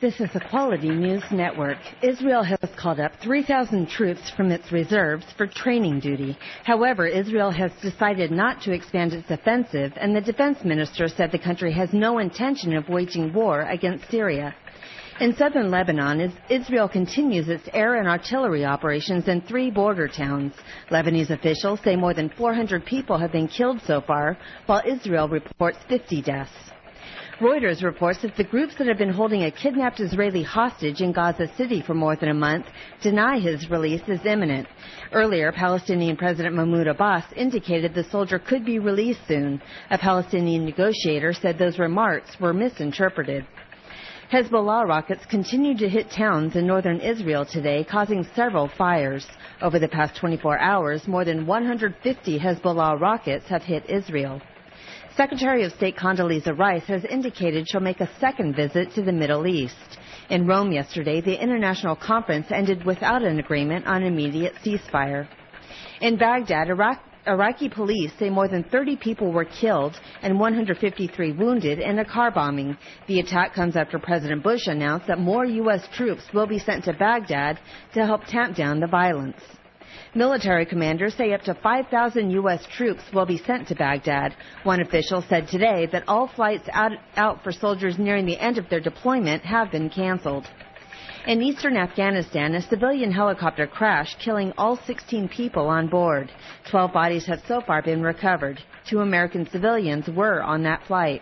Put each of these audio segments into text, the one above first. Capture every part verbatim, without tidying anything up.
This is the Quality News Network. Israel has called up three thousand troops from its reserves for training duty. However, Israel has decided not to expand its offensive, and the defense minister said the country has no intention of waging war against Syria. In southern Lebanon, Israel continues its air and artillery operations in three border towns. Lebanese officials say more than four hundred people have been killed so far, while Israel reports fifty deaths. Reuters reports that the groups that have been holding a kidnapped Israeli hostage in Gaza City for more than a month deny his release is imminent. Earlier, Palestinian President Mahmoud Abbas indicated the soldier could be released soon. A Palestinian negotiator said those remarks were misinterpreted. Hezbollah rockets continued to hit towns in northern Israel today, causing several fires. Over the past twenty-four hours, more than one hundred fifty Hezbollah rockets have hit Israel. Secretary of State Condoleezza Rice has indicated she'll make a second visit to the Middle East. In Rome yesterday, the international conference ended without an agreement on immediate ceasefire. In Baghdad, Iraq, Iraqi police say more than thirty people were killed and one hundred fifty-three wounded in a car bombing. The attack comes after President Bush announced that more U S troops will be sent to Baghdad to help tamp down the violence. Military commanders say up to five thousand U S troops will be sent to Baghdad. One official said today that all flights out, out for soldiers nearing the end of their deployment have been canceled. In eastern Afghanistan, a civilian helicopter crashed, killing all sixteen people on board. Twelve bodies have so far been recovered. Two American civilians were on that flight.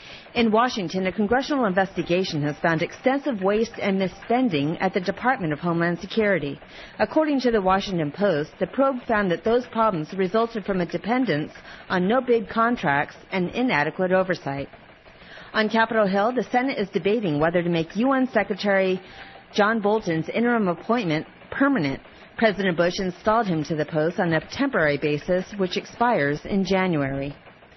In Washington, a congressional investigation has found extensive waste and misspending at the Department of Homeland Security. According to the Washington Post, the probe found that those problems resulted from a dependence on no-bid contracts and inadequate oversight. On Capitol Hill, the Senate is debating whether to make U N Secretary John Bolton's interim appointment permanent. President Bush installed him to the post on a temporary basis, which expires in January.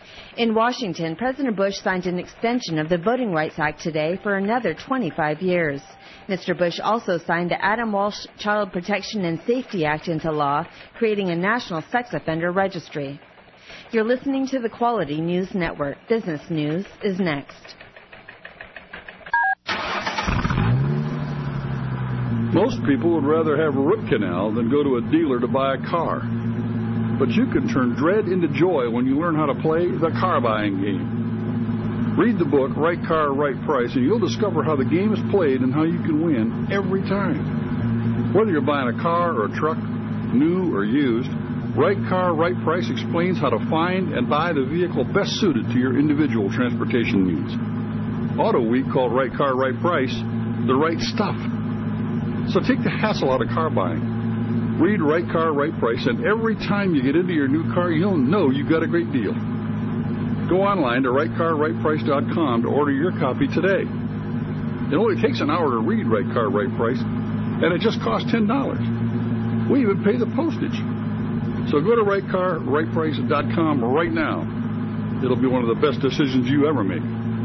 In Washington, President Bush signed an extension of the Voting Rights Act today for another twenty-five years. Mister Bush also signed the Adam Walsh Child Protection and Safety Act into law, creating a national sex offender registry. You're listening to the Quality News Network. Business News is next. Most people would rather have a root canal than go to a dealer to buy a car. But you can turn dread into joy when you learn how to play the car buying game. Read the book, Right Car, Right Price, and you'll discover how the game is played and how you can win every time. Whether you're buying a car or a truck, new or used, Right Car, Right Price explains how to find and buy the vehicle best suited to your individual transportation needs. Auto Week called Right Car, Right Price the right stuff. So take the hassle out of car buying. Read Right Car, Right Price, and every time you get into your new car, you'll know you got a great deal. Go online to right car right price dot com to order your copy today. It only takes an hour to read Right Car, Right Price, and it just costs ten dollars. We even pay the postage. So go to right car right price dot com right now. It'll be one of the best decisions you ever make.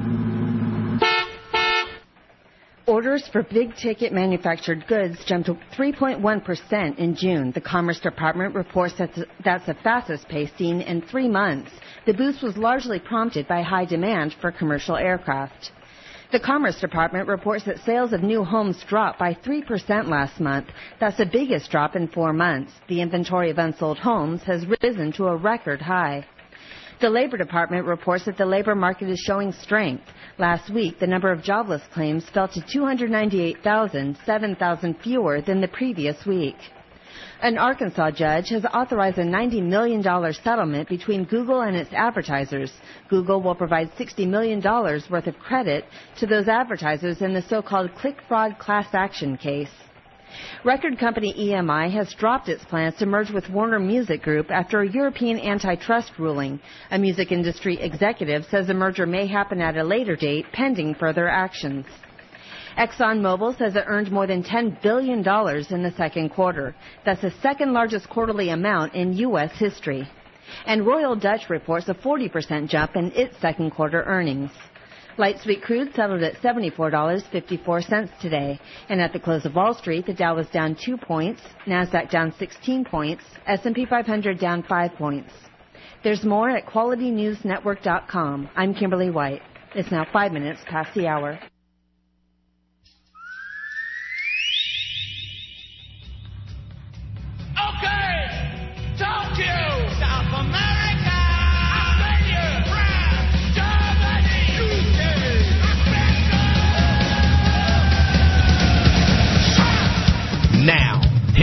Orders for big-ticket manufactured goods jumped three point one percent in June. The Commerce Department reports that that's the fastest pace seen in three months. The boost was largely prompted by high demand for commercial aircraft. The Commerce Department reports that sales of new homes dropped by three percent last month. That's the biggest drop in four months. The inventory of unsold homes has risen to a record high. The Labor Department reports that the labor market is showing strength. Last week, the number of jobless claims fell to two hundred ninety-eight thousand, seven thousand fewer than the previous week. An Arkansas judge has authorized a ninety million dollars settlement between Google and its advertisers. Google will provide sixty million dollars worth of credit to those advertisers in the so-called click fraud class action case. Record company E M I has dropped its plans to merge with Warner Music Group after a European antitrust ruling. A music industry executive says the merger may happen at a later date, pending further actions. ExxonMobil says it earned more than ten billion dollars in the second quarter. That's the second largest quarterly amount in U S history. And Royal Dutch reports a forty percent jump in its second quarter earnings. Light sweet crude settled at seventy-four dollars and fifty-four cents today. And at the close of Wall Street, the Dow was down two points, NASDAQ down sixteen points, S and P five hundred down five points. There's more at quality news network dot com. I'm Kimberly White. It's now five minutes past the hour.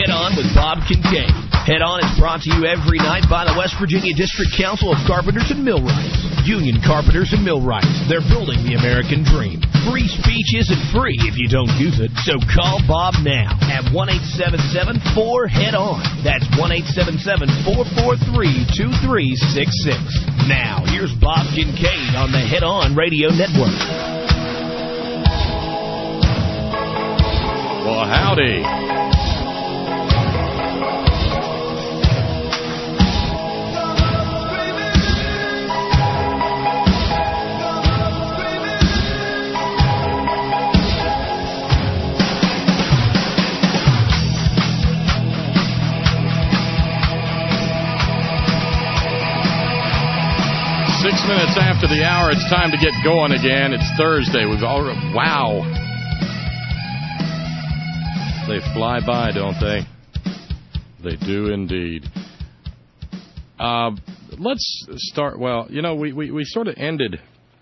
Head On with Bob Kincaid. Head On is brought to you every night by the West Virginia District Council of Carpenters and Millwrights. Union Carpenters and Millwrights. They're building the American dream. Free speech isn't free if you don't use it, so call Bob now at one eight seven seven four head on. That's one eight seven seven four four three two three six six. Now, here's Bob Kincaid on the Head On Radio Network. Well, howdy. Six minutes after the hour, it's time to get going again. It's Thursday. We've already, wow. They fly by, don't they? They do indeed. Uh, let's start, well, you know, we, we, we sort of ended,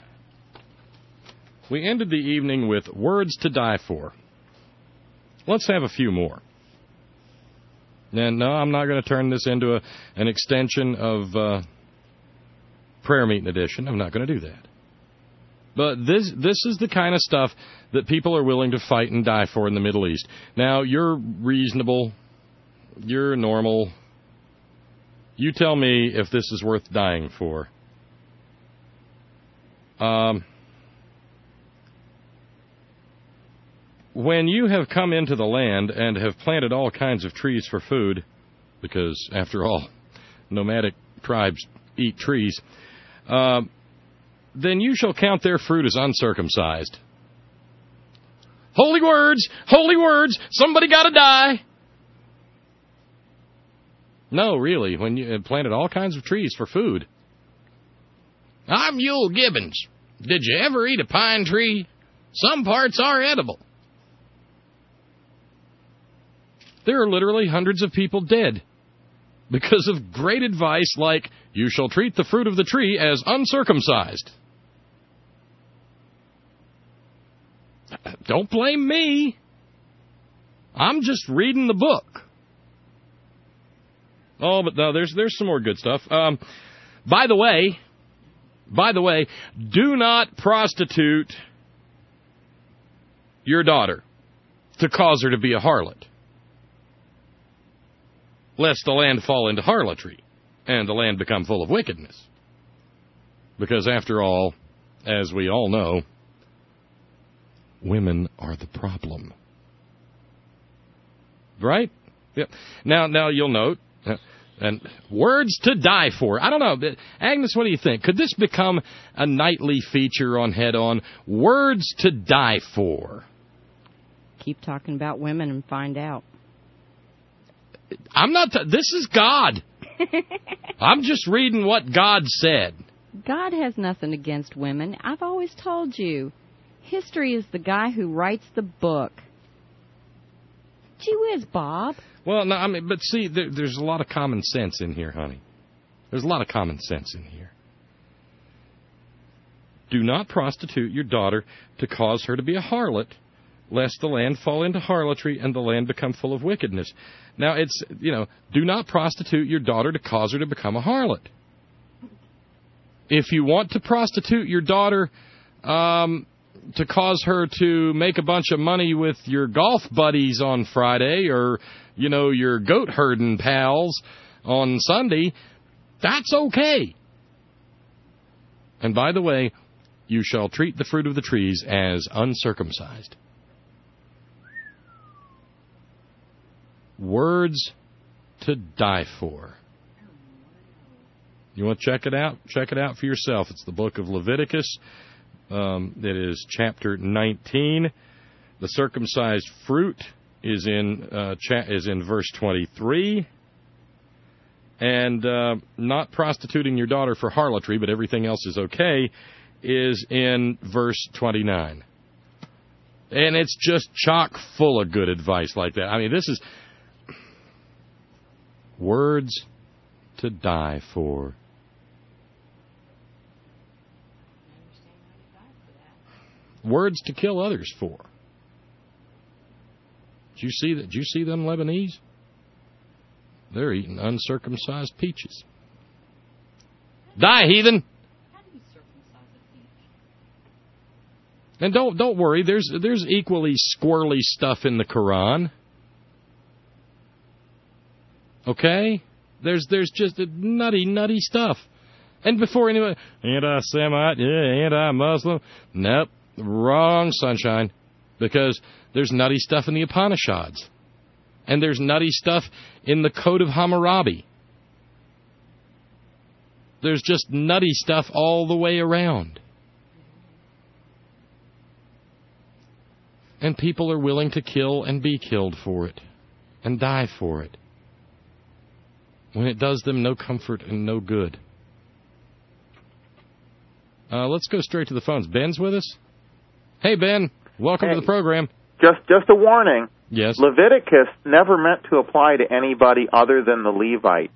we ended the evening with words to die for. Let's have a few more. And no, I'm not going to turn this into a, an extension of uh, prayer meeting edition. I'm not going to do that. But this this is the kind of stuff that people are willing to fight and die for in the Middle East. Now, you're reasonable. You're normal. You tell me if this is worth dying for. Um, when you have come into the land and have planted all kinds of trees for food, because, after all, nomadic tribes eat trees, uh, then you shall count their fruit as uncircumcised. Holy words! Holy words! Somebody gotta die! No, really, when you had planted all kinds of trees for food. I'm Yule Gibbons. Did you ever eat a pine tree? Some parts are edible. There are literally hundreds of people dead because of great advice like, you shall treat the fruit of the tree as uncircumcised. Don't blame me. I'm just reading the book. Oh, but no, there's there's some more good stuff. Um, by the way, by the way, do not prostitute your daughter to cause her to be a harlot, lest the land fall into harlotry and the land become full of wickedness. Because after all, as we all know, women are the problem. Right? Yeah. Now, now you'll note, uh, and words to die for. I don't know. Agnes, what do you think? Could this become a nightly feature on Head On? Words to die for. Keep talking about women and find out. I'm not. T- this is God. I'm just reading what God said. God has nothing against women. I've always told you. History is the guy who writes the book. Gee whiz, Bob. Well, no, I mean, but see, there, there's a lot of common sense in here, honey. There's a lot of common sense in here. Do not prostitute your daughter to cause her to be a harlot, lest the land fall into harlotry and the land become full of wickedness. Now, it's, you know, do not prostitute your daughter to cause her to become a harlot. If you want to prostitute your daughter um, to cause her to make a bunch of money with your golf buddies on Friday or, you know, your goat herding pals on Sunday, that's okay. And by the way, you shall treat the fruit of the trees as uncircumcised. Words to die for. You want to check it out? Check it out for yourself. It's the book of Leviticus. Um, it is chapter nineteen. The circumcised fruit is in uh, cha- is in verse twenty-three. And uh, not prostituting your daughter for harlotry, but everything else is okay, is in verse twenty-nine. And it's just chock full of good advice like that. I mean, this is words to die for. Words to kill others for. Did you see that? Did you see them Lebanese? They're eating uncircumcised peaches. Die, heathen! And don't don't worry, there's there's equally squirrely stuff in the Quran. Okay? There's there's just nutty, nutty stuff. And before anyone, anti-Semite, yeah, anti-Muslim. Nope, wrong, sunshine. Because there's nutty stuff in the Upanishads. And there's nutty stuff in the Code of Hammurabi. There's just nutty stuff all the way around. And people are willing to kill and be killed for it. And die for it. When it does them no comfort and no good. Uh, let's go straight to the phones. Ben's with us? Hey, Ben. Welcome hey, to the program. Just just a warning. Yes. Leviticus never meant to apply to anybody other than the Levites.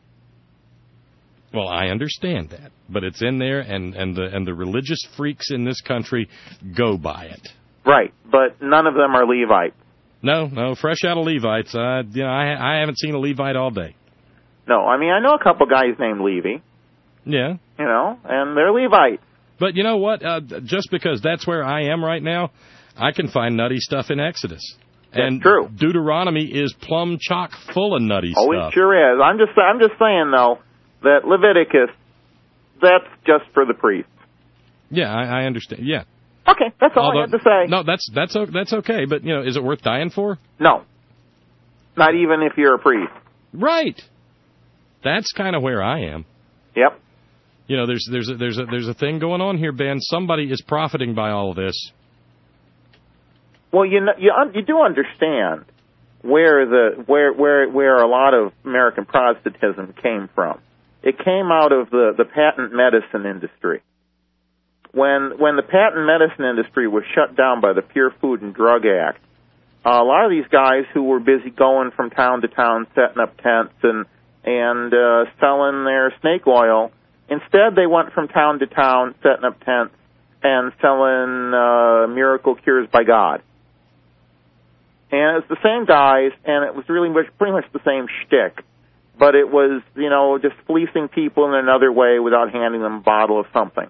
Well, I understand that. But it's in there, and, and, the, and the religious freaks in this country go by it. Right, but none of them are Levites. No, no, fresh out of Levites. Uh, you know, I, I haven't seen a Levite all day. No, I mean, I know a couple guys named Levi. Yeah. You know, and they're Levites. But you know what? Uh, just because that's where I am right now, I can find nutty stuff in Exodus. That's and true. Deuteronomy is plumb chock full of nutty oh, stuff. Oh, it sure is. I'm just, I'm just saying, though, that Leviticus, that's just for the priests. Yeah, I, I understand. Yeah. Okay, that's all Although, I had to say. No, that's that's that's okay. But you know, is it worth dying for? No, not even if you're a priest. Right. That's kind of where I am. Yep. You know, there's there's a, there's a, there's a thing going on here, Ben. Somebody is profiting by all of this. Well, you know, you you do understand where the where where where a lot of American Protestantism came from. It came out of the the patent medicine industry. When when the patent medicine industry was shut down by the Pure Food and Drug Act, uh, a lot of these guys who were busy going from town to town, setting up tents and and uh, selling their snake oil, instead they went from town to town, setting up tents and selling uh, miracle cures by God. And it's the same guys, and it was really much, pretty much the same shtick, but it was, you know, just fleecing people in another way without handing them a bottle of something.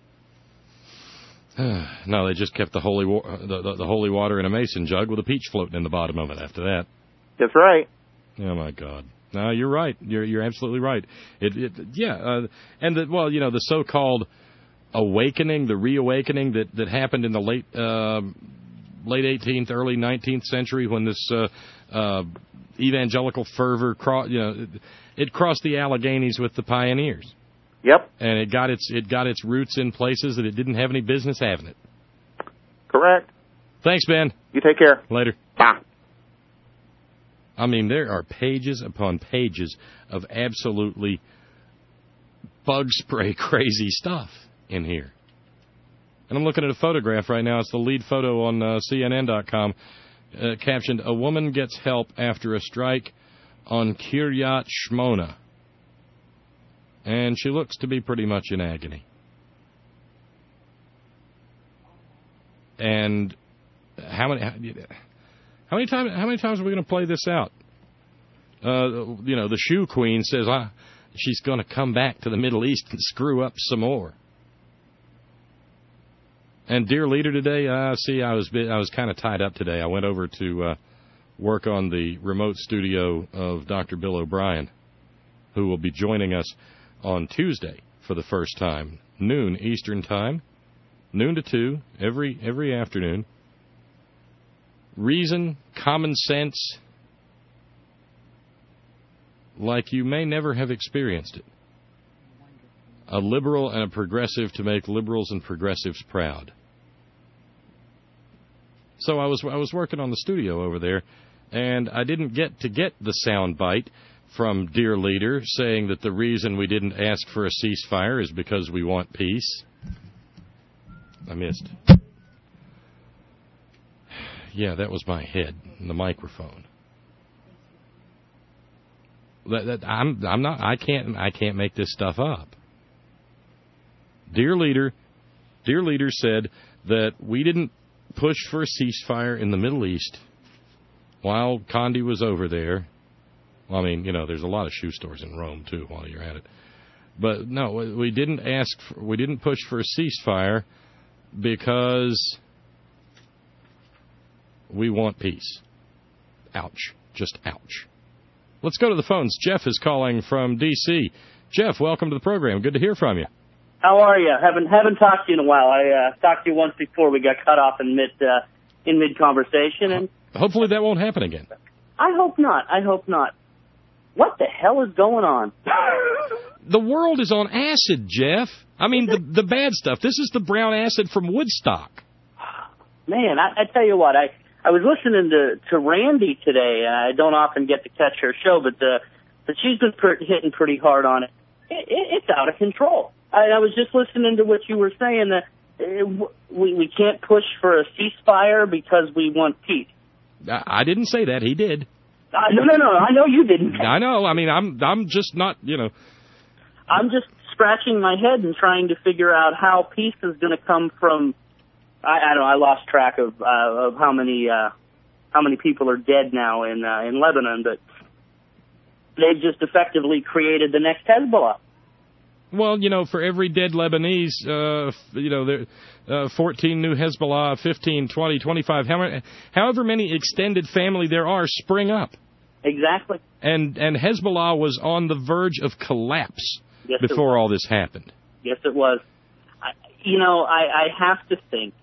No, they just kept the holy wa- the, the, the holy water in a mason jug with a peach floating in the bottom of it after that. That's right. Oh, my God. No, you're right. You're you're absolutely right. It, it yeah, uh, and the, well, you know, the so-called awakening, the reawakening that, that happened in the late uh, late eighteenth, early nineteenth century when this uh, uh, evangelical fervor, cro- you know, it, it crossed the Alleghenies with the pioneers. Yep. And it got its it got its roots in places that it didn't have any business having it. Correct. Thanks, Ben. You take care. Later. Bye. I mean, there are pages upon pages of absolutely bug spray crazy stuff in here. And I'm looking at a photograph right now. It's the lead photo on uh, C N N dot com, uh, captioned, "A woman gets help after a strike on Kiryat Shmona." And she looks to be pretty much in agony. And how many how many times how many times are we going to play this out? Uh, you know, the shoe queen says ah, she's going to come back to the Middle East and screw up some more. And dear leader today, uh, see, I was I was kind of tied up today. I went over to uh, work on the remote studio of Doctor Bill O'Brien, who will be joining us on Tuesday for the first time, noon Eastern Time, noon to two, every every afternoon. Reason, common sense, like you may never have experienced it. A liberal and a progressive to make liberals and progressives proud. So I was I was working on the studio over there, and I didn't get to get the sound bite from Dear Leader saying that the reason we didn't ask for a ceasefire is because we want peace. I missed. Yeah, that was my head and the microphone. That, that, I'm I'm not I can't I can't make this stuff up. Dear Leader, Dear Leader said that we didn't push for a ceasefire in the Middle East while Condi was over there. Well, I mean, you know, there's a lot of shoe stores in Rome too. While you're at it, but no, we didn't ask. For, we didn't push for a ceasefire because we want peace. Ouch! Just ouch. Let's go to the phones. Jeff is calling from D C Jeff, welcome to the program. Good to hear from you. How are you? Haven't haven't talked to you in a while. I uh, talked to you once before. We got cut off in mid uh, in mid conversation, and hopefully that won't happen again. I hope not. I hope not. What the hell is going on? The world is on acid, Jeff. I mean, the the bad stuff. This is the brown acid from Woodstock. Man, I, I tell you what. I I was listening to to Randy today. And I don't often get to catch her show, but the but she's been per- hitting pretty hard on it. It, it. It's out of control. I, I was just listening to what you were saying, that uh, we, we can't push for a ceasefire because we want peace. I, I didn't say that. He did. Uh, no, no, no. I know you didn't. I know. I mean, I'm I'm just not, you know. I'm just scratching my head and trying to figure out how peace is going to come from. I, I don't know. I lost track of uh, of how many uh, how many people are dead now in uh, in Lebanon, but they've just effectively created the next Hezbollah. Well, you know, for every dead Lebanese, uh, you know, there, uh, fourteen new Hezbollah, fifteen, twenty, twenty-five, how many, however many extended family there are spring up. Exactly. And and Hezbollah was on the verge of collapse yes, before all this happened. Yes, it was. I, you know, I, I have to think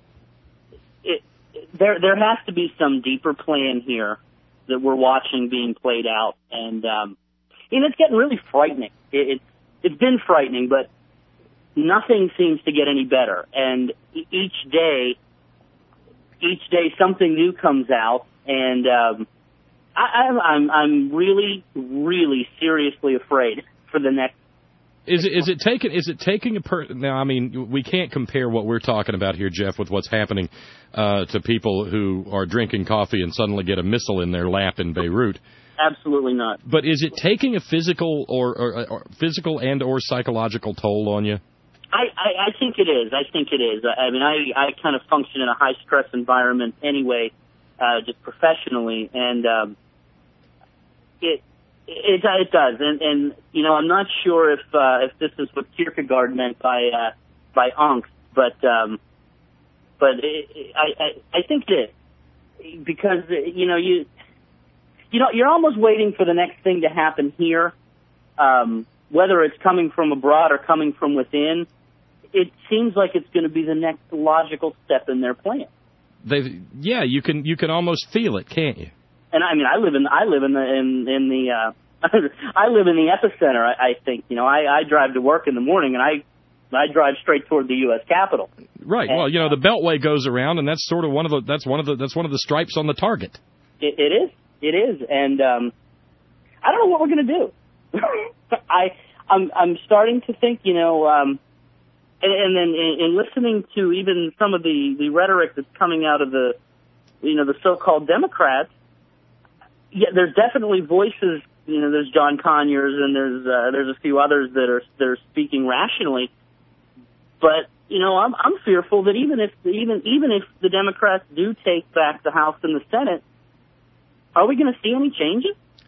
it, there there has to be some deeper plan here that we're watching being played out, and um, and it's getting really frightening. It, it's It's been frightening, but nothing seems to get any better. And each day, each day something new comes out, and um, I, I'm I'm really, really seriously afraid for the next. Is it is it taking is it taking a per now? I mean, we can't compare what we're talking about here, Jeff, with what's happening uh, to people who are drinking coffee and suddenly get a missile in their lap in Beirut. Absolutely not. But is it taking a physical or, or, or physical and or psychological toll on you? I, I, I think it is. I think it is. I, I mean, I, I kind of function in a high stress environment anyway, uh, just professionally, and um, it, it it does. And, and you know, I'm not sure if uh, if this is what Kierkegaard meant by uh, by angst, but um, but it, I, I I think it is, because you know you. You know, you're almost waiting for the next thing to happen here, um, whether it's coming from abroad or coming from within. It seems like it's going to be the next logical step in their plan. They, yeah, you can you can almost feel it, can't you? And I mean, I live in I live in the in, in the uh, I live in the epicenter. I, I think you know I, I drive to work in the morning, and I I drive straight toward the U S Capitol. Right. And, well, you know, the Beltway goes around, and that's sort of one of the that's one of the that's one of the stripes on the target. It, it is. It is, and um, I don't know what we're going to do. I, I'm, I'm starting to think, you know, um, and, and then in, in listening to even some of the, the rhetoric that's coming out of the, you know, the so-called Democrats. Yeah, there's definitely voices. You know, there's John Conyers, and there's uh, there's a few others that are that are speaking rationally. But you know, I'm I'm fearful that even if even even if the Democrats do take back the House and the Senate, are we going to see any changes?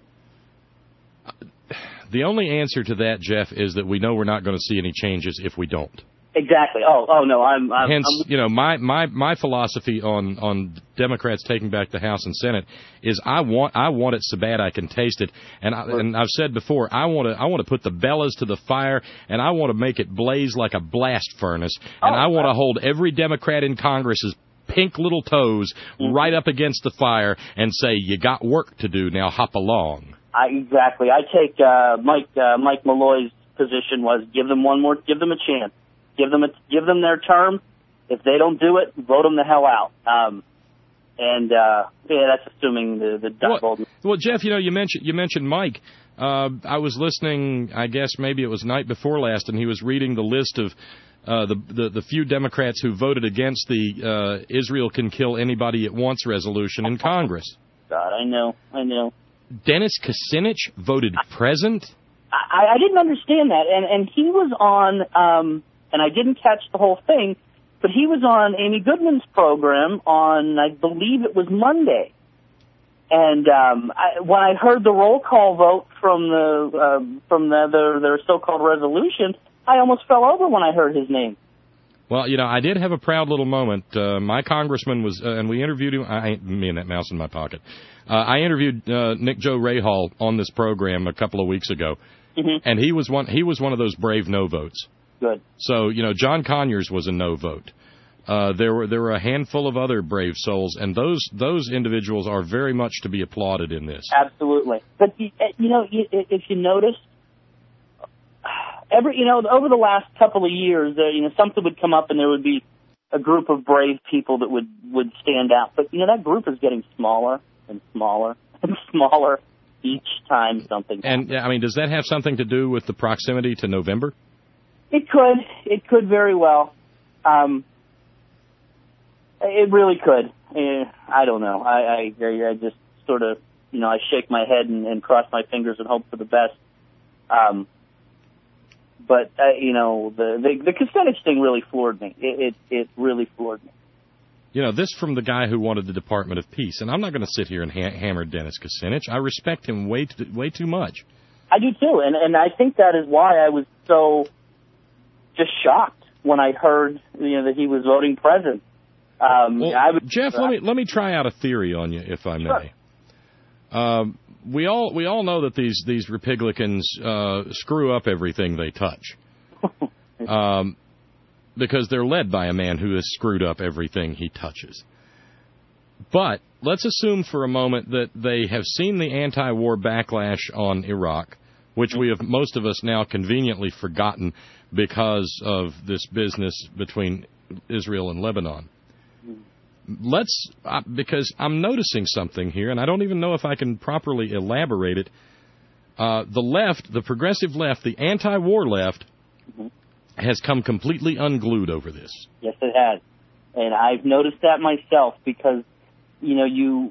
The only answer to that, Jeff, is that we know we're not going to see any changes if we don't. Exactly. Oh, oh no, I'm. I'm Hence, I'm, you know, my, my, my philosophy on, on Democrats taking back the House and Senate is I want I want it so bad I can taste it, and I, and I've said before I want to I want to put the bellows to the fire, and I want to make it blaze like a blast furnace, and oh, I want to hold every Democrat in Congress's pink little toes mm-hmm. right up against the fire and say, you got work to do, now hop along. I, exactly. I take uh, Mike uh, Mike Malloy's position was give them one more, give them a chance, give them a, give them their term. If they don't do it, vote them the hell out. Um, and uh, yeah, that's assuming the the well, well, Jeff, you know, you mentioned you mentioned Mike. Uh, I was listening. I guess maybe it was night before last, and he was reading the list of. Uh, the, the the few Democrats who voted against the uh, Israel can kill anybody it wants resolution in Congress. God, I know, I know. Dennis Kucinich voted present? I, I didn't understand that, and and he was on, um, and I didn't catch the whole thing, but he was on Amy Goodman's program on, I believe it was Monday, And um, I, when I heard the roll call vote from the uh, from the, their, their so-called resolution, I almost fell over when I heard his name. Well, you know, I did have a proud little moment. Uh, my congressman was, uh, and we interviewed him. I ain't me and that mouse in my pocket. Uh, I interviewed uh, Nick Joe Rahal on this program a couple of weeks ago, mm-hmm. and he was one. He was one of those brave no votes. Good. So you know, John Conyers was a no vote. Uh, there were there were a handful of other brave souls, and those those individuals are very much to be applauded in this. Absolutely. But you know, if you notice. Every, you know, over the last couple of years, uh, you know, something would come up and there would be a group of brave people that would, would stand out. But, you know, that group is getting smaller and smaller and smaller each time something happens. And, I mean, does that have something to do with the proximity to November? It could. It could very well. Um, it really could. Uh, I don't know. I, I, I just sort of, you know, I shake my head and, and cross my fingers and hope for the best. Um But, uh, you know, the, the the Kucinich thing really floored me. It, it it really floored me. You know, this from the guy who wanted the Department of Peace. And I'm not going to sit here and ha- hammer Dennis Kucinich. I respect him way too, way too much. I do, too. And, and I think that is why I was so just shocked when I heard, you know, that he was voting president. Um, well, I would, Jeff, uh, let me let me try out a theory on you, if I may. Sure. Um, we all we all know that these these Republicans uh, screw up everything they touch, um, because they're led by a man who has screwed up everything he touches. But let's assume for a moment that they have seen the anti-war backlash on Iraq, which we have most of us now conveniently forgotten because of this business between Israel and Lebanon. Let's, uh, because I'm noticing something here, and I don't even know if I can properly elaborate it. Uh, the left, the progressive left, the anti-war left, mm-hmm. has come completely unglued over this. Yes, it has. And I've noticed that myself because, you know, you,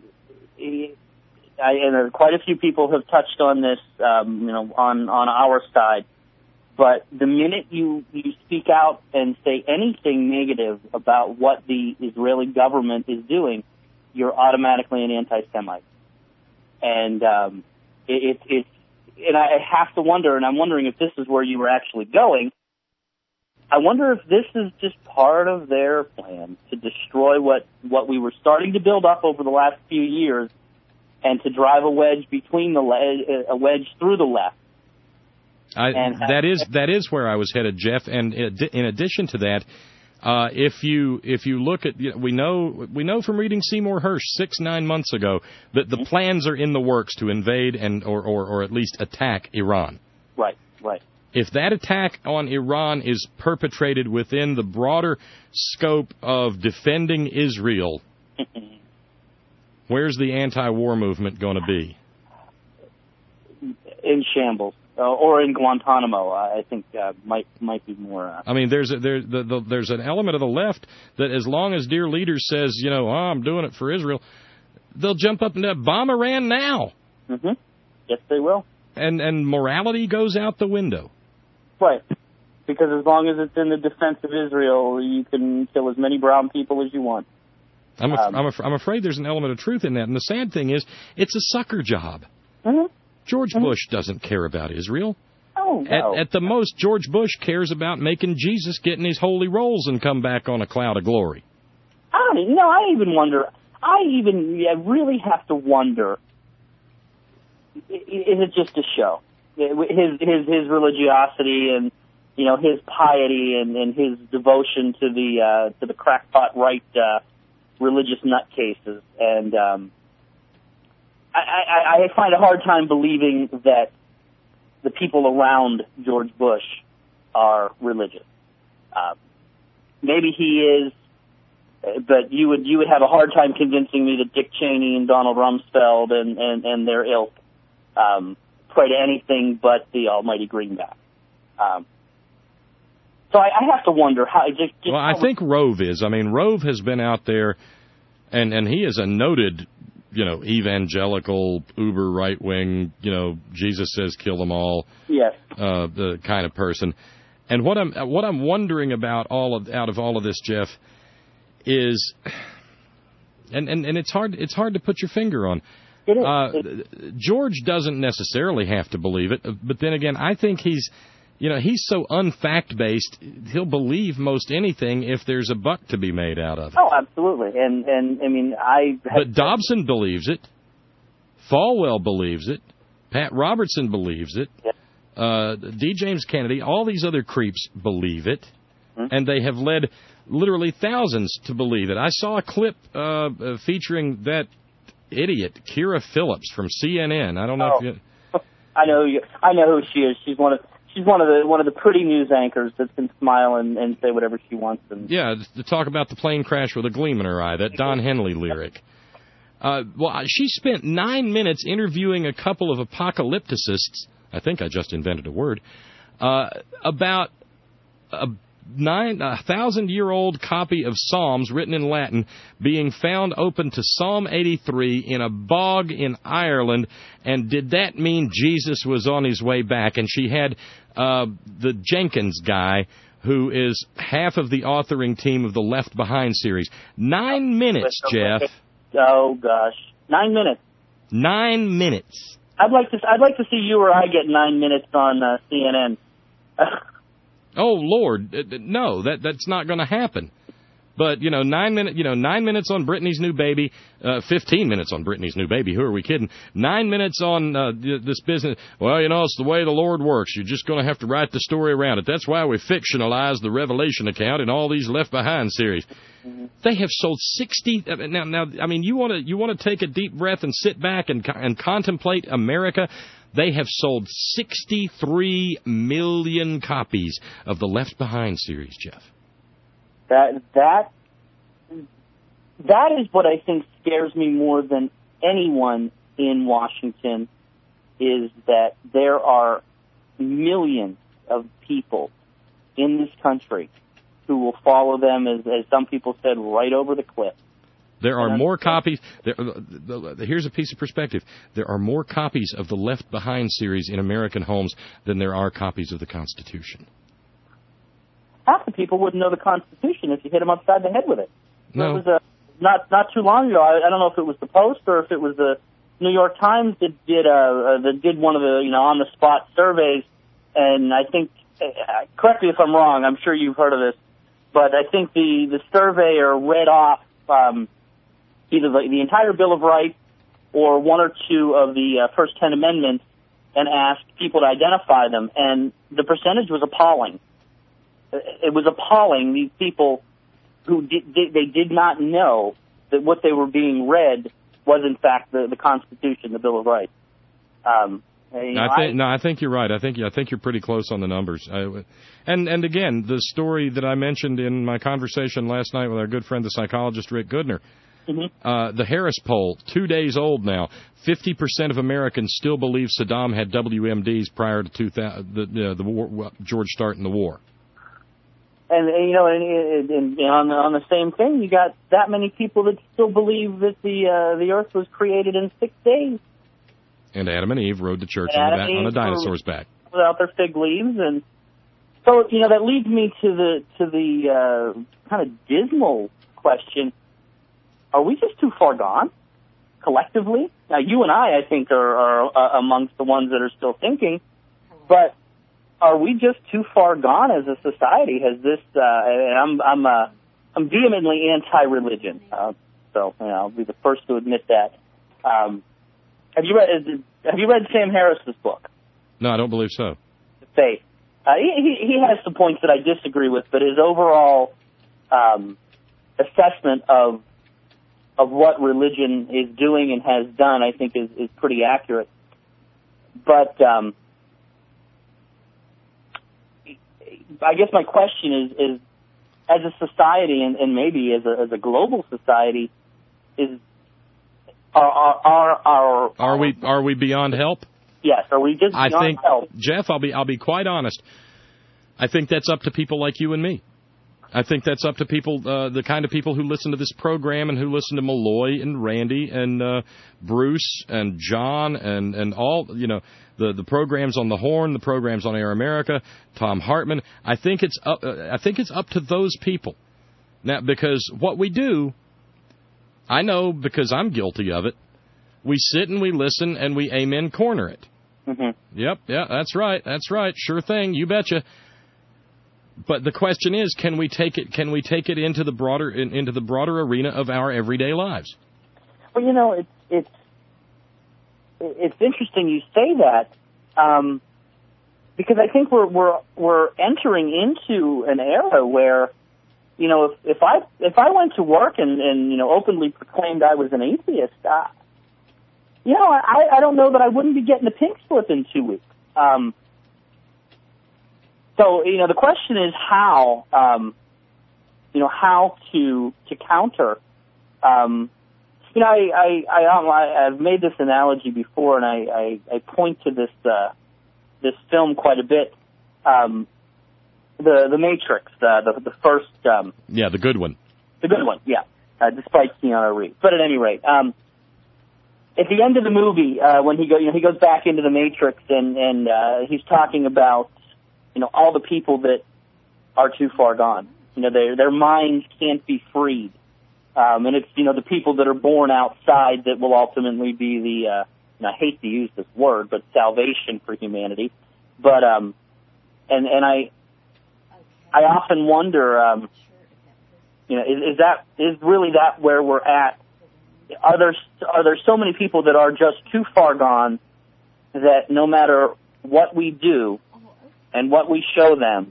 I, and quite a few people have touched on this, um, you know, on, on our side. But the minute you, you speak out and say anything negative about what the Israeli government is doing, you're automatically an anti-Semite. And um, it, it, it's, and I have to wonder, and I'm wondering if this is where you were actually going. I wonder if this is just part of their plan to destroy what, what we were starting to build up over the last few years, and to drive a wedge between the le- a wedge through the left. I, that is that is where I was headed, Jeff. And in addition to that, uh, if you if you look at, you know, we know we know from reading Seymour Hersh six nine months ago that the plans are in the works to invade and or, or, or at least attack Iran. Right, right. If that attack on Iran is perpetrated within the broader scope of defending Israel, where's the anti-war movement going to be? In shambles. Uh, or in Guantanamo, I think uh, might might be more. Uh, I mean, there's a, there, the, the, there's an element of the left that, as long as dear leader says, you know, oh, I'm doing it for Israel, they'll jump up and bomb Iran now. Mm-hmm. Yes, they will. And and morality goes out the window. Right, because as long as it's in the defense of Israel, you can kill as many brown people as you want. I'm af- um, I'm, af- I'm afraid there's an element of truth in that. And the sad thing is, it's a sucker job. Mm-hmm. George Bush doesn't care about Israel. Oh, no. At, at the most, George Bush cares about making Jesus get in his holy rolls and come back on a cloud of glory. I don't even, no, I even wonder, I even I really have to wonder, is it just a show? His his his religiosity and, you know, his piety and, and his devotion to the uh, to the crackpot right uh, religious nutcases. And um I, I, I find a hard time believing that the people around George Bush are religious. Uh, maybe he is, but you would you would have a hard time convincing me that Dick Cheney and Donald Rumsfeld and, and, and their ilk um, pray to anything but the almighty greenback. Um, so I, I have to wonder how. Just, just well, I think Rove is. I mean, Rove has been out there, and, and he is a noted, you know, evangelical, uber right-wing, you know, Jesus says kill them all, yes, uh, the kind of person. And what I'm what I'm wondering about all of out of all of this, Jeff, is, and, and, and it's hard it's hard to put your finger on. It is. Uh, George doesn't necessarily have to believe it, but then again, I think he's, you know, he's so unfact-based, he'll believe most anything if there's a buck to be made out of it. Oh, absolutely. And, and I mean, I... But Dobson believes it. Falwell believes it. Pat Robertson believes it. Yeah. Uh, D. James Kennedy, all these other creeps believe it. Mm-hmm. And they have led literally thousands to believe it. I saw a clip uh, uh, featuring that idiot, Kira Phillips from C N N. I don't know oh. if you... I know you, I know who she is. She's one of she's one of the one of the pretty news anchors that can smile and, and say whatever she wants. And... Yeah, to talk about the plane crash with a gleam in her eye, that Don Henley lyric. Uh, well, she spent nine minutes interviewing a couple of apocalypticists, I think I just invented a word, uh, about a nine a thousand-year-old copy of Psalms written in Latin being found open to Psalm eighty-three in a bog in Ireland, and did that mean Jesus was on his way back? And she had uh, the Jenkins guy, who is half of the authoring team of the Left Behind series. Nine minutes, Jeff. Oh gosh, nine minutes. Nine minutes. I'd like to. I'd like to see you or I get nine minutes on uh, C N N. Oh Lord, no, that that's not going to happen. But you know, nine minute, you know, nine minutes on Britney's new baby, uh, fifteen minutes on Britney's new baby. Who are we kidding? Nine minutes on uh, this business. Well, you know, it's the way the Lord works. You're just going to have to write the story around it. That's why we fictionalize the Revelation account in all these Left Behind series. Mm-hmm. They have sold sixty. Now, now, I mean, you want to you want to take a deep breath and sit back and and contemplate America. They have sold sixty-three million copies of the Left Behind series, Jeff. That that that is what I think scares me more than anyone in Washington, is that there are millions of people in this country who will follow them, as, as some people said, right over the cliff. There are more copies. There, here's a piece of perspective. There are more copies of the Left Behind series in American homes than there are copies of the Constitution. Half the people wouldn't know the Constitution if you hit them upside the head with it. No. It was a, not not too long ago. I, I don't know if it was the Post or if it was the New York Times that did uh, uh, that did one of the you know on the spot surveys, and I think uh, correct me if I'm wrong. I'm sure you've heard of this, but I think the the surveyor read off um, either the, the entire Bill of Rights or one or two of the uh, first ten amendments and asked people to identify them, and the percentage was appalling. It was appalling, these people who did, they did not know that what they were being read was, in fact, the, the Constitution, the Bill of Rights. Um, you know, I think, I, no, I think you're right. I think I think you're pretty close on the numbers. I, and and again, the story that I mentioned in my conversation last night with our good friend, the psychologist Rick Goodner, mm-hmm. uh, the Harris poll, two days old now, fifty percent of Americans still believe Saddam had W M Ds prior to two thousand, the, uh, the war, George starting the war. And, you know, and, and, and on, the, on the same thing, you got that many people that still believe that the uh, the Earth was created in six days. And Adam and Eve rode to church on, the back, on a dinosaur's back without their fig leaves, and so you know that leads me to the to the uh, kind of dismal question: are we just too far gone collectively? Now, you and I, I think, are, are uh, amongst the ones that are still thinking, but are we just too far gone as a society? Has this? Uh, and I'm I'm uh, I'm vehemently anti-religion, uh, so you know, I'll be the first to admit that. Um, have you read Have you read Sam Harris's book? No, I don't believe so. Faith. Uh, he he has some points that I disagree with, but his overall um, assessment of of what religion is doing and has done, I think, is is pretty accurate. But um, I guess my question is, is as a society and, and maybe as a, as a global society, is are are are, are, are we are we beyond help? Yes, are we just beyond I think, help? Jeff, I'll be I'll be quite honest. I think that's up to people like you and me. I think that's up to people, uh, the kind of people who listen to this program and who listen to Malloy and Randy and uh, Bruce and John and, and all, you know, the, the programs on the Horn, the programs on Air America, Tom Hartman. I think it's up, uh, I think it's up to those people. Now, because what we do, I know because I'm guilty of it, We sit and we listen and we amen corner it. Mm-hmm. Yep, yeah, that's right, that's right, sure thing, you betcha. But the question is, can we take it? Can we take it into the broader in, into the broader arena of our everyday lives? Well, you know, it's it's it's interesting you say that, um, because I think we're we're we're entering into an era where, you know, if, if I if I went to work and, and you know openly proclaimed I was an atheist, uh, you know, I, I don't know that I wouldn't be getting a pink slip in two weeks. Um, so you know, the question is how, um, you know, how to to counter. Um, you know, I I, I um, I I've made this analogy before, and I, I, I point to this uh, this film quite a bit. Um, The the Matrix, uh, the the first. Um, yeah, the good one. The good one, yeah. Uh, despite Keanu Reeves, but at any rate, um, at the end of the movie, uh, when he go, you know, he goes back into the Matrix, and and uh, he's talking about, you know, all the people that are too far gone. You know, their their minds can't be freed, um, and it's you know the people that are born outside that will ultimately be the. Uh, and I hate to use this word, but salvation for humanity. But um, and and I. I often wonder, um, you know, is, is that is really that where we're at? Are there are there so many people that are just too far gone that no matter what we do and what we show them,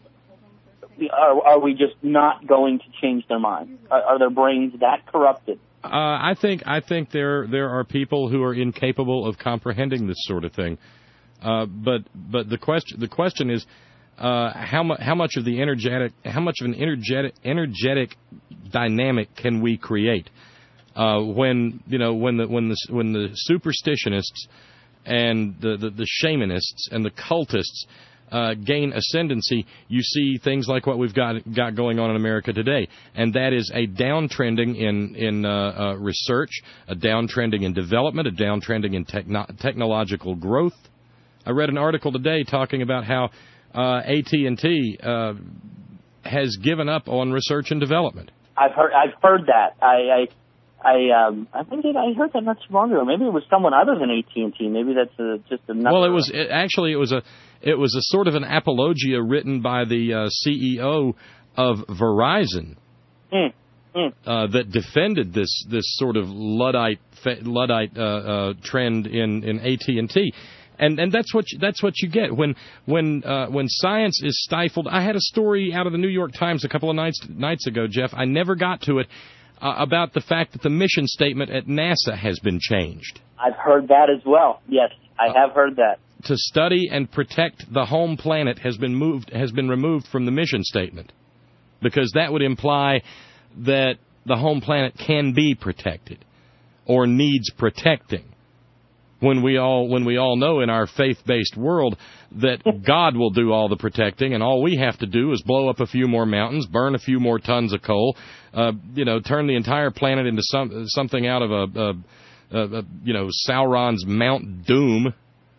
are, are we just not going to change their minds? Are, are their brains that corrupted? Uh, I think I think there there are people who are incapable of comprehending this sort of thing. Uh, but but the question the question is. Uh, how much? How much of the energetic? How much of an energetic, energetic dynamic can we create uh, when you know when the when the when the superstitionists and the the, the shamanists and the cultists uh, gain ascendancy? You see things like what we've got got going on in America today, and that is a downtrending in in uh, uh, research, a downtrending in development, a downtrending in techno- technological growth. I read an article today talking about how. Uh, A T and T uh, has given up on research and development. I've heard. I've heard that. I, I, I, um, I think it, I heard that not too long ago. Maybe it was someone other than A T and T. Maybe that's a, just another. Well, it was it, actually it was a it was a sort of an apologia written by the uh, C E O of Verizon mm, mm. Uh, that defended this this sort of Luddite Luddite uh, uh, trend in in A T and T. And and that's what you, that's what you get when when uh, when science is stifled. I had a story out of the New York Times a couple of nights nights ago, Jeff. I never got to it uh, about the fact that the mission statement at NASA has been changed. I've heard that as well. Yes, I uh, have heard that. To study and protect the home planet has been moved has been removed from the mission statement because that would imply that the home planet can be protected or needs protecting. When we all when we all know in our faith-based world that God will do all the protecting, and all we have to do is blow up a few more mountains, burn a few more tons of coal, uh, you know, turn the entire planet into some something out of a, a, a, a you know Sauron's Mount Doom,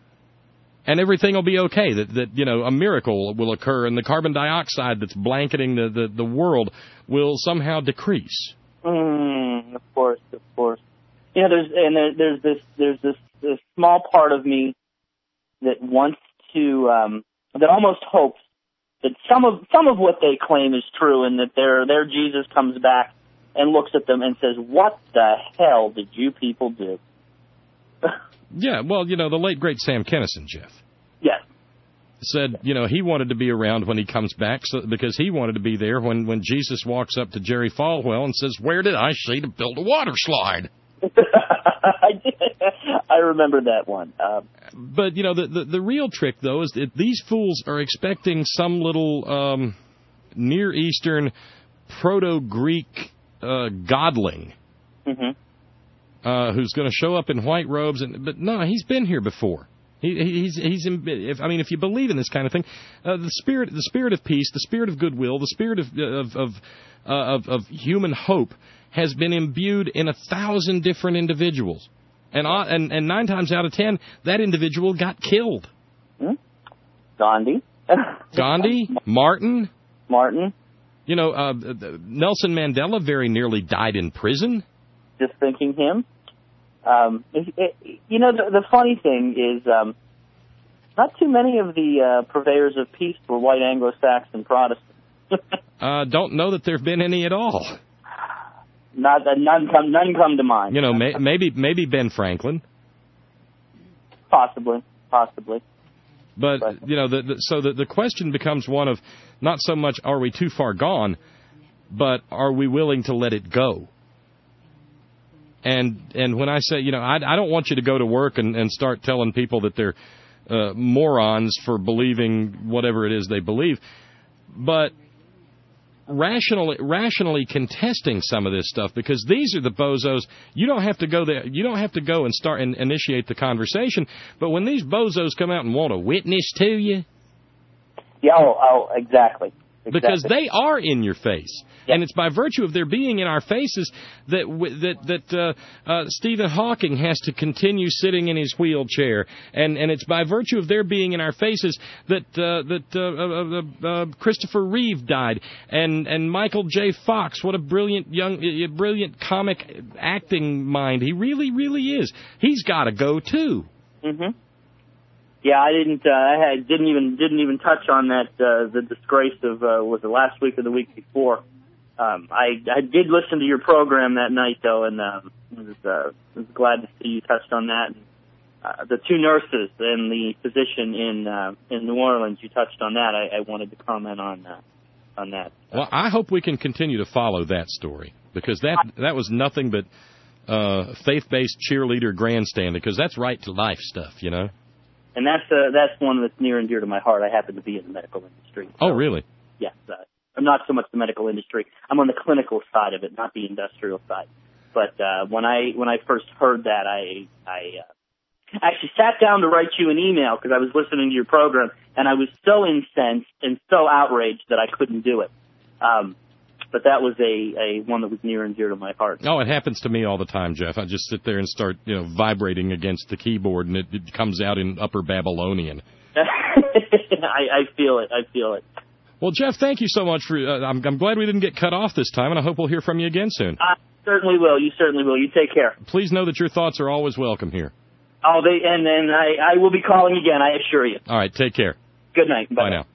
and everything will be okay. That that you know a miracle will occur, and the carbon dioxide that's blanketing the the, the world will somehow decrease. Mm, of course, of course. You know, there's and there, there's this there's this. a small part of me that wants to, um, that almost hopes that some of some of what they claim is true, and that their their Jesus comes back and looks at them and says, "What the hell did you people do?" Yeah, well, you know, the late great Sam Kinison, Jeff. Yes. Said, you know, he wanted to be around when he comes back, so, because he wanted to be there when when Jesus walks up to Jerry Falwell and says, "Where did I see to build a water slide?" I did. I remember that one. Um, but, you know, the, the the real trick, though, is that these fools are expecting some little um, Near Eastern proto-Greek uh, godling mm-hmm. uh, who's going to show up in white robes. And But, no, he's been here before. He, he's, he's. If, I mean, if you believe in this kind of thing, uh, the spirit, the spirit of peace, the spirit of goodwill, the spirit of of of, uh, of, of human hope has been imbued in a thousand different individuals. And, uh, and and nine times out of ten, that individual got killed. Hmm? Gandhi. Gandhi, Martin. Martin. You know, uh, Nelson Mandela very nearly died in prison. Just thinking him. Um, it, it, you know, the, the funny thing is, um, not too many of the uh, purveyors of peace were white Anglo-Saxon Protestants. uh, don't know that there have been any at all. Not uh, none come none come to mind. You know, may, maybe maybe Ben Franklin. Possibly, possibly. But, but. you know, the, the, so the the question becomes one of not so much are we too far gone, but are we willing to let it go? And and when I say, you know, I, I don't want you to go to work and, and start telling people that they're uh, morons for believing whatever it is they believe, but rationally rationally contesting some of this stuff, because these are the bozos. You don't have to go there. You don't have to go and start and initiate the conversation. But when these bozos come out and want a witness to you, yeah, oh, oh exactly. Exactly. Because they are in your face. Yep. And it's by virtue of their being in our faces that that that uh, uh, Stephen Hawking has to continue sitting in his wheelchair. And, and it's by virtue of their being in our faces that uh, that uh, uh, uh, Christopher Reeve died. And, and Michael J. Fox, what a brilliant young, uh, brilliant comic acting mind. He really, really is. He's got to go, too. Mm-hmm. Yeah, I didn't. Uh, I had, didn't even didn't even touch on that. Uh, the disgrace of uh, was it last week or the week before. Um, I I did listen to your program that night though, and um, was uh, was glad to see you touched on that. And, uh, the two nurses and the physician in uh, in New Orleans, you touched on that. I, I wanted to comment on uh, on that. Well, I hope we can continue to follow that story, because that that was nothing but uh, faith-based cheerleader grandstanding, because that's right to life stuff, you know. And that's uh, that's one that's near and dear to my heart. I happen to be in the medical industry. So, oh, really? Yes. Uh, I'm not so much the medical industry. I'm on the clinical side of it, not the industrial side. But uh, when I when I first heard that, I I uh, actually sat down to write you an email because I was listening to your program, and I was so incensed and so outraged that I couldn't do it. Um, But that was a, a one that was near and dear to my heart. Oh, it happens to me all the time, Jeff. I just sit there and start, you know, vibrating against the keyboard, and it, it comes out in Upper Babylonian. I, I feel it. I feel it. Well, Jeff, thank you so much for. Uh, I'm, I'm glad we didn't get cut off this time, and I hope we'll hear from you again soon. I certainly will. You certainly will. You take care. Please know that your thoughts are always welcome here. Oh, they and then I, I will be calling again. I assure you. All right. Take care. Good night. Bye, Bye now.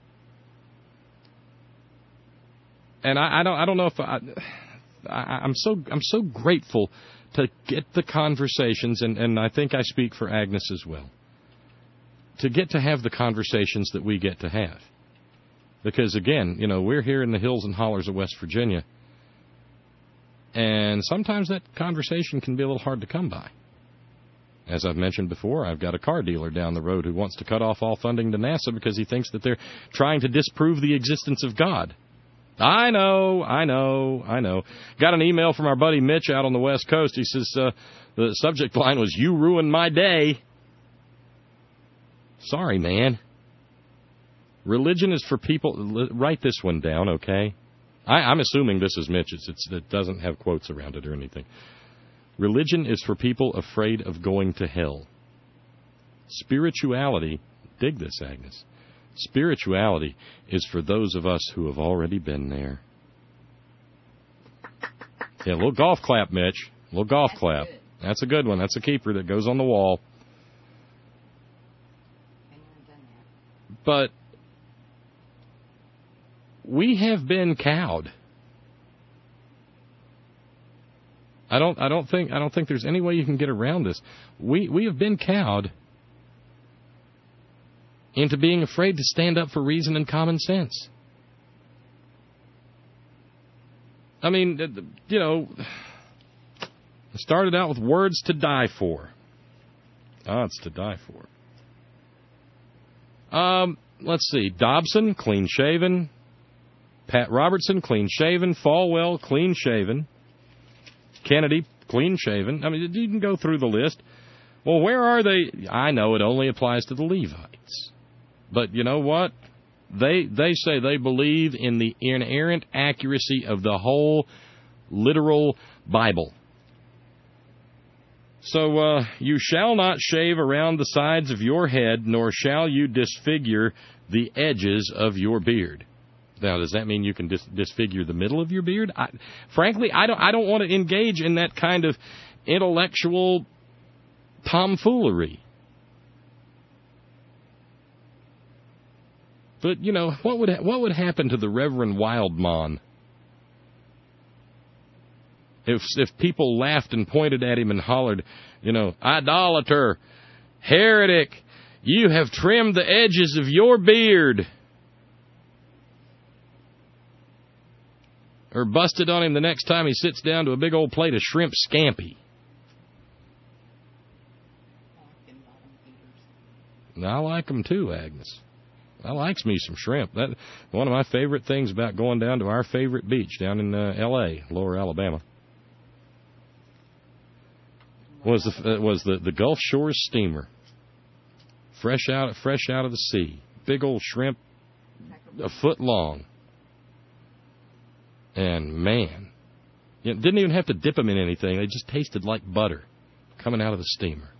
And I, I don't, I don't know if I, I, I'm so, I'm so grateful to get the conversations, and, and I think I speak for Agnes as well, to get to have the conversations that we get to have. Because again, you know, we're here in the hills and hollers of West Virginia, and sometimes that conversation can be a little hard to come by. As I've mentioned before, I've got a car dealer down the road who wants to cut off all funding to NASA because he thinks that they're trying to disprove the existence of God. I know, I know, I know. Got an email from our buddy Mitch out on the West Coast. He says, uh, the subject line was, "You ruined my day." Sorry, man. Religion is for people... Write this one down, okay? I, I'm assuming this is Mitch's. It's, it doesn't have quotes around it or anything. Religion is for people afraid of going to hell. Spirituality... Dig this, Agnes. Spirituality is for those of us who have already been there. Yeah, a little golf clap, Mitch. A little golf That's clap. Good. That's a good one. That's a keeper that goes on the wall. But we have been cowed. I don't I don't think I don't think there's any way you can get around this. We we have been cowed into being afraid to stand up for reason and common sense. I mean, you know, I started out with words to die for. Ah, it's to die for. Um, let's see. Dobson, clean-shaven. Pat Robertson, clean-shaven. Falwell, clean-shaven. Kennedy, clean-shaven. I mean, you can go through the list. Well, where are they? I know it only applies to the Levites. But you know what? They they say they believe in the inerrant accuracy of the whole literal Bible. So, uh, you shall not shave around the sides of your head, nor shall you disfigure the edges of your beard. Now, does that mean you can dis- disfigure the middle of your beard? I, frankly, I don't I don't want to engage in that kind of intellectual tomfoolery. But, you know, what would what would happen to the Reverend Wildmon if if people laughed and pointed at him and hollered, you know, idolater, heretic, you have trimmed the edges of your beard. Or busted on him the next time he sits down to a big old plate of shrimp scampi. I like them too, Agnes. I likes me some shrimp. That one of my favorite things about going down to our favorite beach down in uh, L A, Lower Alabama, was the uh, was the, the Gulf Shores steamer, fresh out fresh out of the sea, big old shrimp, a foot long, and man, you know, didn't even have to dip them in anything. They just tasted like butter coming out of the steamer.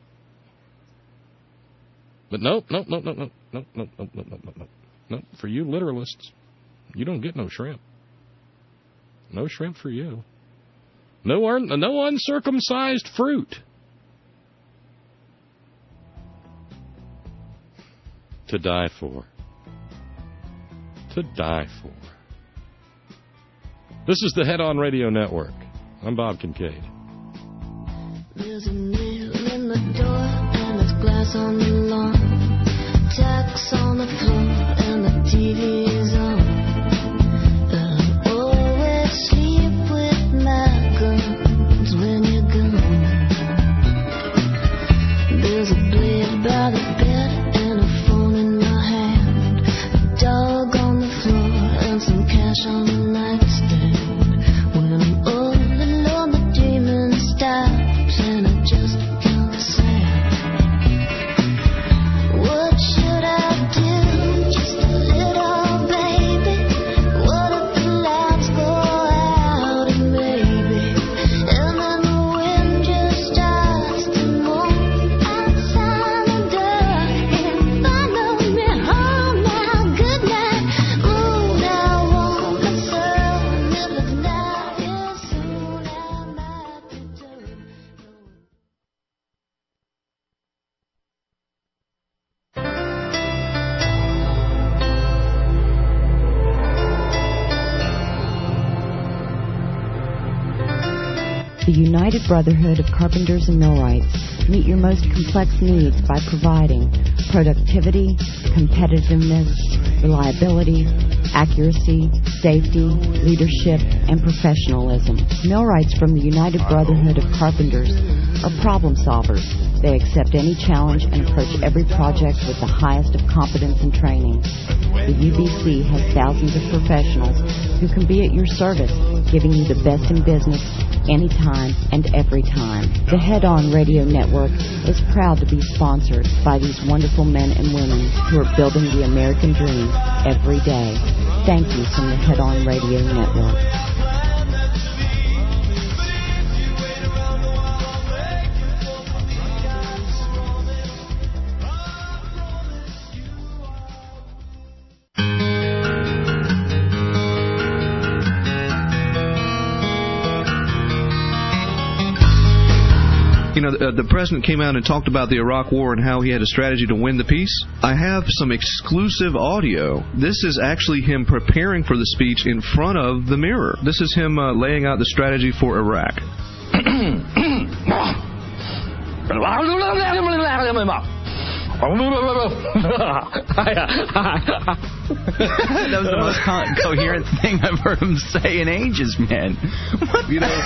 But nope, nope, nope, nope, nope, nope, nope, nope, nope, nope, nope, nope. For you literalists, you don't get no shrimp. No shrimp for you. No, un- no uncircumcised fruit. To die for. To die for. This is the Head On Radio Network. I'm Bob Kincaid. There's a nail in the door and there's glass on the lawn. Tacks on the floor and the T V is on. I always sleep with my guns when you're gone. There's a blade by the bed and a phone in my hand. A dog on the floor and some cash on the nightstand. When I'm all alone, the dreaming stops and I just can't say. What should I do? Just a little baby. What if the lights go out and maybe, and then the wind just starts to moan outside the door and follow me home now. Good night, moon. I want myself a little night here soon. I might return. The United Brotherhood of Carpenters and Millwrights meet your most complex needs by providing productivity, competitiveness, reliability, accuracy, safety, leadership, and professionalism. Millwrights from the United Brotherhood of Carpenters are problem solvers. They accept any challenge and approach every project with the highest of competence and training. The U B C has thousands of professionals who can be at your service, giving you the best in business anytime and every time. The Head On Radio Network is proud to be sponsored by these wonderful men and women who are building the American dream every day. Thank you from the Head On Radio Network. You know, the, the president came out and talked about the Iraq War and how he had a strategy to win the peace. I have some exclusive audio. This is actually him preparing for the speech in front of the mirror. This is him uh, laying out the strategy for Iraq. That was the most co- coherent thing I've heard him say in ages, man. What? You know,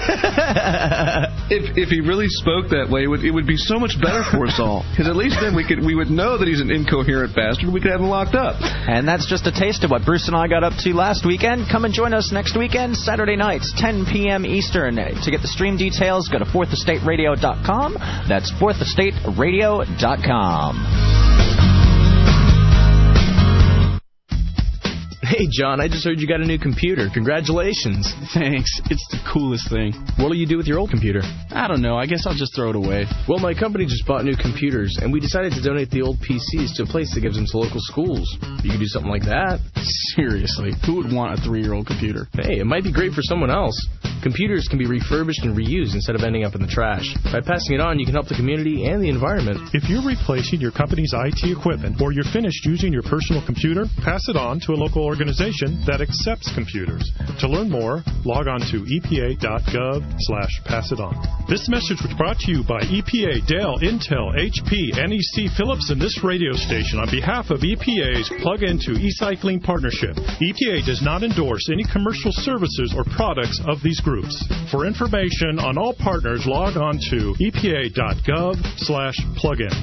if if he really spoke that way, it would, it would be so much better for us all. Because at least then we could we would know that he's an incoherent bastard. We could have him locked up. And that's just a taste of what Bruce and I got up to last weekend. Come and join us next weekend, Saturday nights, ten p.m. Eastern. To get the stream details, go to fourth estate radio dot com. That's fourth estate radio dot com. Hey, John, I just heard you got a new computer. Congratulations. Thanks. It's the coolest thing. What'll you do with your old computer? I don't know. I guess I'll just throw it away. Well, my company just bought new computers, and we decided to donate the old P Cs to a place that gives them to local schools. You could do something like that. Seriously, who would want a three-year-old computer? Hey, it might be great for someone else. Computers can be refurbished and reused instead of ending up in the trash. By passing it on, you can help the community and the environment. If you're replacing your company's I T equipment or you're finished using your personal computer, pass it on to a local organization that accepts computers. To learn more, log on to E P A dot gov slash pass it on. This message was brought to you by E P A, Dell, Intel, H P, N E C, Philips, and this radio station on behalf of E P A's Plug Into E-Cycling Partnership. E P A does not endorse any commercial services or products of these groups. For information on all partners, log on to E P A dot gov slash plug in.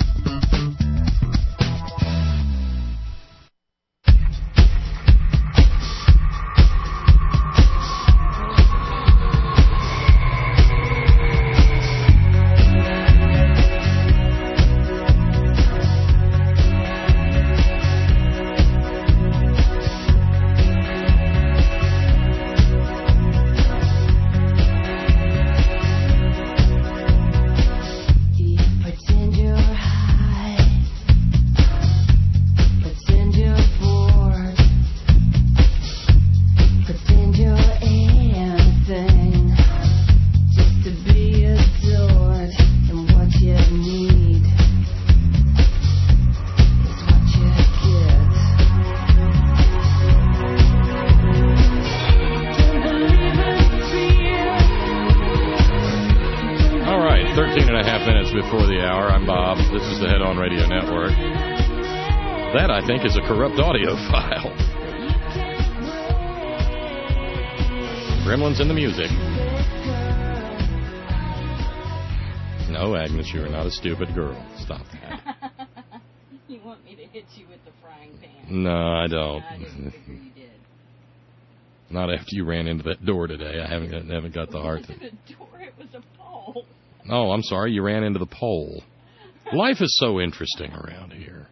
I think is a corrupt audio file. Gremlins in the music. No, Agnes, you are not a stupid girl. Stop that. You want me to hit you with the frying pan? No, I don't. I didn't figure you did. Not after you ran into that door today. I haven't got, haven't got the heart to. It wasn't a door, it was a pole. Oh, I'm sorry. You ran into the pole. Life is so interesting around here.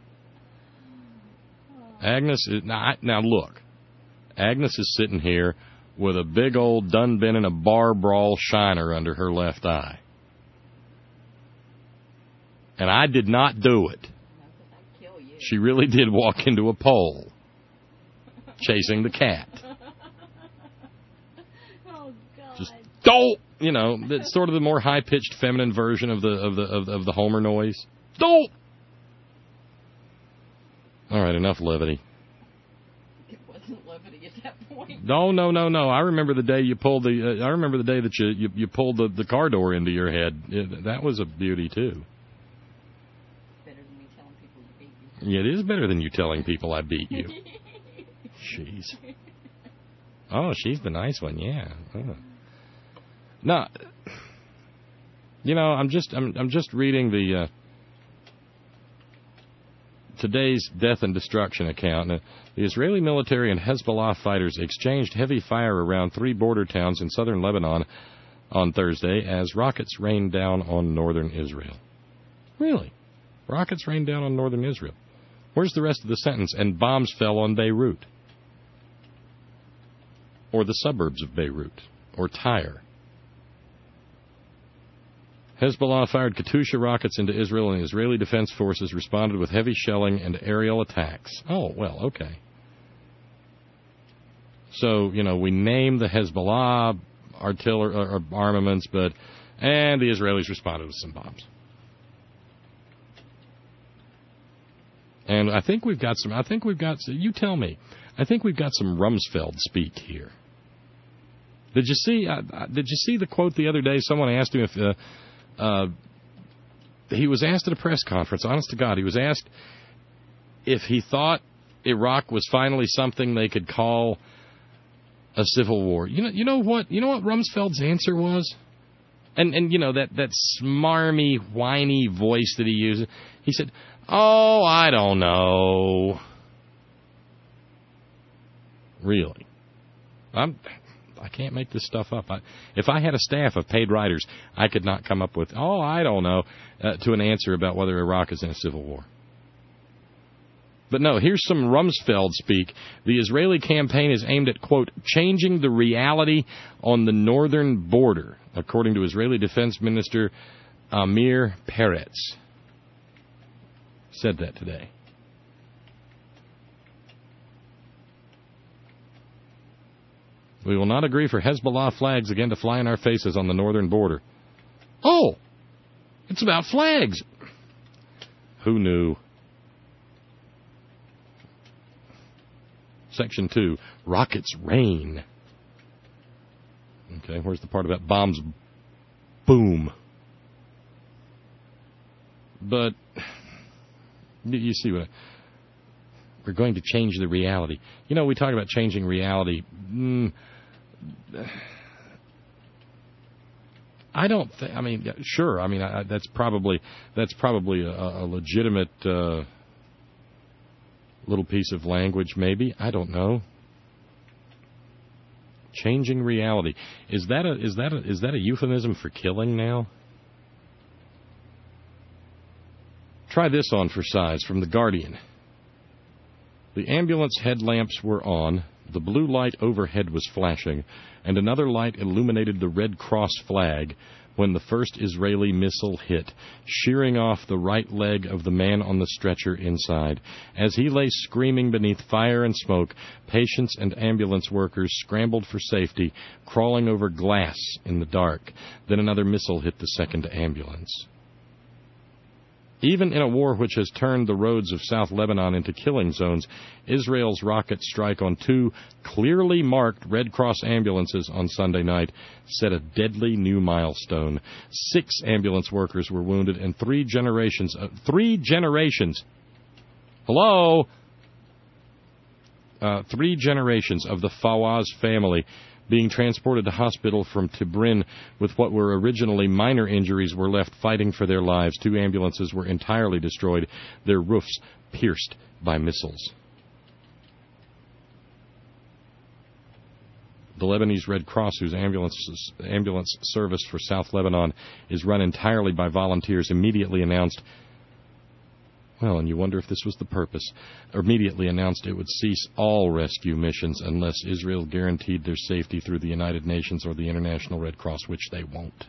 Agnes is now, now look, Agnes is sitting here with a big old done been in a bar brawl shiner under her left eye. And I did not do it. She really did walk into a pole chasing the cat. Oh, God. Just don't, you know, it's sort of the more high-pitched feminine version of the of the of the, of the Homer noise. Don't. All right, enough levity. It wasn't levity at that point. No, no, no, no. I remember the day you pulled the. Uh, I remember the day that you you, you pulled the, the car door into your head. It, that was a beauty too. Better than me telling people you beat me. Yeah, it is better than you telling people I beat you. Jeez. Oh, she's the nice one. Yeah. Oh. No. You know, I'm just I'm I'm just reading the. Uh, Today's death and destruction account. Now, the Israeli military and Hezbollah fighters exchanged heavy fire around three border towns in southern Lebanon on Thursday as rockets rained down on northern Israel. Really? Rockets rained down on northern Israel. Where's the rest of the sentence? And bombs fell on Beirut. Or the suburbs of Beirut. Or Tyre. Hezbollah fired Katyusha rockets into Israel, and Israeli defense forces responded with heavy shelling and aerial attacks. Oh, well, okay. So, you know, we name the Hezbollah artillery or armaments, but and the Israelis responded with some bombs. And I think we've got some. I think we've got. You tell me. I think we've got some Rumsfeld speak here. Did you see? Uh, did you see the quote the other day? Someone asked him if. Uh, Uh, he was asked at a press conference, honest to God, he was asked if he thought Iraq was finally something they could call a civil war. You know, you know what? You know what Rumsfeld's answer was? And and you know that that smarmy, whiny voice that he uses. He said, "Oh, I don't know." Really? I'm. I can't make this stuff up. I, if I had a staff of paid writers, I could not come up with, oh, I don't know, uh, to an answer about whether Iraq is in a civil war. But no, here's some Rumsfeld speak. The Israeli campaign is aimed at, quote, changing the reality on the northern border, according to Israeli Defense Minister Amir Peretz. Said that today. We will not agree for Hezbollah flags again to fly in our faces on the northern border. Oh, it's about flags. Who knew? Section two, rockets rain. Okay, where's the part about bombs boom? But you see what I, we're going to change the reality. You know, we talk about changing reality. Mm, I don't think. I mean, sure. I mean, I, that's probably that's probably a, a legitimate uh, little piece of language. Maybe, I don't know. Changing reality, is that a is that a, is that a euphemism for killing now? Try this on for size from The Guardian. The ambulance headlamps were on, the blue light overhead was flashing, and another light illuminated the Red Cross flag when the first Israeli missile hit, shearing off the right leg of the man on the stretcher inside. As he lay screaming beneath fire and smoke, patients and ambulance workers scrambled for safety, crawling over glass in the dark. Then another missile hit the second ambulance. Even in a war which has turned the roads of South Lebanon into killing zones, Israel's rocket strike on two clearly marked Red Cross ambulances on Sunday night set a deadly new milestone. Six ambulance workers were wounded, and three generations, uh, three generations, hello, uh, three generations of the Fawaz family being transported to hospital from Tibrin with what were originally minor injuries were left fighting for their lives. Two ambulances were entirely destroyed, their roofs pierced by missiles. The Lebanese Red Cross, whose ambulance, ambulance service for South Lebanon is run entirely by volunteers, immediately announced, well, and you wonder if this was the purpose, immediately announced it would cease all rescue missions unless Israel guaranteed their safety through the United Nations or the International Red Cross, which they won't.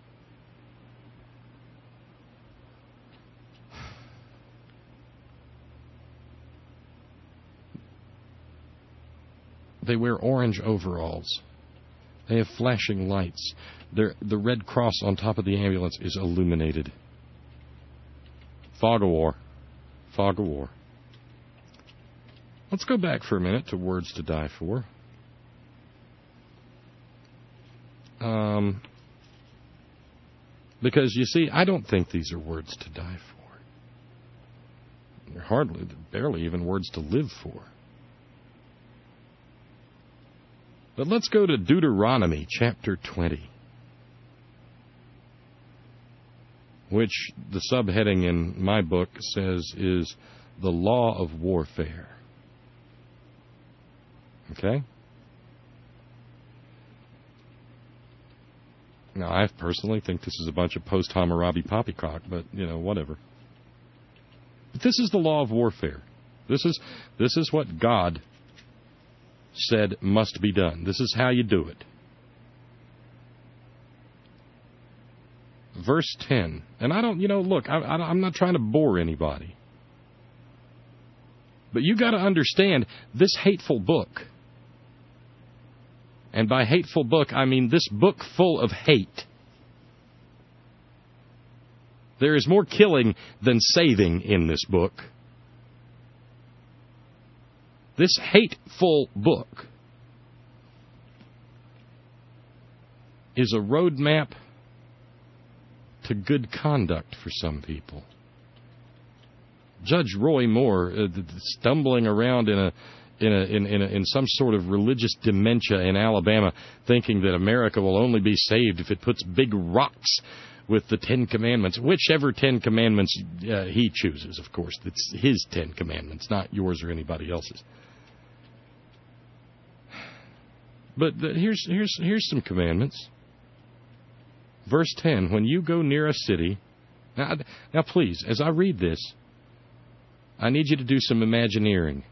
They wear orange overalls. They have flashing lights. They're, the Red Cross on top of the ambulance is illuminated. Fog of war. Fog of war. Let's go back for a minute to Words to Die For. Um, because, you see, I don't think these are words to die for. They're hardly, barely even words to live for. But let's go to Deuteronomy chapter twenty, which the subheading in my book says is the law of warfare. Okay? Now, I personally think this is a bunch of post-Hammurabi poppycock, but, you know, whatever. But this is the law of warfare. This is this is what God said must be done. This is how you do it. Verse ten. And I don't, you know, look, I, I, I'm not trying to bore anybody. But you got to understand this hateful book. And by hateful book, I mean this book full of hate. There is more killing than saving in this book. This hateful book is a roadmap to good conduct for some people. Judge Roy Moore, uh, stumbling around in a in a in in, a, in some sort of religious dementia in Alabama, thinking that America will only be saved if it puts big rocks with the Ten Commandments, whichever Ten Commandments uh, he chooses, of course. It's his Ten Commandments, not yours or anybody else's. But the, here's here's here's some commandments. Verse ten, when you go near a city... Now, now, please, as I read this, I need you to do some Imagineering.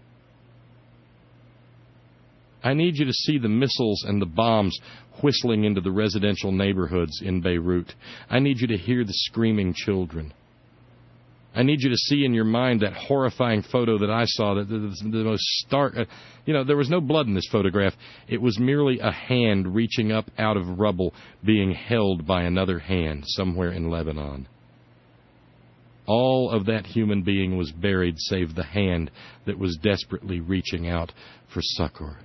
I need you to see the missiles and the bombs whistling into the residential neighborhoods in Beirut. I need you to hear the screaming children. I need you to see in your mind that horrifying photo that I saw, that the, the, the most stark, uh, you know, there was no blood in this photograph. It was merely a hand reaching up out of rubble, being held by another hand somewhere in Lebanon. All of that human being was buried save the hand that was desperately reaching out for succor.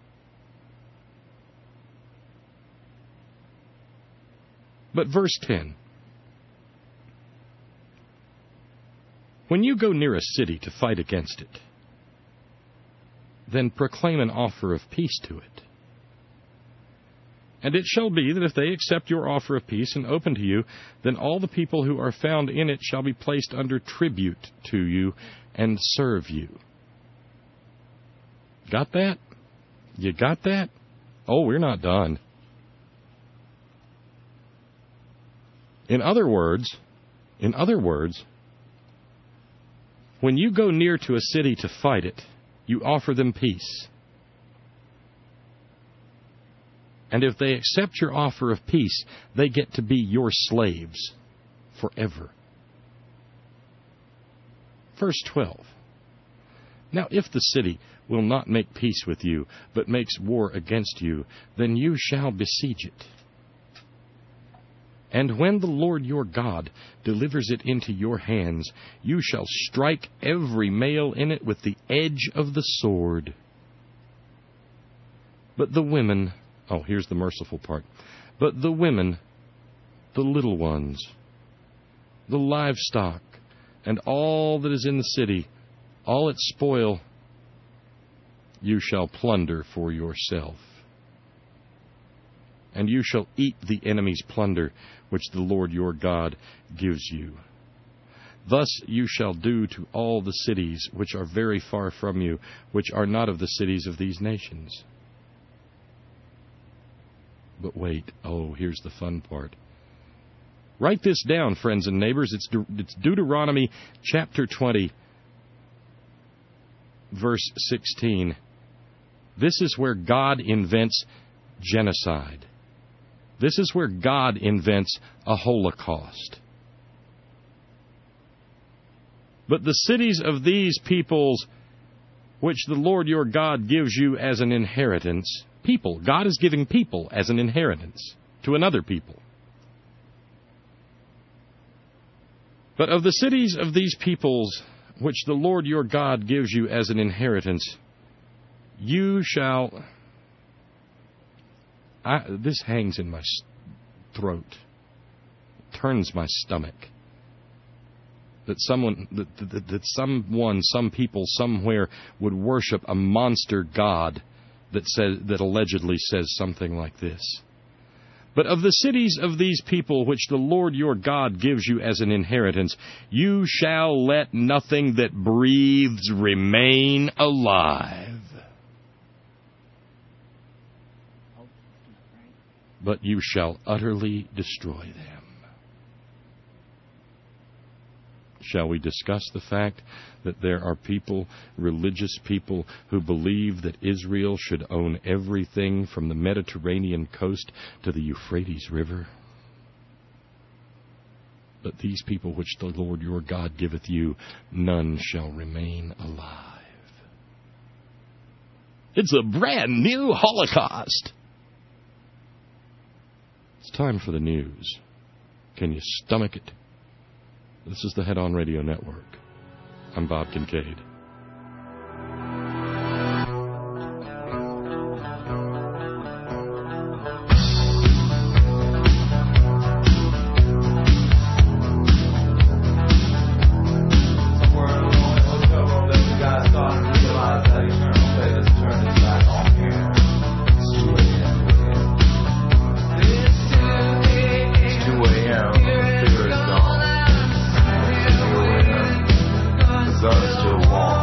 But verse ten. When you go near a city to fight against it, then proclaim an offer of peace to it. And it shall be that if they accept your offer of peace and open to you, then all the people who are found in it shall be placed under tribute to you and serve you. Got that? You got that? Oh, we're not done. In other words, in other words, when you go near to a city to fight it, you offer them peace. And if they accept your offer of peace, they get to be your slaves forever. Verse twelve. Now if the city will not make peace with you, but makes war against you, then you shall besiege it. And when the Lord your God delivers it into your hands, you shall strike every male in it with the edge of the sword. But the women, oh, here's the merciful part. But the women, the little ones, the livestock, and all that is in the city, all its spoil, you shall plunder for yourself. And you shall eat the enemy's plunder, which the Lord your God gives you. Thus you shall do to all the cities which are very far from you, which are not of the cities of these nations. But wait, oh, here's the fun part. Write this down, friends and neighbors. It's, De- it's Deuteronomy chapter twenty, verse sixteen. This is where God invents genocide. This is where God invents a holocaust. But the cities of these peoples, which the Lord your God gives you as an inheritance, people, God is giving people as an inheritance to another people. But of the cities of these peoples, which the Lord your God gives you as an inheritance, you shall... I, this hangs in my throat, turns my stomach. That someone, that, that, that someone, some people somewhere would worship a monster god that says, that allegedly says something like this. But of the cities of these people which the Lord your God gives you as an inheritance, you shall let nothing that breathes remain alive. But you shall utterly destroy them. Shall we discuss the fact that there are people, religious people, who believe that Israel should own everything from the Mediterranean coast to the Euphrates River? But these people which the Lord your God giveth you, none shall remain alive. It's a brand new Holocaust. It's time for the news. Can you stomach it? This is the Head On Radio Network. I'm Bob Kincaid. Still warm.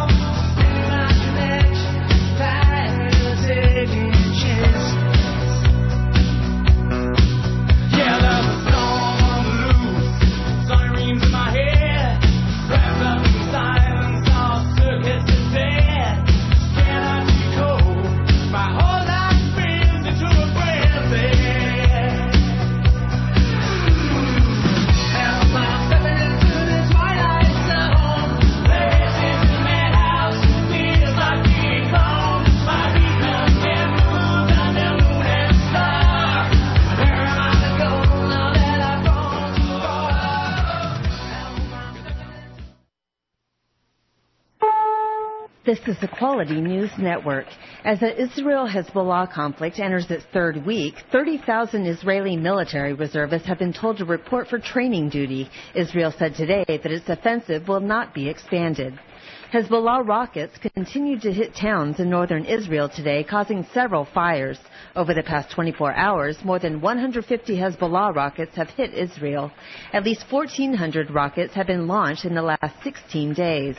This is the Quality News Network. As the Israel-Hezbollah conflict enters its third week, thirty thousand Israeli military reservists have been told to report for training duty. Israel said today that its offensive will not be expanded. Hezbollah rockets continued to hit towns in northern Israel today, causing several fires. Over the past twenty-four hours, more than one hundred fifty Hezbollah rockets have hit Israel. At least fourteen hundred rockets have been launched in the last sixteen days.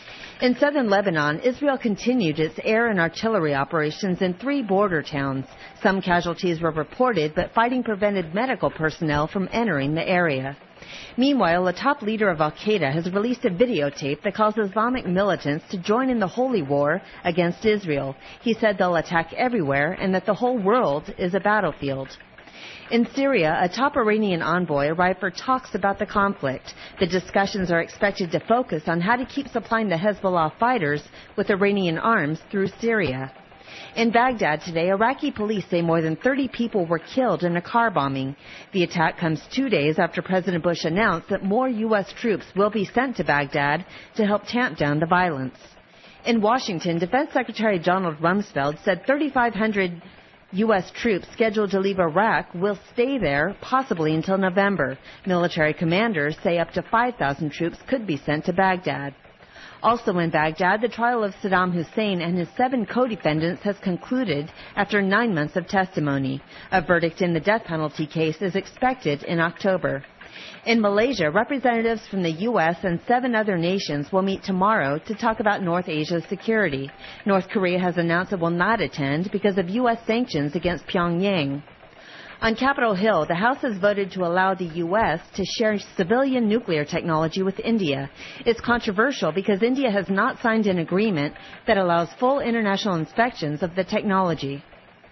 In southern Lebanon, Israel continued its air and artillery operations in three border towns. Some casualties were reported, but fighting prevented medical personnel from entering the area. Meanwhile, a top leader of Al-Qaeda has released a videotape that calls Islamic militants to join in the holy war against Israel. He said they'll attack everywhere and that the whole world is a battlefield. In Syria, a top Iranian envoy arrived for talks about the conflict. The discussions are expected to focus on how to keep supplying the Hezbollah fighters with Iranian arms through Syria. In Baghdad today, Iraqi police say more than thirty people were killed in a car bombing. The attack comes two days after President Bush announced that more U S troops will be sent to Baghdad to help tamp down the violence. In Washington, Defense Secretary Donald Rumsfeld said thirty-five hundred U S troops scheduled to leave Iraq will stay there, possibly until November. Military commanders say up to five thousand troops could be sent to Baghdad. Also in Baghdad, the trial of Saddam Hussein and his seven co-defendants has concluded after nine months of testimony. A verdict in the death penalty case is expected in October. In Malaysia, representatives from the U S and seven other nations will meet tomorrow to talk about North Asia's security. North Korea has announced it will not attend because of U S sanctions against Pyongyang. On Capitol Hill, the House has voted to allow the U S to share civilian nuclear technology with India. It's controversial because India has not signed an agreement that allows full international inspections of the technology.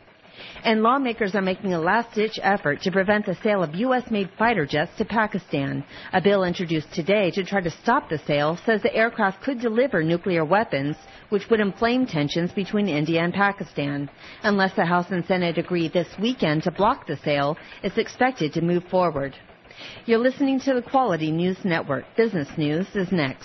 And lawmakers are making a last-ditch effort to prevent the sale of U S-made fighter jets to Pakistan. A bill introduced today to try to stop the sale says the aircraft could deliver nuclear weapons, which would inflame tensions between India and Pakistan. Unless the House and Senate agree this weekend to block the sale, it's expected to move forward. You're listening to the Quality News Network. Business News is next.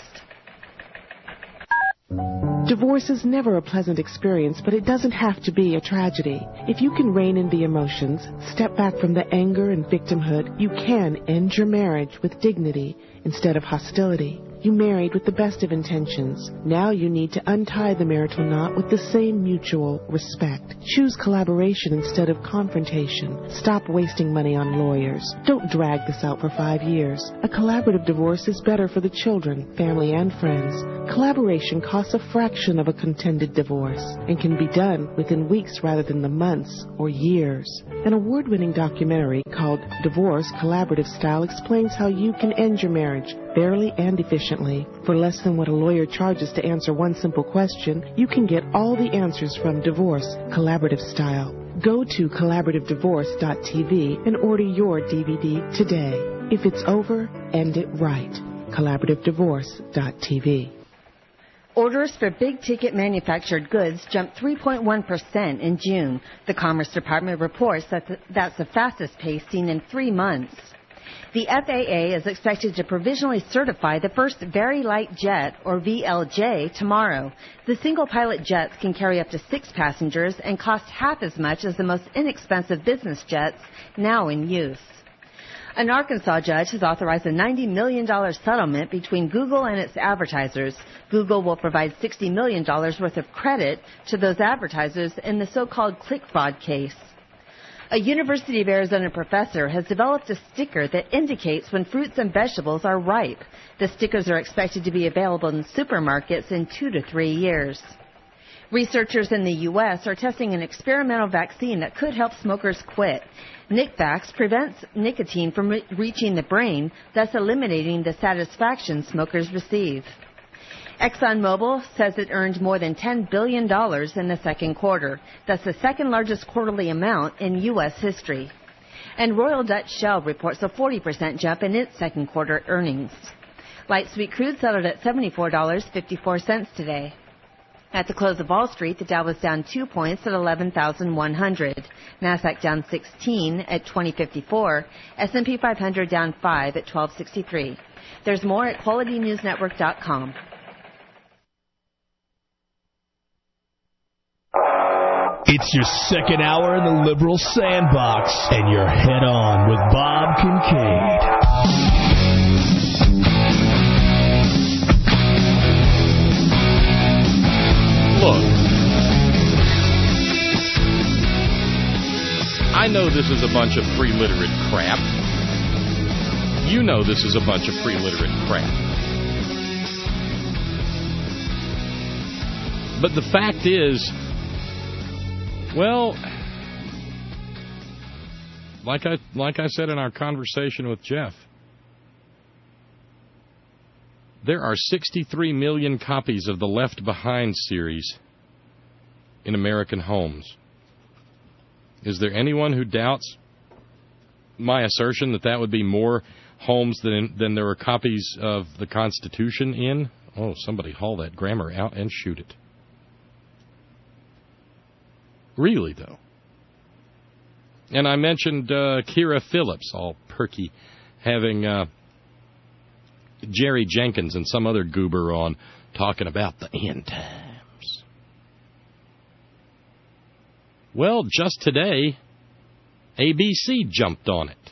Divorce is never a pleasant experience, but it doesn't have to be a tragedy. If you can rein in the emotions, step back from the anger and victimhood, you can end your marriage with dignity instead of hostility. You married with the best of intentions. Now you need to untie the marital knot with the same mutual respect. Choose collaboration instead of confrontation. Stop wasting money on lawyers. Don't drag this out for five years. A collaborative divorce is better for the children, family, and friends. Collaboration costs a fraction of a contended divorce and can be done within weeks rather than the months or years. An award-winning documentary called Divorce Collaborative Style explains how you can end your marriage fairly and efficiently. For less than what a lawyer charges to answer one simple question, you can get all the answers from Divorce Collaborative Style. Go to collaborative divorce dot t v and order your D V D today. If it's over, end it right. collaborative divorce dot t v. Orders for big-ticket manufactured goods jumped three point one percent in June. The Commerce Department reports that th- that's the fastest pace seen in three months. The F A A is expected to provisionally certify the first Very Light Jet, or V L J, tomorrow. The single-pilot jets can carry up to six passengers and cost half as much as the most inexpensive business jets now in use. An Arkansas judge has authorized a ninety million dollars settlement between Google and its advertisers. Google will provide sixty million dollars worth of credit to those advertisers in the so-called click fraud case. A University of Arizona professor has developed a sticker that indicates when fruits and vegetables are ripe. The stickers are expected to be available in supermarkets in two to three years. Researchers in the U S are testing an experimental vaccine that could help smokers quit. Nicvax prevents nicotine from re- reaching the brain, thus eliminating the satisfaction smokers receive. ExxonMobil says it earned more than ten billion dollars in the second quarter. That's the second largest quarterly amount in U S history. And Royal Dutch Shell reports a forty percent jump in its second quarter earnings. Light sweet crude settled at seventy-four dollars and fifty-four cents today. At the close of Wall Street, the Dow was down two points at eleven thousand one hundred. Nasdaq down sixteen at twenty fifty-four. S and P five hundred down five at twelve sixty-three. There's more at quality news network dot com. It's your second hour in the liberal sandbox, and you're head on with Bob Kincaid. Look, I know this is a bunch of free-literate crap. You know this is a bunch of free-literate crap. But the fact is, well, like I like I said in our conversation with Jeff, there are sixty-three million copies of the Left Behind series in American homes. Is there anyone who doubts my assertion that that would be more homes than than there were copies of the Constitution in? Oh, somebody haul that grammar out and shoot it. Really, though. And I mentioned uh, Kira Phillips, all perky, having uh, Jerry Jenkins and some other goober on talking about the end times. Well, just today, A B C jumped on it.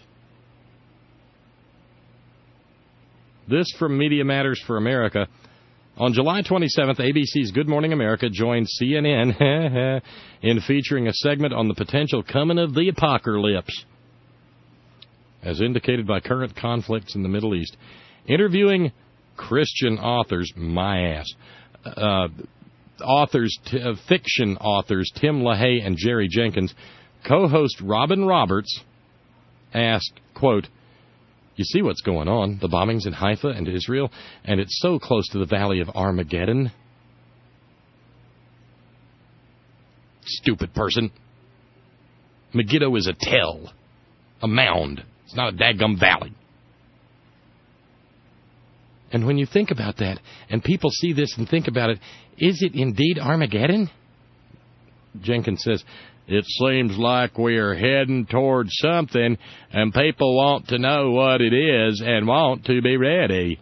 This from Media Matters for America. On July twenty-seventh, A B C's Good Morning America joined C N N in featuring a segment on the potential coming of the apocalypse, as indicated by current conflicts in the Middle East. Interviewing Christian authors, my ass, uh, authors, t- uh, fiction authors Tim LaHaye and Jerry Jenkins, co-host Robin Roberts asked, quote, "You see what's going on, the bombings in Haifa and Israel, and it's so close to the Valley of Armageddon." Stupid person. Megiddo is a tell, a mound. It's not a dadgum valley. And when you think about that, and people see this and think about it, is it indeed Armageddon? Jenkins says, "It seems like we're heading towards something, and people want to know what it is and want to be ready.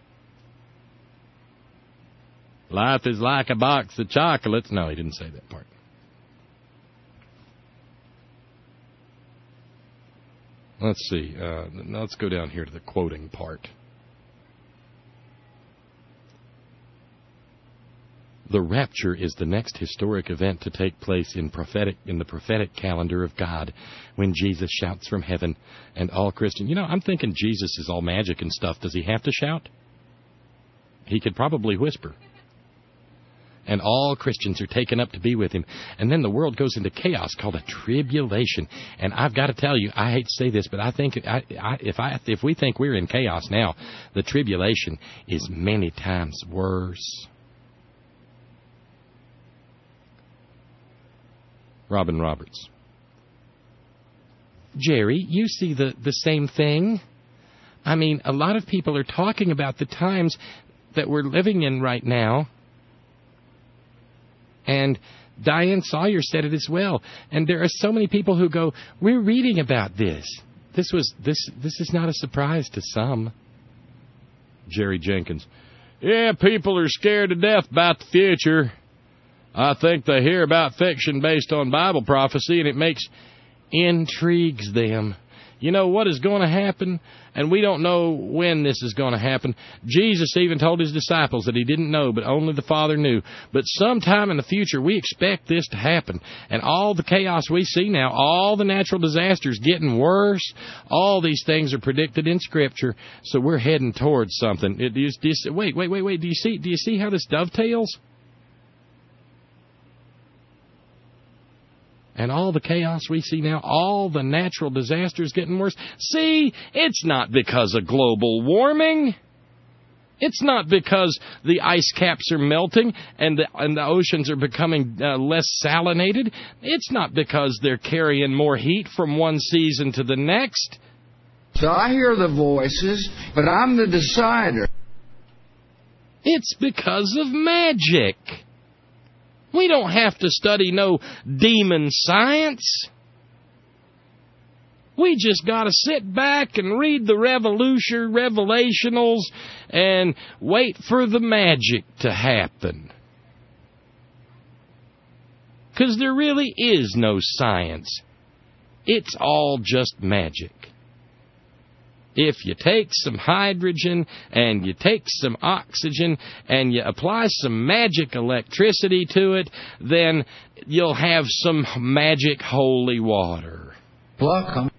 Life is like a box of chocolates." No, he didn't say that part. Let's see. Uh, let's go down here to the quoting part. "The rapture is the next historic event to take place in prophetic in the prophetic calendar of God, when Jesus shouts from heaven, and all Christians..." You know, I'm thinking Jesus is all magic and stuff. Does he have to shout? He could probably whisper. "And all Christians are taken up to be with him. And then the world goes into chaos called a tribulation." And I've got to tell you, I hate to say this, but I think I, I, if I if we think we're in chaos now, the tribulation is many times worse. Robin Roberts. "Jerry, you see the, the same thing. I mean, a lot of people are talking about the times that we're living in right now. And Diane Sawyer said it as well. And there are so many people who go, we're reading about this. This was this this is not a surprise to some." Jerry Jenkins. "Yeah, people are scared to death about the future. I think they hear about fiction based on Bible prophecy, and it makes intrigues them. You know what is going to happen, and we don't know when this is going to happen. Jesus even told his disciples that he didn't know, but only the Father knew. But sometime in the future, we expect this to happen. And all the chaos we see now, all the natural disasters getting worse, all these things are predicted in Scripture. So we're heading towards something." It, do you, do you, wait, wait, wait, wait. Do you see? Do you see how this dovetails? And all the chaos we see now, all the natural disasters getting worse. See, it's not because of global warming. It's not because the ice caps are melting and the, and the oceans are becoming uh, less salinated. It's not because they're carrying more heat from one season to the next. So I hear the voices, but I'm the decider. It's because of magic. We don't have to study no demon science. We just got to sit back and read the revolution, revelationals and wait for the magic to happen. Because there really is no science. It's all just magic. If you take some hydrogen and you take some oxygen and you apply some magic electricity to it, then you'll have some magic holy water. Pluck 'em.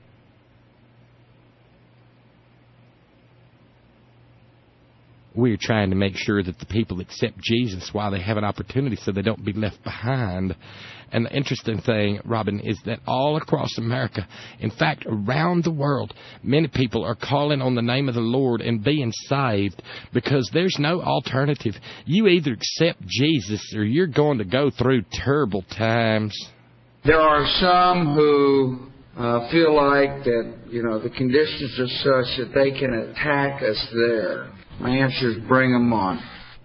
We're trying to make sure that the people accept Jesus while they have an opportunity so they don't be left behind. And the interesting thing, Robin, is that all across America, in fact, around the world, many people are calling on the name of the Lord and being saved because there's no alternative. You either accept Jesus or you're going to go through terrible times. There are some who uh, feel like that, you know, the conditions are such that they can attack us there. My answer is bring them on.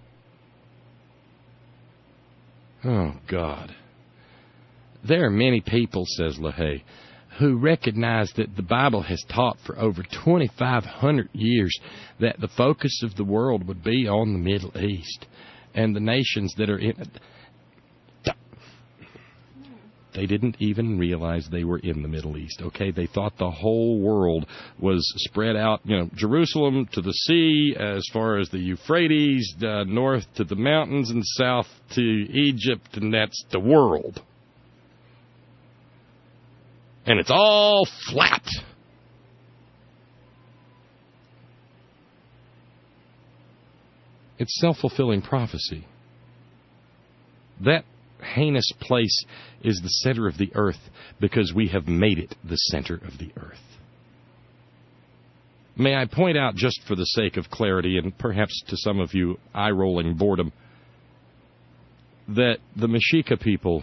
Oh, God. There are many people, says LaHaye, who recognize that the Bible has taught for over twenty-five hundred years that the focus of the world would be on the Middle East and the nations that are in it. They didn't even realize they were in the Middle East, okay? They thought the whole world was spread out, you know, Jerusalem to the sea, as far as the Euphrates, uh, north to the mountains, and south to Egypt, and that's the world. And it's all flat. It's self-fulfilling prophecy. That heinous place is the center of the earth because we have made it the center of the earth. May I point out, just for the sake of clarity, and perhaps to some of you eye-rolling boredom, that the Mexica people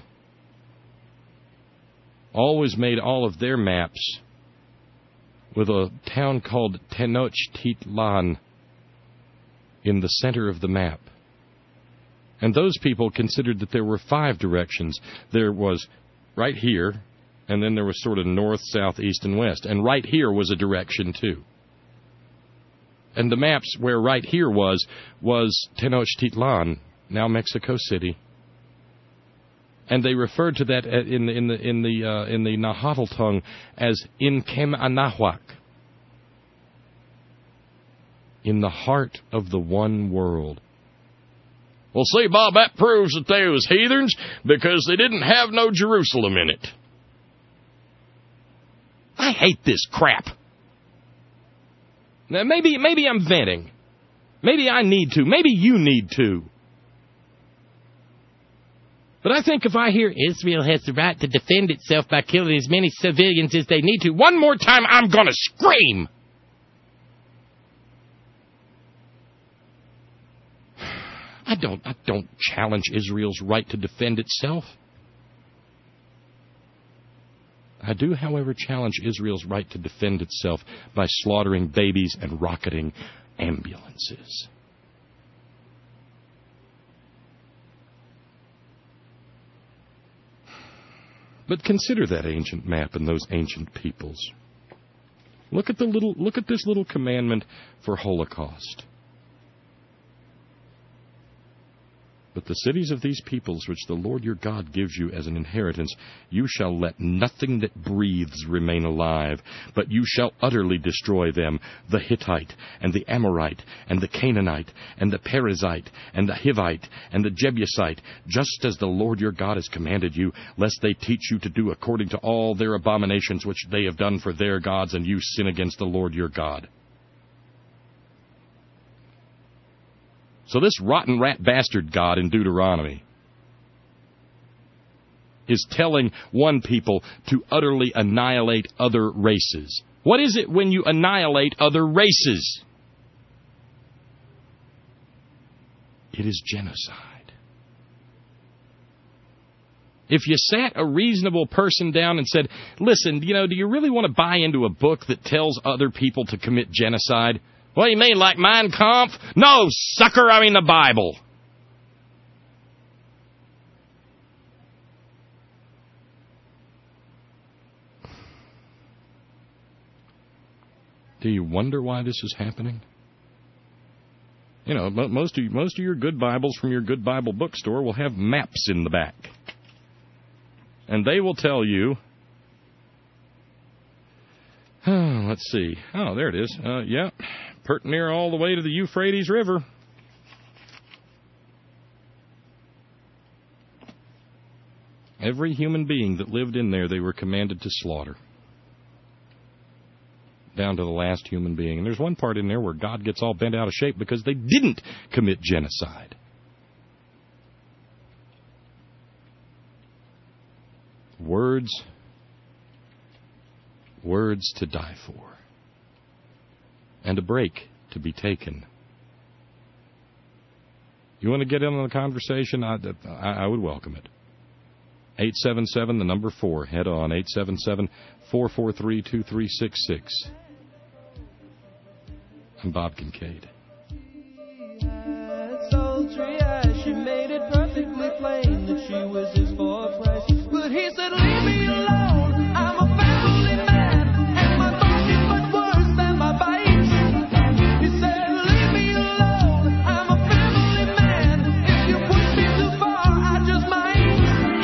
always made all of their maps with a town called Tenochtitlan in the center of the map. And those people considered that there were five directions. There was right here, and then there was sort of north, south, east, and west. And right here was a direction, too. And the maps where right here was, was Tenochtitlan, now Mexico City. And they referred to that in the in the in the uh, in the Nahuatl tongue as Inkem Anahuac, in the heart of the one world. Well, see, Bob, that proves that they was heathens because they didn't have no Jerusalem in it. I hate this crap. Now, maybe maybe I'm venting. Maybe I need to. Maybe you need to. But I think if I hear Israel has the right to defend itself by killing as many civilians as they need to, one more time I'm going to scream. I don't, I don't challenge Israel's right to defend itself. I do, however, challenge Israel's right to defend itself by slaughtering babies and rocketing ambulances. But consider that ancient map and those ancient peoples. Look at the little, look at this little commandment for Holocaust. But the cities of these peoples, which the Lord your God gives you as an inheritance, you shall let nothing that breathes remain alive, but you shall utterly destroy them, the Hittite, and the Amorite, and the Canaanite, and the Perizzite, and the Hivite, and the Jebusite, just as the Lord your God has commanded you, lest they teach you to do according to all their abominations which they have done for their gods, and you sin against the Lord your God. So this rotten rat bastard God in Deuteronomy is telling one people to utterly annihilate other races. What is it when you annihilate other races? It is genocide. If you sat a reasonable person down and said, listen, you know, do you really want to buy into a book that tells other people to commit genocide? What do you mean, like Mein Kampf? No, sucker, I mean the Bible. Do you wonder why this is happening? You know, most of, most of your good Bibles from your good Bible bookstore will have maps in the back. And they will tell you, oh, let's see. Oh, there it is. Uh, yeah, pert near all the way to the Euphrates River. Every human being that lived in there, they were commanded to slaughter. Down to the last human being. And there's one part in there where God gets all bent out of shape because they didn't commit genocide. Words, words to die for. And a break to be taken. You want to get in on the conversation? I, I, I would welcome it. eight seven seven, the number four. Head on, eight seven seven, four four three, two three six six. I'm Bob Kincaid. Sultry eyes, she made it perfectly plain that she was his for a price. But he said, leave me alone, I'm a family man, and my bite is much worse than my bite. He said, leave me alone, I'm a family man, if you push me too far, I just might.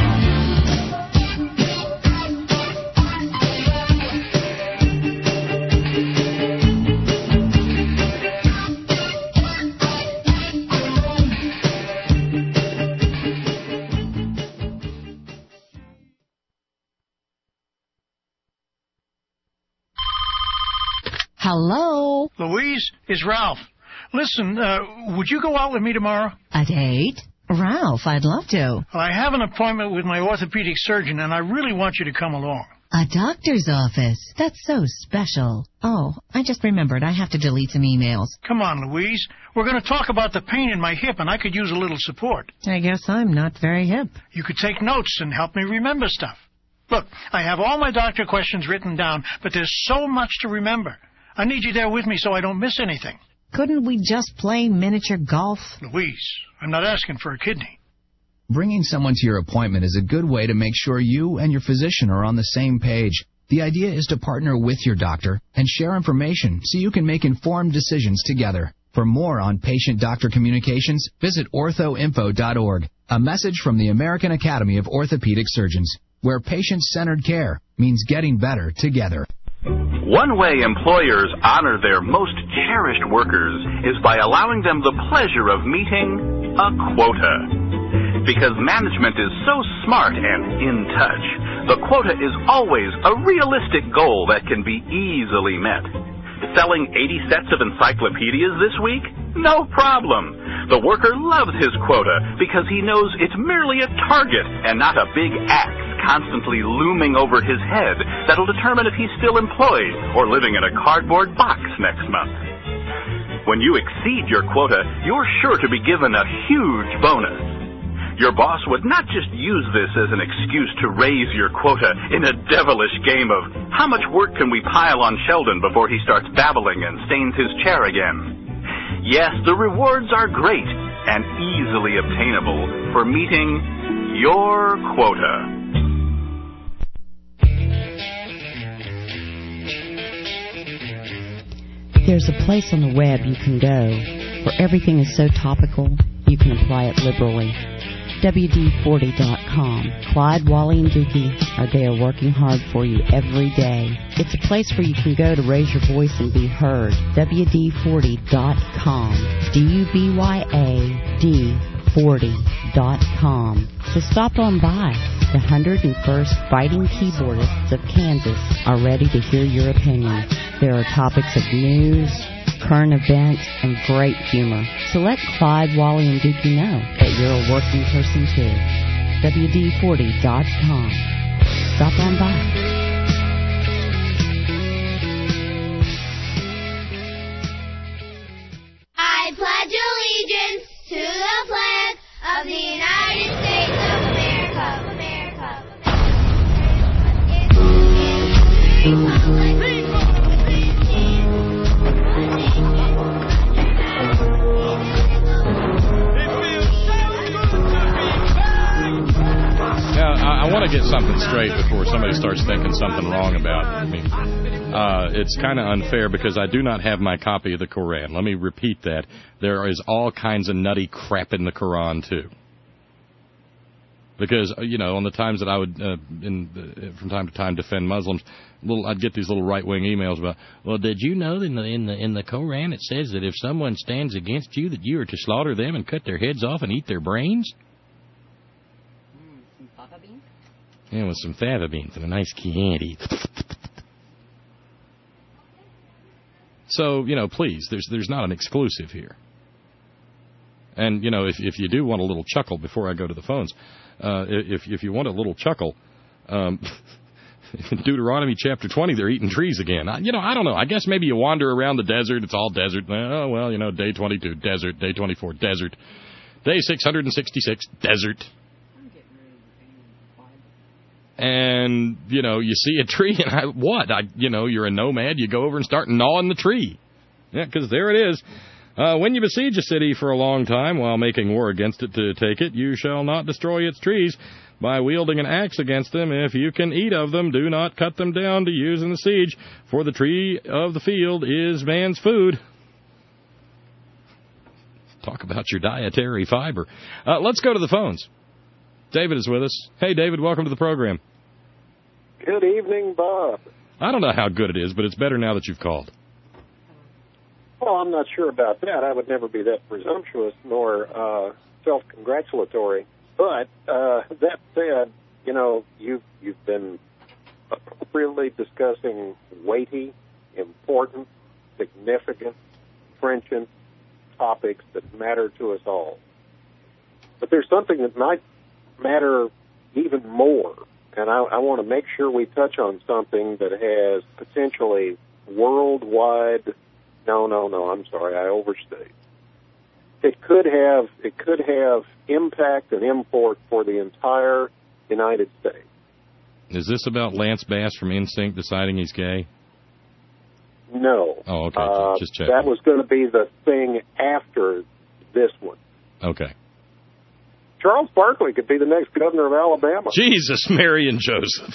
Hello? Louise, it's Ralph. Listen, uh, would you go out with me tomorrow? A date? Ralph, I'd love to. Well, I have an appointment with my orthopedic surgeon, and I really want you to come along. A doctor's office? That's so special. Oh, I just remembered. I have to delete some emails. Come on, Louise. We're going to talk about the pain in my hip, and I could use a little support. I guess I'm not very hip. You could take notes and help me remember stuff. Look, I have all my doctor questions written down, but there's so much to remember. I need you there with me so I don't miss anything. Couldn't we just play miniature golf? Louise, I'm not asking for a kidney. Bringing someone to your appointment is a good way to make sure you and your physician are on the same page. The idea is to partner with your doctor and share information so you can make informed decisions together. For more on patient-doctor communications, visit ortho info dot org. A message from the American Academy of Orthopedic Surgeons, where patient-centered care means getting better together. One way employers honor their most cherished workers is by allowing them the pleasure of meeting a quota. Because management is so smart and in touch, the quota is always a realistic goal that can be easily met. Selling eighty sets of encyclopedias this week? No problem. The worker loves his quota because he knows it's merely a target and not a big axe constantly looming over his head that'll determine if he's still employed or living in a cardboard box next month. When you exceed your quota, you're sure to be given a huge bonus. Your boss would not just use this as an excuse to raise your quota in a devilish game of how much work can we pile on Sheldon before he starts babbling and stains his chair again. Yes, the rewards are great and easily obtainable for meeting your quota. There's a place on the web you can go where everything is so topical you can apply it liberally. W D forty dot com. Clyde, Wally, and Dookie are there working hard for you every day. It's a place where you can go to raise your voice and be heard. W D forty dot com. D U B Y A D forty dot com. So stop on by. The one hundred first Fighting Keyboardists of Kansas are ready to hear your opinion. There are topics of news, current events, and great humor. So let Clyde, Wally, and Dookie know that you're a working person too. W D forty dot com. Stop on by. I pledge allegiance to the flag of the United States of America. Now, I, I want to get something straight before somebody starts thinking something wrong about me. Uh, it's kind of unfair because I do not have my copy of the Quran. Let me repeat that. There is all kinds of nutty crap in the Quran, too. Because, uh, you know, on the times that I would, uh, in, uh, from time to time, defend Muslims, little, I'd get these little right-wing emails about, well, did you know that in the, in the in the Koran it says that if someone stands against you, that you are to slaughter them and cut their heads off and eat their brains? Mm, some fava beans? Yeah, with some fava beans and a nice Chianti. So, you know, please, there's there's not an exclusive here. And, you know, if if you do want a little chuckle before I go to the phones, uh, if if you want a little chuckle, um, in Deuteronomy chapter twenty, they're eating trees again. I, you know, I don't know. I guess maybe you wander around the desert. It's all desert. Oh, well, you know, day twenty-two, desert. Day twenty-four, desert. Day six hundred sixty-six, desert. And, you know, you see a tree, and I, what? I, you know, you're a nomad. You go over and start gnawing the tree. Yeah, because there it is. Uh, when you besiege a city for a long time while making war against it to take it, you shall not destroy its trees by wielding an axe against them. If you can eat of them, do not cut them down to use in the siege, for the tree of the field is man's food. Talk about your dietary fiber. Uh, let's go to the phones. David is with us. Hey, David, welcome to the program. Good evening, Bob. I don't know how good it is, but it's better now that you've called. Well, I'm not sure about that. I would never be that presumptuous nor uh, self-congratulatory. But uh, that said, you know, you've, you've been appropriately discussing weighty, important, significant, trenchant topics that matter to us all. But there's something that might matter even more, and I, I want to make sure we touch on something that has potentially worldwide. No, no, no. I'm sorry, I overstate. It could have it could have impact and import for the entire United States. Is this about Lance Bass from N Sync deciding he's gay? No. Oh, okay. Uh, Just checking. that was going to be the thing after this one. Okay. Charles Barkley could be the next governor of Alabama. Jesus, Mary and Joseph.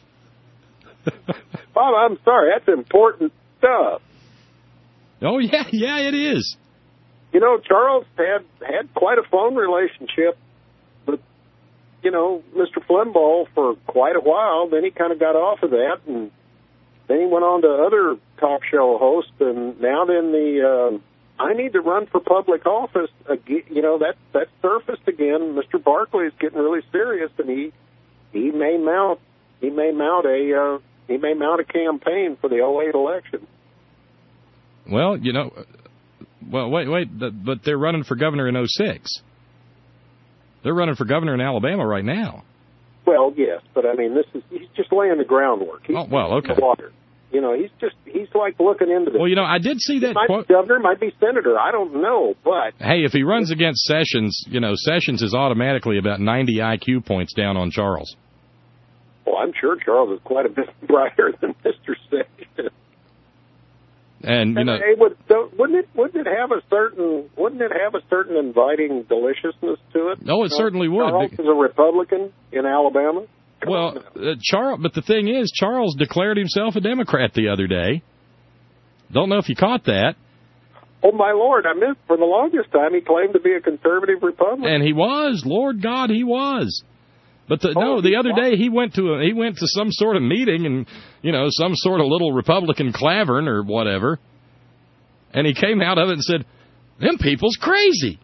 Bob, I'm sorry. That's important stuff. Oh, yeah, yeah, it is. You know, Charles had had quite a phone relationship with, you know, Mister Flimbaugh for quite a while. Then he kind of got off of that, and then he went on to other talk show hosts, and now then the... Uh, I need to run for public office. Again, you know, that that surfaced again. Mister Barkley is getting really serious, and he he may mount he may mount a uh, he may mount a campaign for the oh eight election. Well, you know, well, wait, wait, but they're running for governor in oh six. They're running for governor in Alabama right now. Well, yes, but I mean, this is he's just laying the groundwork. He's oh, well, okay. The water. You know, he's just, he's like looking into this. Well, you know, I did see that he might quote. be governor, might be senator, I don't know, but... Hey, if he runs against Sessions, you know, Sessions is automatically about ninety I Q points down on Charles. Well, I'm sure Charles is quite a bit brighter than Mister Sessions. And, you know... Hey, would, wouldn't it, wouldn't it have a certain, wouldn't it have a certain inviting deliciousness to it? Oh, it you know, certainly would. Charles is a Republican in Alabama. Come well, uh, Charles, but the thing is, Charles declared himself a Democrat the other day. Don't know if you caught that. Oh, my Lord, I missed. For the longest time, he claimed to be a conservative Republican. And he was. Lord God, he was. But the, oh, no, the other day he went to a, he went to some sort of meeting and, you know, some sort of little Republican clavern or whatever. And he came out of it and said, them people's crazy.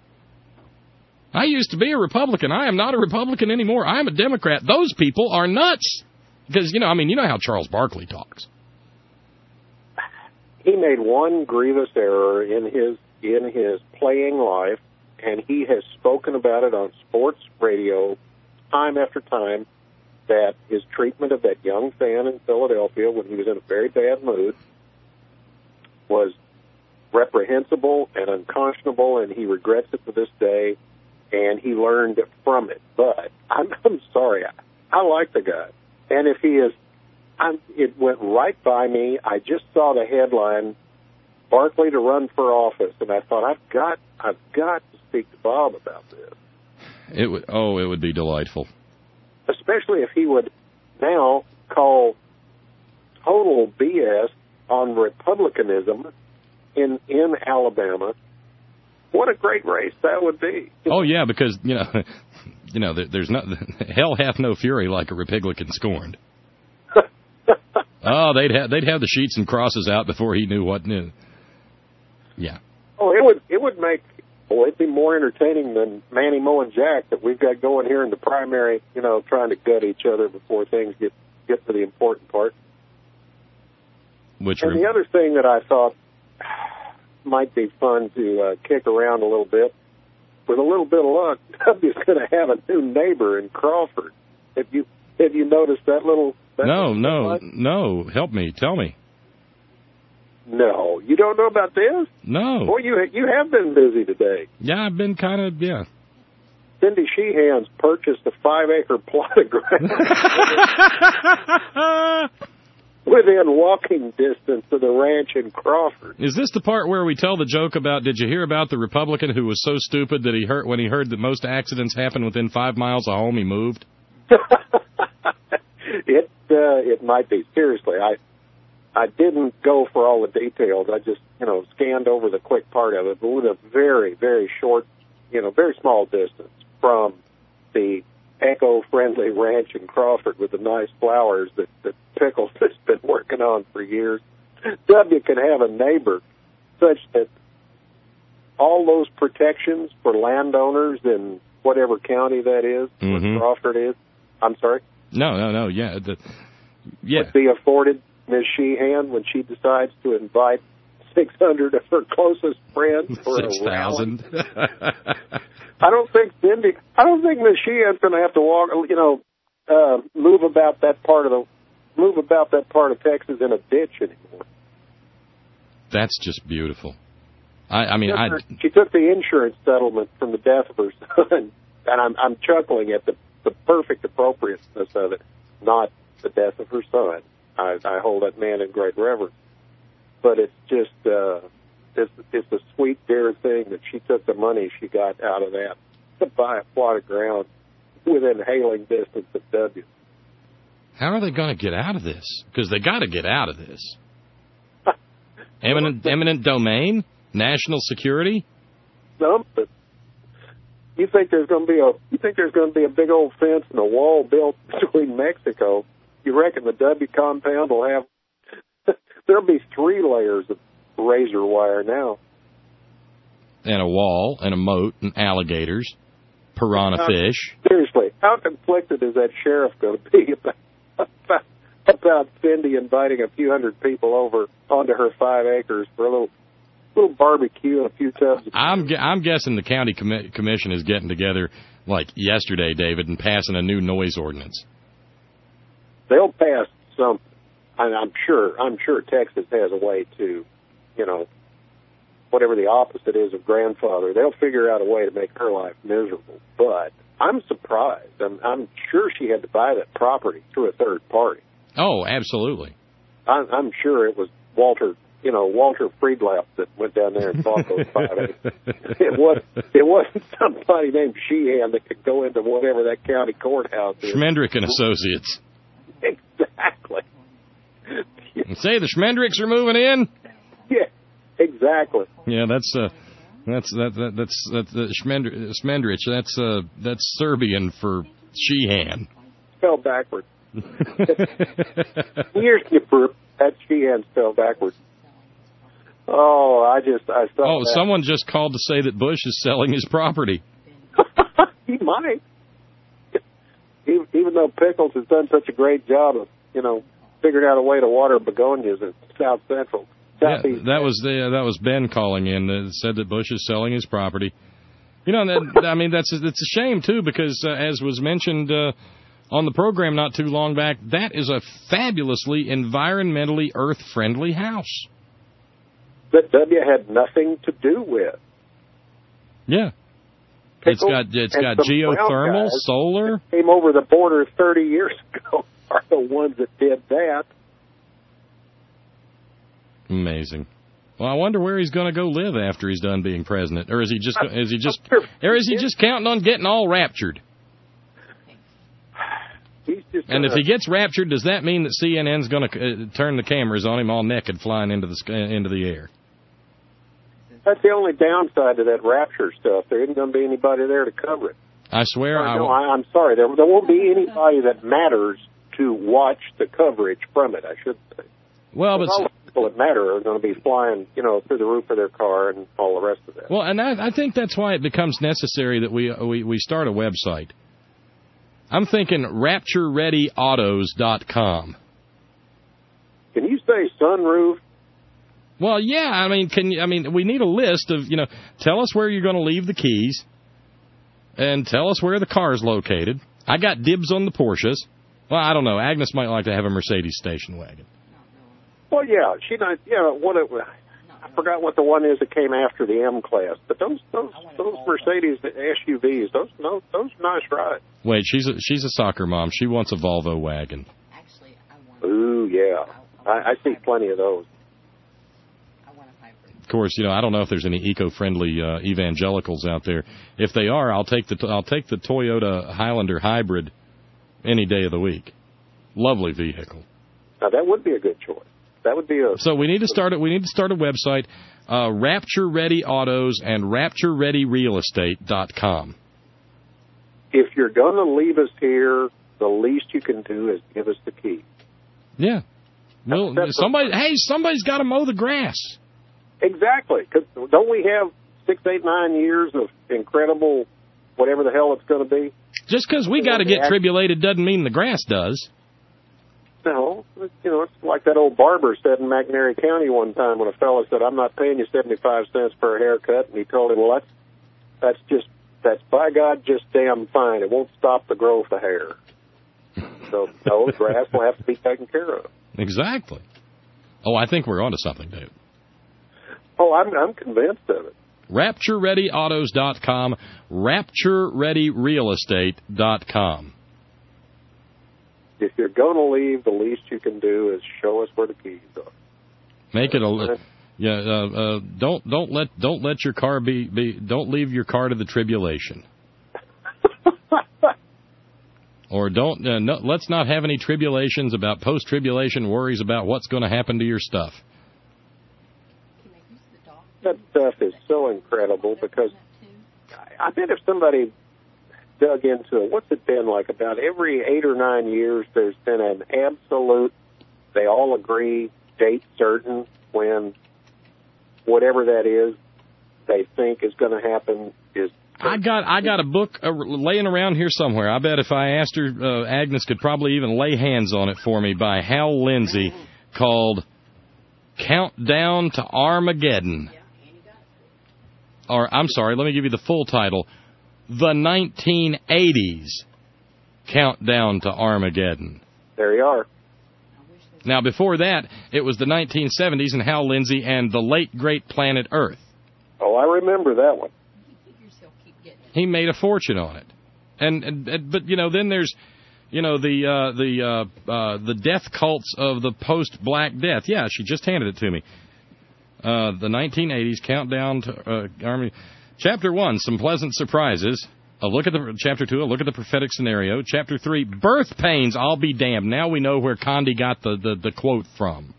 I used to be a Republican. I am not a Republican anymore. I am a Democrat. Those people are nuts. Because, you know, I mean, you know how Charles Barkley talks. He made one grievous error in his in his playing life, and he has spoken about it on sports radio time after time, that his treatment of that young fan in Philadelphia when he was in a very bad mood was reprehensible and unconscionable, and he regrets it to this day. And he learned from it. But I'm, I'm sorry, I, I like the guy. And if he is, I'm, it went right by me. I just saw the headline, Barkley to run for office, and I thought, I've got, I've got to speak to Bob about this. It would, oh, it would be delightful. Especially if he would now call total B S on Republicanism in in Alabama. What a great race that would be. Oh, yeah, because, you know, you know, there, there's not hell hath no fury like a Republican scorned. Oh, they'd have they'd have the sheets and crosses out before he knew what knew. Yeah. Oh, it would it would make boy, it'd be more entertaining than Manny Moe and Jack that we've got going here in the primary. You know, trying to gut each other before things get get to the important part. Which and re- the other thing that I thought might be fun to uh, kick around a little bit, with a little bit of luck, W's going to have a new neighbor in Crawford. Have you have you noticed that little? That no, little no, spot? no. Help me. Tell me. No, you don't know about this? No. Boy, you you have been busy today. Yeah, I've been kind of yeah. Cindy Sheehan's purchased a five-acre plot of ground within walking distance of the ranch in Crawford. Is this the part where we tell the joke about, did you hear about the Republican who was so stupid that he heard when he heard that most accidents happen within five miles of home, he moved? it uh, it might be. Seriously, I I didn't go for all the details. I just, you know, scanned over the quick part of it, but with a very, very short, you know, very small distance from the eco-friendly ranch in Crawford with the nice flowers that, that Pickles has been working on for years. W can have a neighbor such that all those protections for landowners in whatever county that is, Mhm. where Crawford is, I'm sorry? No, no, no, yeah. The, yeah. Would be afforded Miz Sheehan when she decides to invite six hundred of her closest friends for six thousand. a rally. I don't think Cindy, I don't think Miz Sheehan's going to have to walk, you know, uh, move about that part of the, move about that part of Texas in a ditch anymore. That's just beautiful. I, I mean, She took I. her- She took the insurance settlement from the death of her son, and I'm, I'm chuckling at the, the perfect appropriateness of it, not the death of her son. I, I hold that man in great reverence. But it's just, uh, it's, it's a sweet, dear thing that she took the money she got out of that to buy a plot of ground within hailing distance of W. How are they going to get out of this? Because they got to get out of this. Eminent, eminent domain, national security. Something. You think there's going to be a, you think there's going to be a big old fence and a wall built between Mexico? You reckon the W compound will have? There'll be three layers of razor wire now. And a wall, and a moat, and alligators, piranha How- fish. Seriously, how conflicted is that sheriff going to be about, about, about Cindy inviting a few hundred people over onto her five acres for a little little barbecue and a few tubs of I'm gu- I'm guessing the county commi- commission is getting together like yesterday, David, and passing a new noise ordinance. They'll pass something. And I'm sure, I'm sure Texas has a way to, you know, whatever the opposite is of grandfather, they'll figure out a way to make her life miserable. But I'm surprised. I'm, I'm sure she had to buy that property through a third party. Oh, absolutely. I'm, I'm sure it was Walter, you know, Walter Friedlauf that went down there and bought those five acres. It was, it wasn't somebody named Sheehan that could go into whatever that county courthouse is. Schmendrick and Associates. Exactly. And say the Schmendricks are moving in. Yeah, exactly. Yeah, that's uh, that's that, that that's that's uh, Schmendr- Schmendrich. That's uh, that's Serbian for Sheehan. Spelled backwards. Here's the that Sheehan spelled backwards. Oh, I just I saw. Oh, that. someone just called to say that Bush is selling his property. He might. Even, even though Pickles has done such a great job of, you know, figured out a way to water begonias in South Central. Yeah, Southeast. that was the uh, that was Ben calling in that said that Bush is selling his property. You know, that, I mean, that's it's a shame too because uh, as was mentioned uh, on the program not too long back, that is a fabulously environmentally earth-friendly house. That W had nothing to do with. Yeah, Pickles it's got it's and got some brown geothermal, guys solar. Came over the border thirty years ago are the ones that did that. Amazing. Well, I wonder where he's going to go live after he's done being president, or is he just is he just or is he just counting on getting all raptured? He's just And if gonna- he gets raptured, does that mean that C N N's going to uh, turn the cameras on him all naked, flying into the sky, into the air? That's the only downside to that rapture stuff. There isn't going to be anybody there to cover it. I swear Uh, I no, will. I, I'm sorry. There, there won't be anybody that matters to watch the coverage from it, I should say. Well, but all the people that matter are going to be flying, you know, through the roof of their car and all the rest of that. well, and I, I think that's why it becomes necessary that we we, we start a website. I'm thinking rapture ready autos dot com. Can you say sunroof? Well, yeah. I mean, can you, I mean, we need a list of, you know, tell us where you're going to leave the keys, and tell us where the car's located. I got dibs on the Porsches. Well, I don't know. Agnes might like to have a Mercedes station wagon. Well, yeah, she not. Yeah, what it, I forgot what the one is that came after the M class, but those those those Mercedes S U Vs, those those those are nice rides. Wait, she's a, she's a soccer mom. She wants a Volvo wagon. Ooh, yeah, I, I see plenty of those. Of course, you know, I don't know if there's any eco-friendly uh, evangelicals out there. If they are, I'll take the I'll take the Toyota Highlander hybrid any day of the week. Lovely vehicle. Now that would be a good choice. That would be a. So we need to start it. We need to start a website, uh, Rapture Ready Autos and Rapture Ready Real Estate dot com. If you're going to leave us here, the least you can do is give us the key. Yeah. Well, That's somebody. Hey, somebody's got to mow the grass. Exactly. 'Cause don't we have six, eight, nine years of incredible, whatever the hell it's going to be? Just because we got to get tribulated doesn't mean the grass does. No, you know, it's like that old barber said in McNairy County one time when a fellow said, "I'm not paying you seventy-five cents for a haircut," and he told him, "Well, that's that's just that's by God just damn fine. It won't stop the growth of hair." So, no, the grass will have to be taken care of. Exactly. Oh, I think we're onto something, Dave. Oh, I'm I'm convinced of it. Rapture Ready Autos dot com, Rapture Ready Real Estate dot com. If you're going to leave, the least you can do is show us where the keys are. Make it a yeah. Uh, uh, don't don't let don't let your car be, be don't leave your car to the tribulation. Or don't uh, no, let's not have any tribulations about post tribulation worries about what's going to happen to your stuff. That stuff is so incredible because I bet if somebody dug into it, what's it been like? About every eight or nine years, there's been an absolute, they all agree, date certain when whatever that is they think is going to happen is. I got I got a book uh, laying around here somewhere. I bet if I asked her, uh, Agnes could probably even lay hands on it for me, by Hal Lindsey, called Countdown to Armageddon. Or, I'm sorry, let me give you the full title. The nineteen eighties Countdown to Armageddon. There you are. Now, before that, it was the nineteen seventies and Hal Lindsey and the late, great Planet Earth. Oh, I remember that one. He made a fortune on it. And, and, and but, you know, then there's, you know, the uh, the uh, uh, the death cults of the post-Black Death. Yeah, she just handed it to me. Uh, the nineteen eighties Countdown to uh, Army. Chapter one, some pleasant surprises. A look at the chapter two. A look at the prophetic scenario. Chapter three, birth pains. I'll be damned. Now we know where Condi got the, the, the quote from.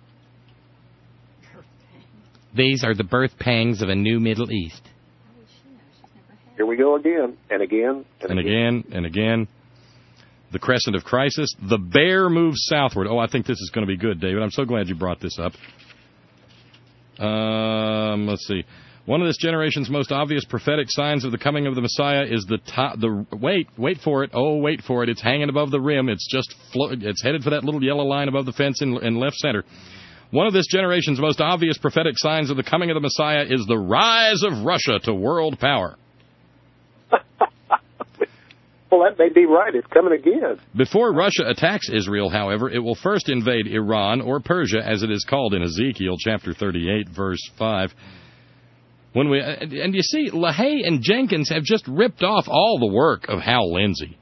These are the birth pangs of a new Middle East. Here we go again and again and, And again and again. The crescent of crisis. The bear moves southward. Oh, I think this is going to be good, David. I'm so glad you brought this up. Um, let's see. One of this generation's most obvious prophetic signs of the coming of the Messiah is the top. The wait, wait for it. Oh, wait for it. It's hanging above the rim. It's just flo- it's headed for that little yellow line above the fence in, in left center. One of this generation's most obvious prophetic signs of the coming of the Messiah is the rise of Russia to world power. Well, that may be right. It's coming again. Before Russia attacks Israel, however, it will first invade Iran, or Persia, as it is called in Ezekiel chapter thirty-eight, verse five. When we and you see, LaHaye and Jenkins have just ripped off all the work of Hal Lindsey.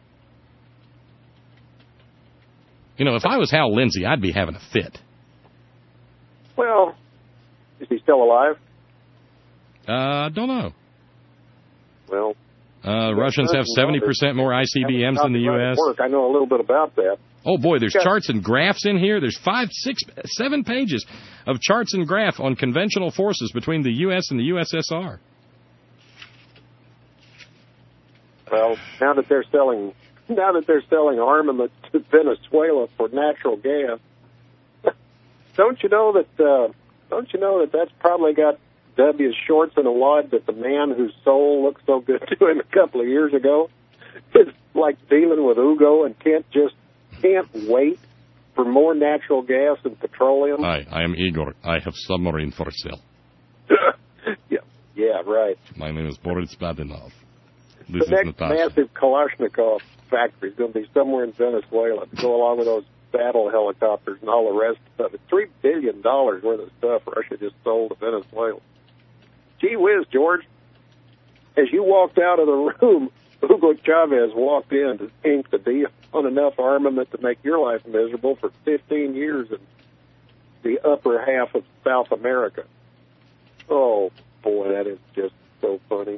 You know, if I was Hal Lindsey, I'd be having a fit. Well, is he still alive? Uh, don't know. Well, uh, Russians have seventy percent more I C B Ms than the U S Work. I know a little bit about that. Oh, boy, there's Yeah. charts and graphs in here. There's five, six, seven pages of charts and graph on conventional forces between the U S and the U S S R. Well, now that they're selling, now that they're selling armaments to Venezuela for natural gas, don't you know that? Uh, don't you know that that's probably got W's shorts in a wad that the man whose soul looked so good to him a couple of years ago is like dealing with Ugo and can't just can't wait for more natural gas and petroleum. Hi, I am Igor. I have submarine for sale. yeah, yeah, right. My name is Boris Badinov. The This is next Natasha. massive Kalashnikov factory is going to be somewhere in Venezuela to go along with those battle helicopters and all the rest of it. Three billion dollars worth of stuff Russia just sold to Venezuela. Gee whiz, George. As you walked out of the room, Hugo Chavez walked in to ink the deal on enough armament to make your life miserable for fifteen years in the upper half of South America. Oh, boy, that is just so funny.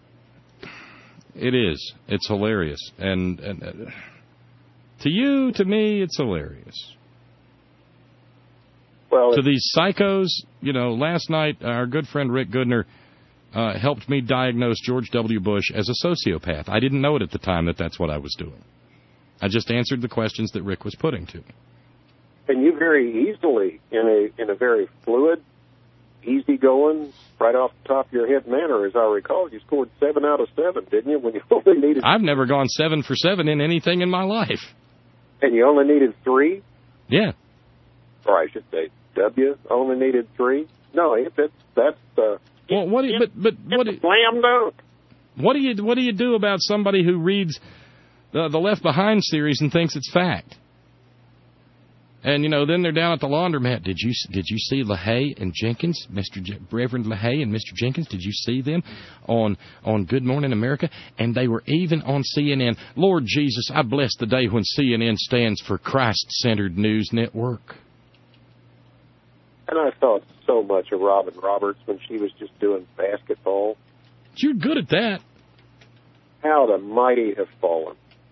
It is. It's hilarious. And, and uh, to you, to me, it's hilarious. Well, to these psychos, you know, last night our good friend Rick Goodner uh, helped me diagnose George W. Bush as a sociopath. I didn't know it at the time that that's what I was doing. I just answered the questions that Rick was putting to me. And you very easily, in a in a very fluid, easygoing, right off the top of your head manner, as I recall, you scored seven out of seven, didn't you? When you only needed, I've never gone seven for seven in anything in my life. And you only needed three. Yeah. Or I should say, W only needed three. No, it, that's that's. Uh, well, what do you, but but what do, slam dunk. What do you what do you do about somebody who reads the the Left Behind series and thinks it's fact? And, you know, then they're down at the laundromat. Did you did you see LaHaye and Jenkins, Mister Je- Reverend LaHaye and Mister Jenkins? Did you see them on on Good Morning America? And they were even on C N N. Lord Jesus, I bless the day when C N N stands for Christ-Centered News Network. And I thought so much of Robin Roberts when she was just doing basketball. You're good at that. How the mighty have fallen.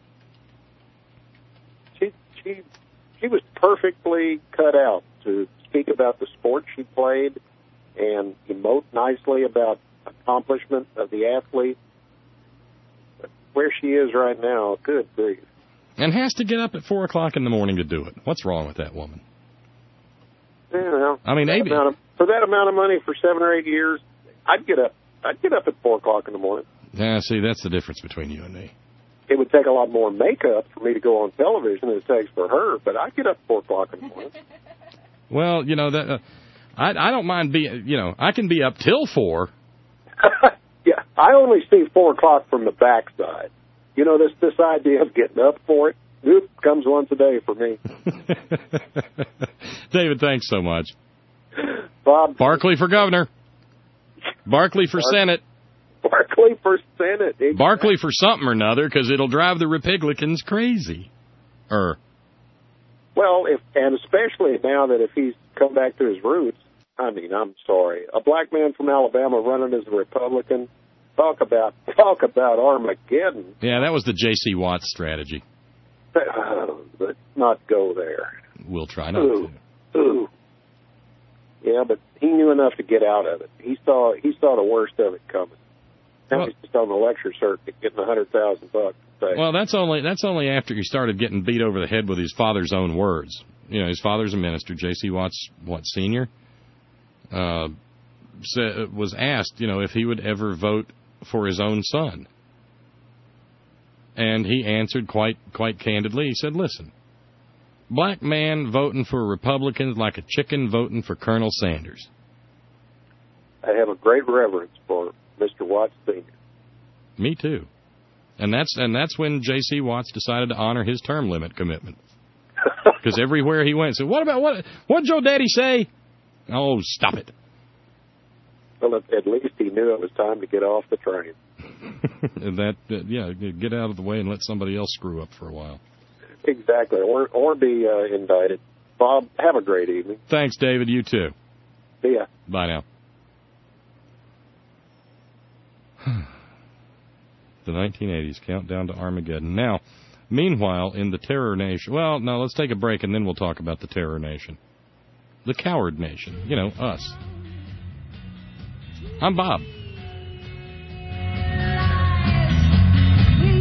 She she. She was perfectly cut out to speak about the sport she played and emote nicely about accomplishment of the athlete. But where she is right now, good grief. And has to get up at four o'clock in the morning to do it. What's wrong with that woman? Yeah, well, I mean, that maybe amount of, for that amount of money for seven or eight years, I'd get up. I'd get up at four o'clock in the morning. Yeah, see, that's the difference between you and me. It would take a lot more makeup for me to go on television than it takes for her, but I get up at four o'clock in the morning. Well, you know, that uh, I I don't mind being, you know, I can be up till four. Yeah, I only see four o'clock from the backside. You know, this this idea of getting up for it, oop, comes once a day for me. David, thanks so much. Bob. Barkley for governor. Barkley for Bar- Senate. Barkley for Senate. Exactly. Barkley for something or another, because it'll drive the Republicans crazy. Er. Well, if and especially now that if he's come back to his roots, I mean, I'm sorry, a black man from Alabama running as a Republican, talk about talk about Armageddon. Yeah, that was the J C Watts strategy. Uh, let's not go there. We'll try not Ooh. to. Ooh. Yeah, but he knew enough to get out of it. He saw he saw the worst of it coming. Now Well, he's just on the lecture circuit getting a hundred thousand bucks. well, that's only that's only after he started getting beat over the head with his father's own words. You know, his father's a minister, J C Watts, what, senior, uh, sa- was asked, you know, if he would ever vote for his own son. And he answered quite quite candidly. He said, listen, black man voting for Republicans like a chicken voting for Colonel Sanders. I have a great reverence for Mister Watts Senior Me too. And that's and that's when J C Watts decided to honor his term limit commitment. Because everywhere he went, said, "What about what? What did your daddy say?" Oh, stop it! Well, at, at least he knew it was time to get off the train. And that, uh, yeah, get out of the way and let somebody else screw up for a while. Exactly, or or be uh, indicted. Bob, have a great evening. Thanks, David. You too. See ya. Bye now. The nineteen eighties countdown to Armageddon. Now, meanwhile, in the Terror Nation... Well, no, let's take a break and then we'll talk about the Terror Nation. The Coward Nation. You know, us. I'm Bob.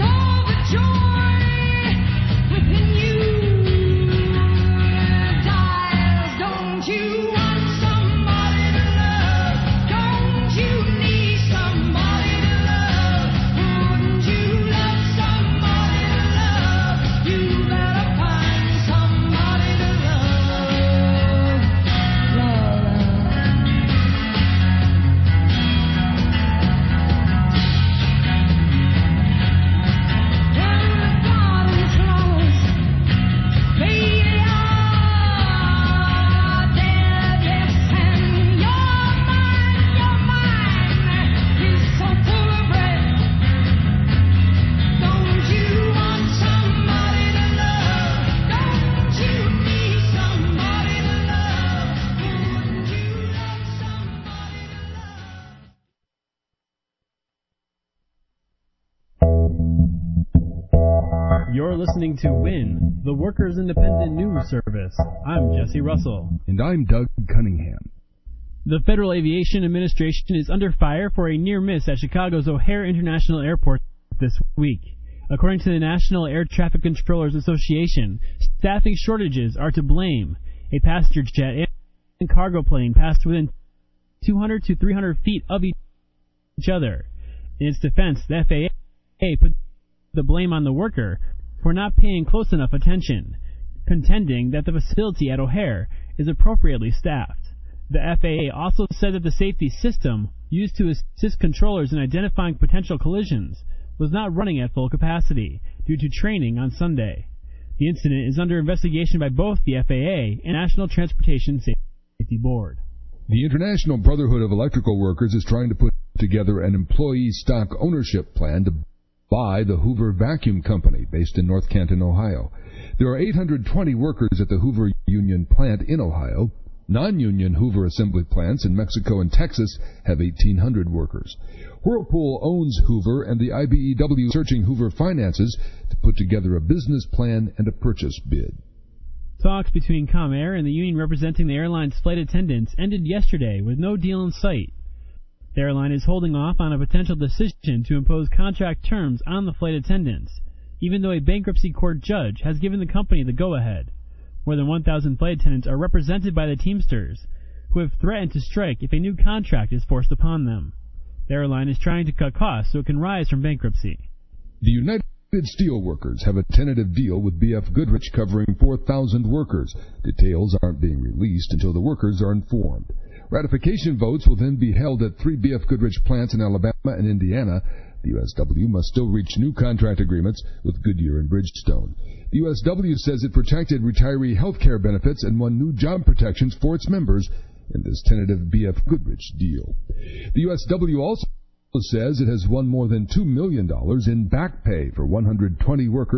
You're listening to WIN, the Workers' Independent News Service. I'm Jesse Russell. And I'm Doug Cunningham. The Federal Aviation Administration is under fire for a near miss at Chicago's O'Hare International Airport this week. According to the National Air Traffic Controllers Association, staffing shortages are to blame. A passenger jet and cargo plane passed within two hundred to three hundred feet of each other. In its defense, the F A A put the blame on the worker for not paying close enough attention, contending that the facility at O'Hare is appropriately staffed. The F A A also said that the safety system used to assist controllers in identifying potential collisions was not running at full capacity due to training on Sunday. The incident is under investigation by both the F A A and National Transportation Safety Board. The International Brotherhood of Electrical Workers is trying to put together an employee stock ownership plan to buy the Hoover Vacuum Company, based in North Canton, Ohio. There are eight hundred twenty workers at the Hoover Union plant in Ohio. Non-union Hoover assembly plants in Mexico and Texas have eighteen hundred workers. Whirlpool owns Hoover, and the I B E W is searching Hoover finances to put together a business plan and a purchase bid. Talks between ComAir and the union representing the airline's flight attendants ended yesterday with no deal in sight. The airline is holding off on a potential decision to impose contract terms on the flight attendants, even though a bankruptcy court judge has given the company the go-ahead. More than one thousand flight attendants are represented by the Teamsters, who have threatened to strike if a new contract is forced upon them. The airline is trying to cut costs so it can rise from bankruptcy. The United Steelworkers have a tentative deal with B F Goodrich covering four thousand workers. Details aren't being released until the workers are informed. Ratification votes will then be held at three B F Goodrich plants in Alabama and Indiana. The U S W must still reach new contract agreements with Goodyear and Bridgestone. The U S W says it protected retiree health care benefits and won new job protections for its members in this tentative B F Goodrich deal. The U S W also says it has won more than two million dollars in back pay for one hundred twenty workers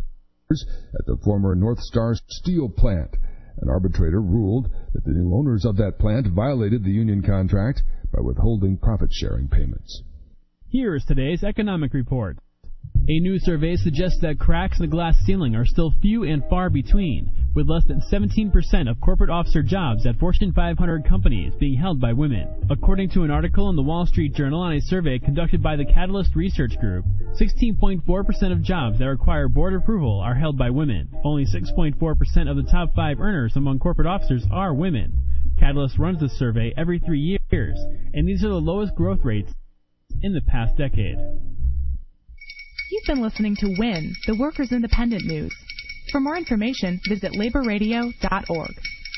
at the former North Star Steel plant. An arbitrator ruled that the new owners of that plant violated the union contract by withholding profit-sharing payments. Here is today's economic report. A new survey suggests that cracks in the glass ceiling are still few and far between, with less than seventeen percent of corporate officer jobs at Fortune five hundred companies being held by women. According to an article in the Wall Street Journal on a survey conducted by the Catalyst Research Group, sixteen point four percent of jobs that require board approval are held by women. Only six point four percent of the top five earners among corporate officers are women. Catalyst runs the survey every three years, and these are the lowest growth rates in the past decade. You've been listening to WIN, the Workers' Independent News. For more information, visit labor radio dot org.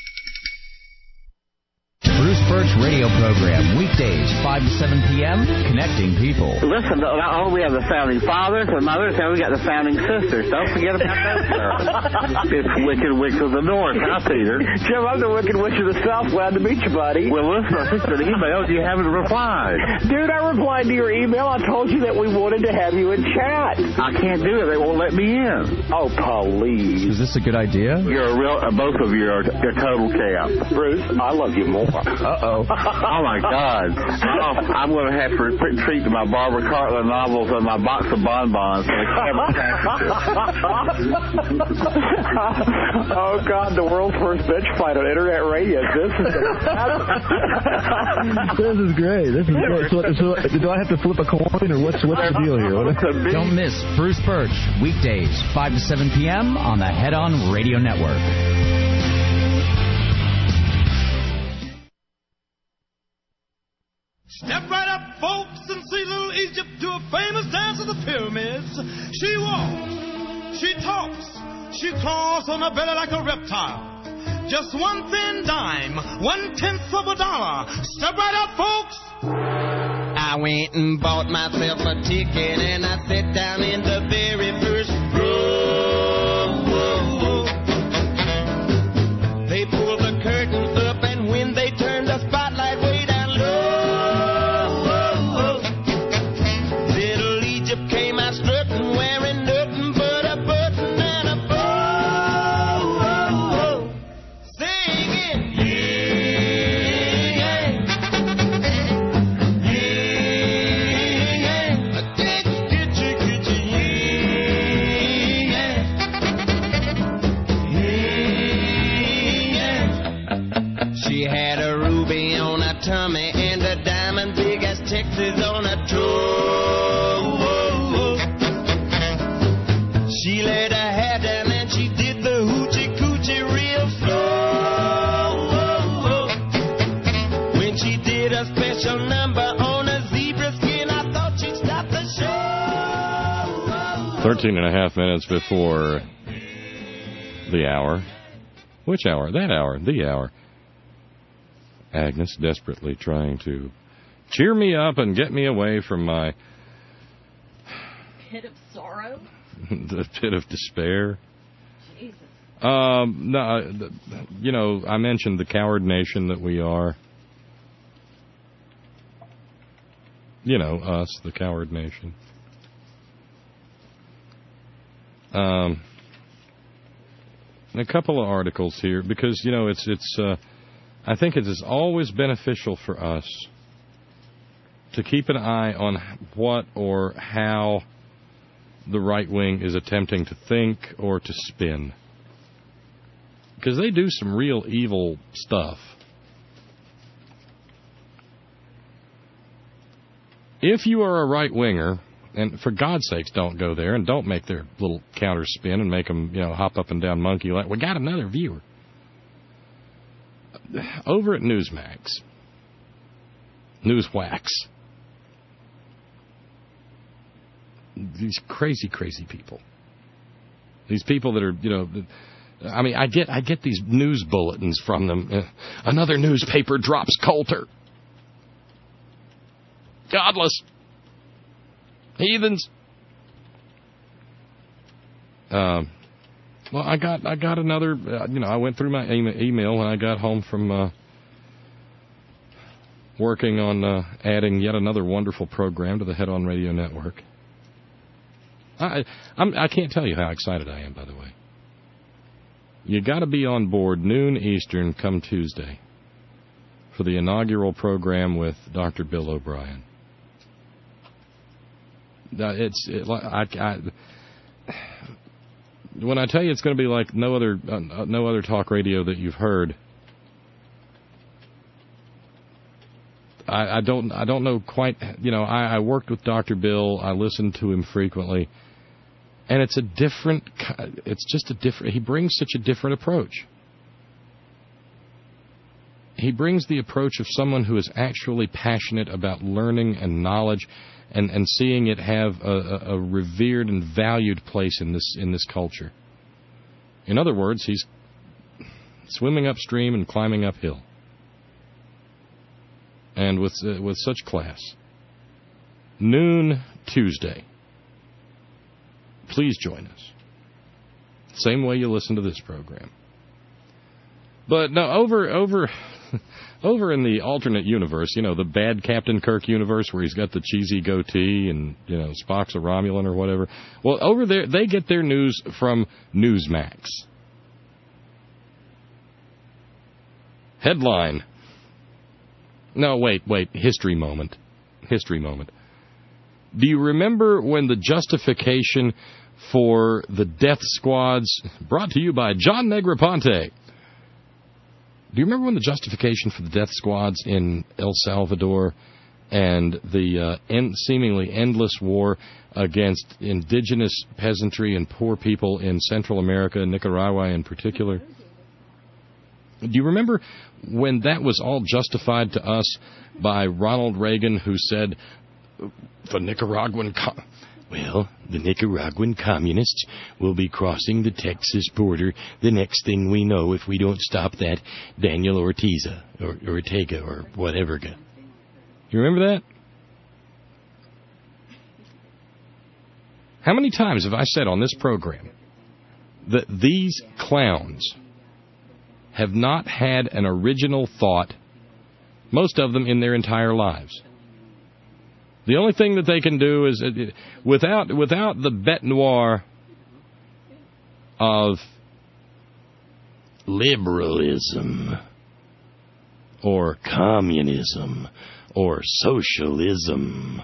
Bruce Birch radio program, weekdays, five to seven p.m., connecting people. Listen, not only we have the founding fathers and mothers, now we got the founding sisters. Don't forget about those girls. It's Wicked Witch of the North, huh, Peter? Jim, I'm the Wicked Witch of the South. Glad to meet you, buddy. Well, listen, I sent you an email. You haven't replied. Dude, I replied to your email. I told you that we wanted to have you in chat. I can't do it. They won't let me in. Oh, please. Is this a good idea? You're a real, uh, both of you are a total camp. Bruce, I love you more. Uh-oh. Oh, my God. Oh, I'm going to have to retreat to my Barbara Cartland novels and my box of bonbons for the camera packages. Oh, God, the world's first bitch fight on Internet radio. This is This is great. This is great. So, so, do I have to flip a coin, or what's, what's the deal here? What Don't miss Bruce Birch, weekdays, five to seven p.m. on the Head On Radio Network. Step right up, folks, and see little Egypt do a famous dance of the pyramids. She walks, she talks, she claws on her belly like a reptile. Just one thin dime, one tenth of a dollar. Step right up, folks. I went and bought myself a ticket and I sat down in the very first row. They pulled the curtains up and when they turned the spotlight way down low, little Egypt came out strutting, wearing nothing but a button and a bow, singing, yeah, yeah, yeah, yeah, fourteen and a half minutes before the hour. Which hour? That hour. The hour. Agnes desperately trying to cheer me up and get me away from my pit of sorrow? the pit of despair. Jesus. Um, no, you know, I mentioned the coward nation that we are. You know, us, the coward nation. Um, a couple of articles here because, you know, it's, it's, uh, I think it is always beneficial for us to keep an eye on what or how the right wing is attempting to think or to spin. Because they do some real evil stuff. If you are a right-winger, and for God's sakes, don't go there and don't make their little counter spin and make them, you know, hop up and down monkey like, we got another viewer. Over at Newsmax, Newswax, these crazy, crazy people. These people that are, you know, I mean, I get, I get these news bulletins from them. Uh, another newspaper drops Coulter. Godless. Heathens. Um, well, I got, I got another, uh, you know, I went through my e- email when I got home from uh, working on uh, adding yet another wonderful program to the Head On Radio Network. I, I'm, I can't tell you how excited I am, by the way. You got to be on board noon Eastern come Tuesday for the inaugural program with Doctor Bill O'Brien. It's it, I, I, when I tell you it's going to be like no other uh, no other talk radio that you've heard. I, I don't I don't know quite. You know, I, I worked with Doctor Bill. I listened to him frequently, and it's a different. It's just a different. He brings such a different approach. He brings the approach of someone who is actually passionate about learning and knowledge. And, and seeing it have a, a, a revered and valued place in this in this culture. In other words, he's swimming upstream and climbing uphill, and with uh, with such class. Noon Tuesday. Please join us. Same way you listen to this program. But no, over over. Over in the alternate universe, you know, the bad Captain Kirk universe where he's got the cheesy goatee and, you know, Spock's a Romulan or whatever. Well, over there, they get their news from Newsmax. Headline. No, wait, wait. History moment. History moment. Do you remember when the justification for the death squads, brought to you by John Negroponte, do you remember when the justification for the death squads in El Salvador and the uh, end, seemingly endless war against indigenous peasantry and poor people in Central America, Nicaragua in particular? Do you remember when that was all justified to us by Ronald Reagan, who said, the Nicaraguan... Co- Well, the Nicaraguan communists will be crossing the Texas border the next thing we know if we don't stop that Daniel Ortiza or Ortega or whatever. You remember that? How many times have I said on this program that these clowns have not had an original thought, most of them in their entire lives? The only thing that they can do is, uh, without without the bête noire of liberalism or communism or socialism,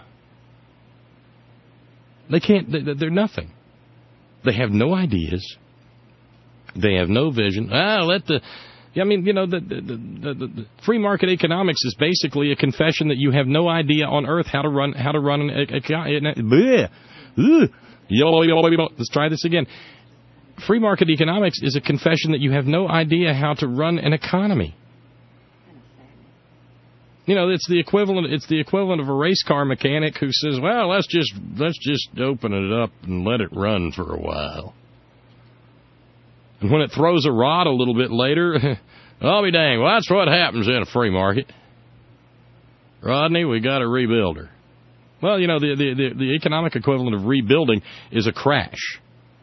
they can't, they, they're nothing. They have no ideas. They have no vision. Ah, let the... I mean, you know, the, the, the, the free market economics is basically a confession that you have no idea on earth how to run how to run an economy. Let's try this again. Free market economics is a confession that you have no idea how to run an economy. You know, it's the equivalent. It's the equivalent of a race car mechanic who says, "Well, let's just let's just open it up and let it run for a while." And when it throws a rod a little bit later, I'll be dang. Well, that's what happens in a free market. Rodney, we got to rebuild her. Well, you know, the, the, the, the economic equivalent of rebuilding is a crash.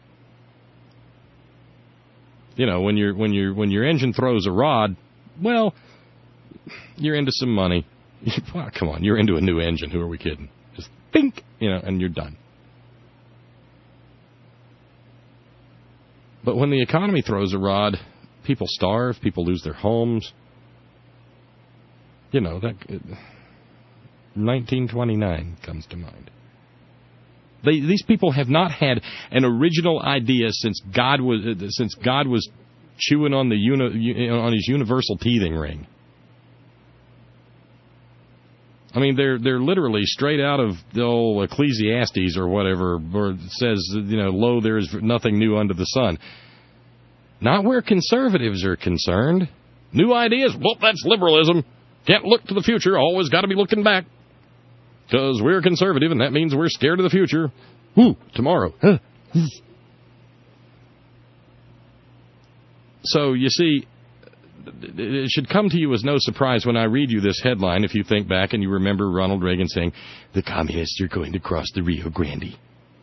You know, when your when your when your engine throws a rod, well, you're into some money. Well, come on, you're into a new engine. Who are we kidding? Just think, you know, and you're done. But when the economy throws a rod, people starve, people lose their homes. You know, that nineteen twenty-nine comes to mind. They, these people have not had an original idea since God was since God was chewing on the uni, on his universal teething ring. I mean, they're they're literally straight out of the old Ecclesiastes or whatever, where it says, you know, lo, there is nothing new under the sun. Not where conservatives are concerned. New ideas, well, that's liberalism. Can't look to the future, always got to be looking back. Because we're conservative, and that means we're scared of the future. Woo, tomorrow. Huh. So, you see, it should come to you as no surprise when I read you this headline, if you think back and you remember Ronald Reagan saying, the communists are going to cross the Rio Grande.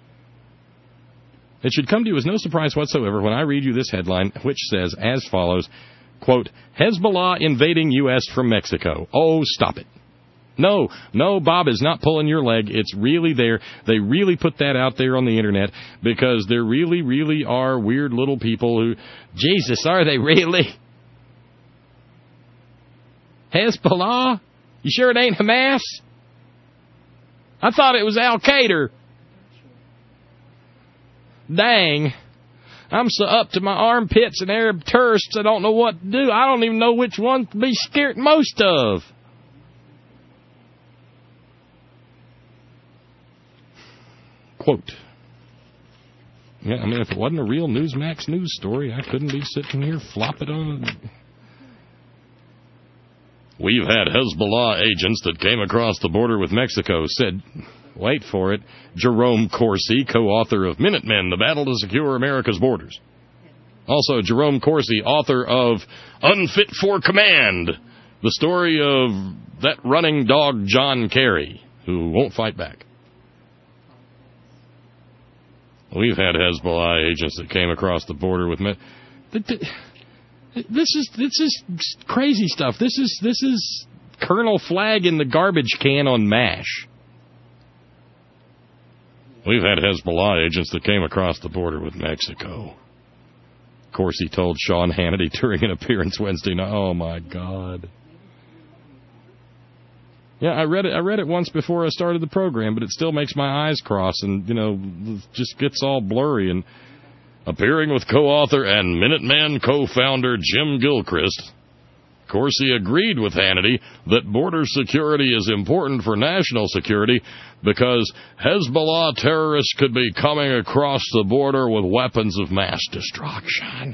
It should come to you as no surprise whatsoever when I read you this headline, which says as follows, quote, Hezbollah invading U S from Mexico. Oh, stop it. No, no, Bob is not pulling your leg. It's really there. They really put that out there on the Internet because there really, really are weird little people who, Jesus, are they really? Hezbollah? You sure it ain't Hamas? I thought it was Al-Qaeda. Dang. I'm so up to my armpits in Arab tourists, I don't know what to do. I don't even know which one to be scared most of. Quote. Yeah, I mean, if it wasn't a real Newsmax news story, I couldn't be sitting here flopping on. We've had Hezbollah agents that came across the border with Mexico, said, wait for it, Jerome Corsi, co-author of Minutemen, The Battle to Secure America's Borders. Also, Jerome Corsi, author of Unfit for Command, the story of that running dog John Kerry, who won't fight back. We've had Hezbollah agents that came across the border with me. This is this is crazy stuff. This is this is Colonel Flagg in the garbage can on MASH. We've had Hezbollah agents that came across the border with Mexico. Of course, he told Sean Hannity during an appearance Wednesday night. Oh my God. Yeah, I read it. I read it once before I started the program, but it still makes my eyes cross, and you know, just gets all blurry. And appearing with co-author and Minuteman co-founder Jim Gilchrist, Corsi agreed with Hannity that border security is important for national security because Hezbollah terrorists could be coming across the border with weapons of mass destruction.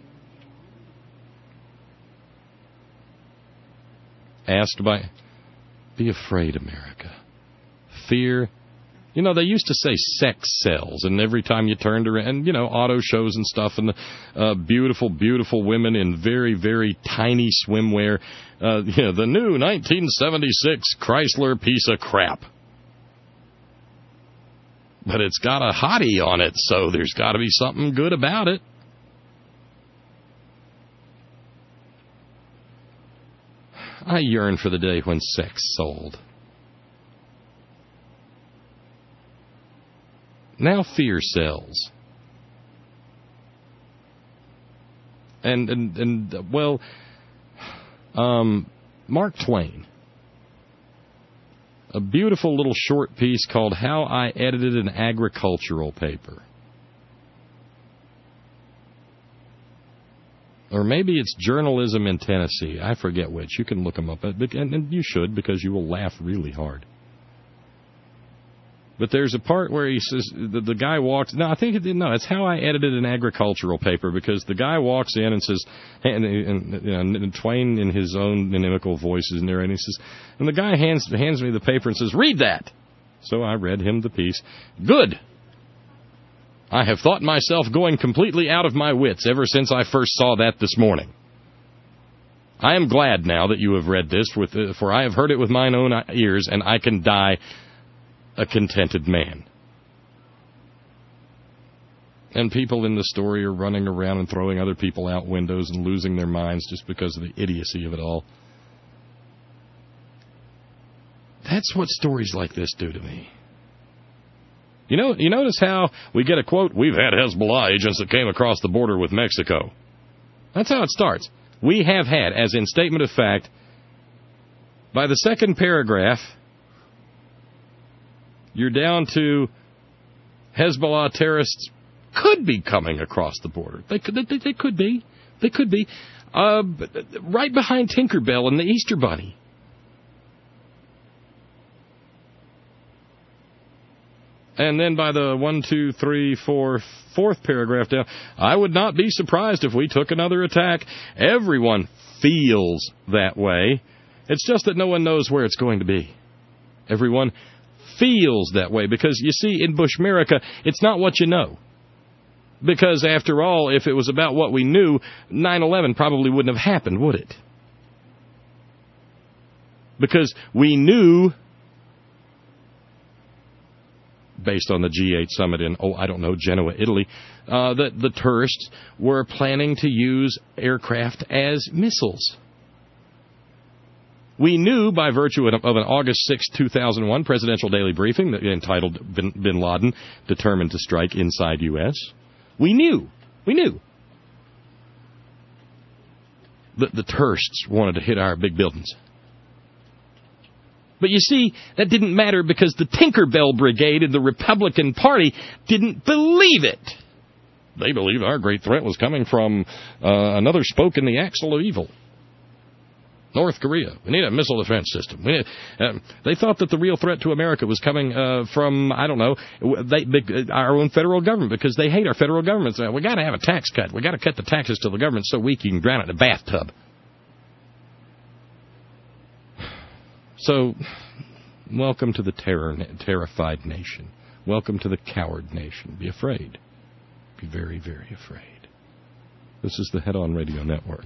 Asked by. Be afraid, America. Fear. You know, they used to say sex sells, and every time you turned around, and, you know, auto shows and stuff, and the uh, beautiful, beautiful women in very, very tiny swimwear. Uh, you know, the new nineteen seventy-six Chrysler piece of crap. But it's got a hottie on it, so there's got to be something good about it. I yearn for the day when sex sold. Now fear sells. And, and, and well, um, Mark Twain. A beautiful little short piece called How I Edited an Agricultural Paper. Or maybe it's Journalism in Tennessee. I forget which. You can look them up. And you should, because you will laugh really hard. But there's a part where he says, the, the guy walks, no, I think it didn't, no, it's how I edited an agricultural paper, because the guy walks in and says, and, and, and, you know, and Twain in his own inimical voice is narrating, he says, and the guy hands, hands me the paper and says, read that. So I read him the piece. Good. I have thought myself going completely out of my wits ever since I first saw that this morning. I am glad now that you have read this, with, uh, for I have heard it with mine own ears, and I can die a contented man. And people in the story are running around and throwing other people out windows and losing their minds just because of the idiocy of it all. That's what stories like this do to me. You know, you notice how we get a quote, we've had Hezbollah agents that came across the border with Mexico. That's how it starts. We have had, as in statement of fact, by the second paragraph, you're down to Hezbollah terrorists could be coming across the border. They could, they, they could be. They could be. Uh, right behind Tinkerbell and the Easter Bunny. And then by the one, two, three, four, fourth paragraph down, I would not be surprised if we took another attack. Everyone feels that way. It's just that no one knows where it's going to be. Everyone feels that way, because, you see, in Bushmerica, it's not what you know. Because, after all, if it was about what we knew, nine eleven probably wouldn't have happened, would it? Because we knew, based on the G eight summit in, oh, I don't know, Genoa, Italy, uh, that the tourists were planning to use aircraft as missiles. We knew, by virtue of an August sixth, two thousand one presidential daily briefing entitled Bin, Bin Laden Determined to Strike Inside U S, we knew, we knew that the tourists wanted to hit our big buildings. But you see, that didn't matter because the Tinkerbell Brigade in the Republican Party didn't believe it. They believed our great threat was coming from uh, another spoke in the axle of evil. North Korea. We need a missile defense system. We need, uh, they thought that the real threat to America was coming uh, from, I don't know, they, our own federal government, because they hate our federal government. So we got to have a tax cut. We got to cut the taxes to the government so weak you can drown it in a bathtub. So, welcome to the terror, terrified nation. Welcome to the coward nation. Be afraid. Be very, very afraid. This is the Head On Radio Network.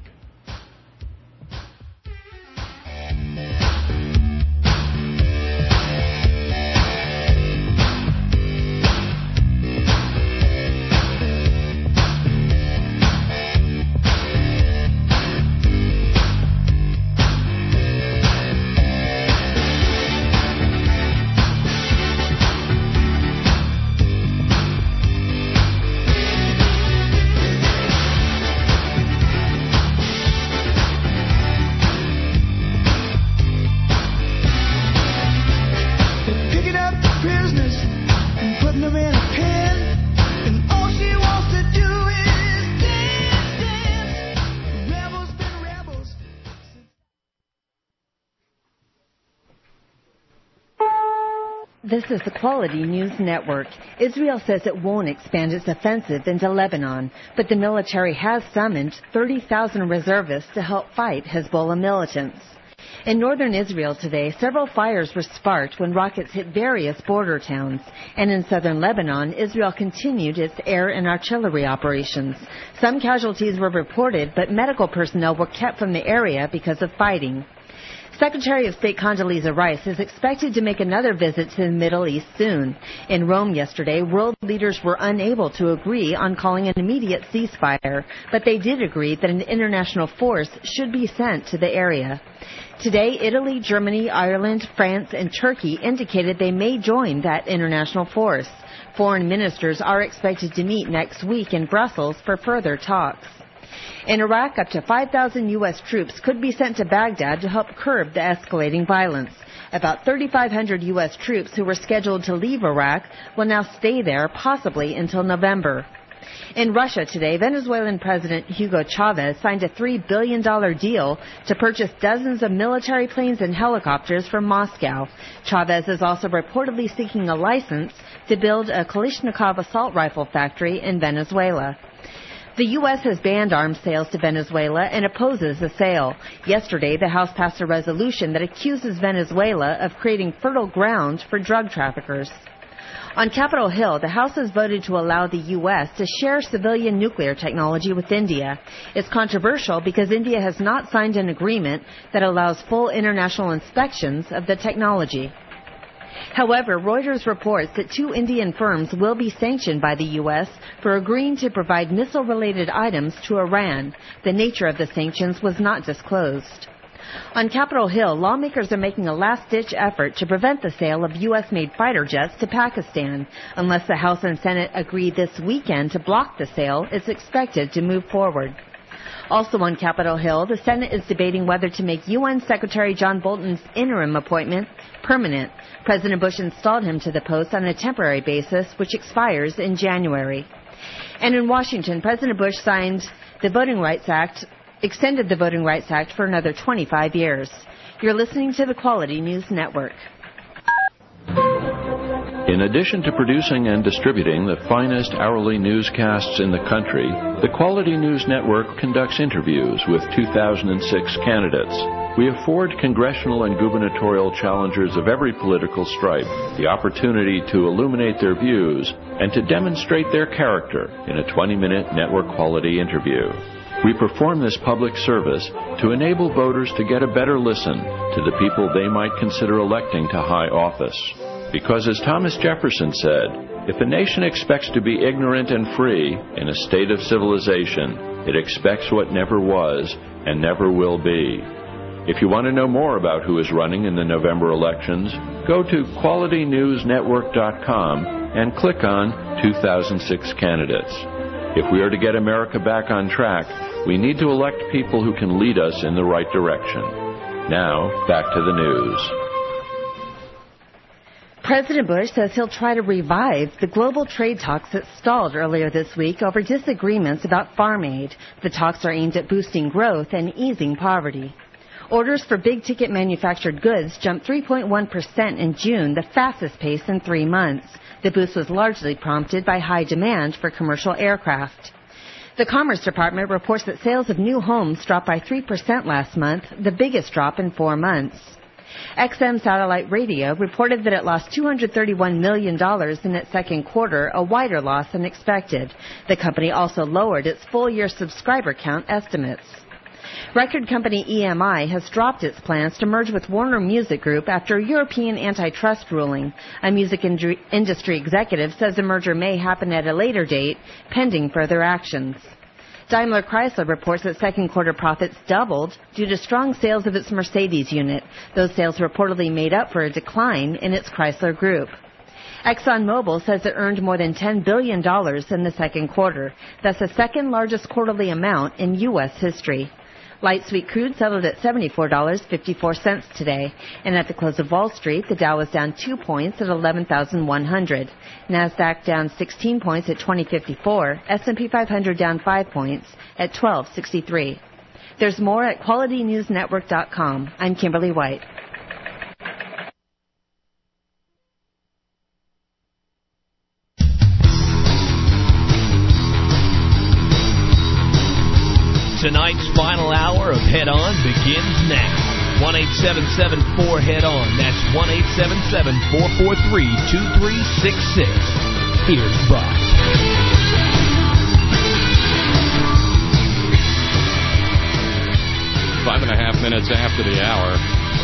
This is the Quality News Network. Israel says it won't expand its offensive into Lebanon, but the military has summoned thirty thousand reservists to help fight Hezbollah militants. In northern Israel today, several fires were sparked when rockets hit various border towns. And in southern Lebanon, Israel continued its air and artillery operations. Some casualties were reported, but medical personnel were kept from the area because of fighting. Secretary of State Condoleezza Rice is expected to make another visit to the Middle East soon. In Rome yesterday, world leaders were unable to agree on calling an immediate ceasefire, but they did agree that an international force should be sent to the area. Today, Italy, Germany, Ireland, France, and Turkey indicated they may join that international force. Foreign ministers are expected to meet next week in Brussels for further talks. In Iraq, up to five thousand U S troops could be sent to Baghdad to help curb the escalating violence. About thirty-five hundred U S troops who were scheduled to leave Iraq will now stay there, possibly until November. In Russia today, Venezuelan President Hugo Chavez signed a three billion dollars deal to purchase dozens of military planes and helicopters from Moscow. Chavez is also reportedly seeking a license to build a Kalashnikov assault rifle factory in Venezuela. The U S has banned arms sales to Venezuela and opposes the sale. Yesterday, the House passed a resolution that accuses Venezuela of creating fertile ground for drug traffickers. On Capitol Hill, the House has voted to allow the U S to share civilian nuclear technology with India. It's controversial because India has not signed an agreement that allows full international inspections of the technology. However, Reuters reports that two Indian firms will be sanctioned by the U S for agreeing to provide missile-related items to Iran. The nature of the sanctions was not disclosed. On Capitol Hill, lawmakers are making a last-ditch effort to prevent the sale of U S-made fighter jets to Pakistan. Unless the House and Senate agree this weekend to block the sale, it's expected to move forward. Also on Capitol Hill, the Senate is debating whether to make U N Secretary John Bolton's interim appointment permanent. President Bush installed him to the post on a temporary basis, which expires in January. And in Washington, President Bush signed the Voting Rights Act extended the Voting Rights Act for another twenty-five years. You're listening to the Quality News Network. In addition to producing and distributing the finest hourly newscasts in the country, the Quality News Network conducts interviews with two thousand six candidates. We afford congressional and gubernatorial challengers of every political stripe the opportunity to illuminate their views and to demonstrate their character in a twenty-minute network-quality interview. We perform this public service to enable voters to get a better listen to the people they might consider electing to high office. Because as Thomas Jefferson said, if a nation expects to be ignorant and free in a state of civilization, it expects what never was and never will be. If you want to know more about who is running in the November elections, go to quality news network dot com and click on two thousand six candidates. If we are to get America back on track, we need to elect people who can lead us in the right direction. Now, back to the news. President Bush says he'll try to revive the global trade talks that stalled earlier this week over disagreements about farm aid. The talks are aimed at boosting growth and easing poverty. Orders for big-ticket manufactured goods jumped three point one percent in June, the fastest pace in three months. The boost was largely prompted by high demand for commercial aircraft. The Commerce Department reports that sales of new homes dropped by three percent last month, the biggest drop in four months. X M Satellite Radio reported that it lost two hundred thirty-one million dollars in its second quarter, a wider loss than expected. The company also lowered its full-year subscriber count estimates. Record company E M I has dropped its plans to merge with Warner Music Group after a European antitrust ruling. A music indri- industry executive says the merger may happen at a later date, pending further actions. Daimler Chrysler reports that second quarter profits doubled due to strong sales of its Mercedes unit. Those sales reportedly made up for a decline in its Chrysler Group. ExxonMobil says it earned more than ten billion dollars in the second quarter. That's the second largest quarterly amount in U S history. Light sweet crude settled at seventy-four dollars and fifty-four cents today. And at the close of Wall Street, the Dow was down two points at eleven thousand one hundred. NASDAQ down sixteen points at twenty fifty-four. S and P five hundred down five points at twelve sixty-three. There's more at quality news network dot com. I'm Kimberly White. Tonight's final hour of Head On begins now. one eight seven seven four Head On. That's one eight seven seven four four three two three six six. Here's Buck. Five and a half minutes after the hour.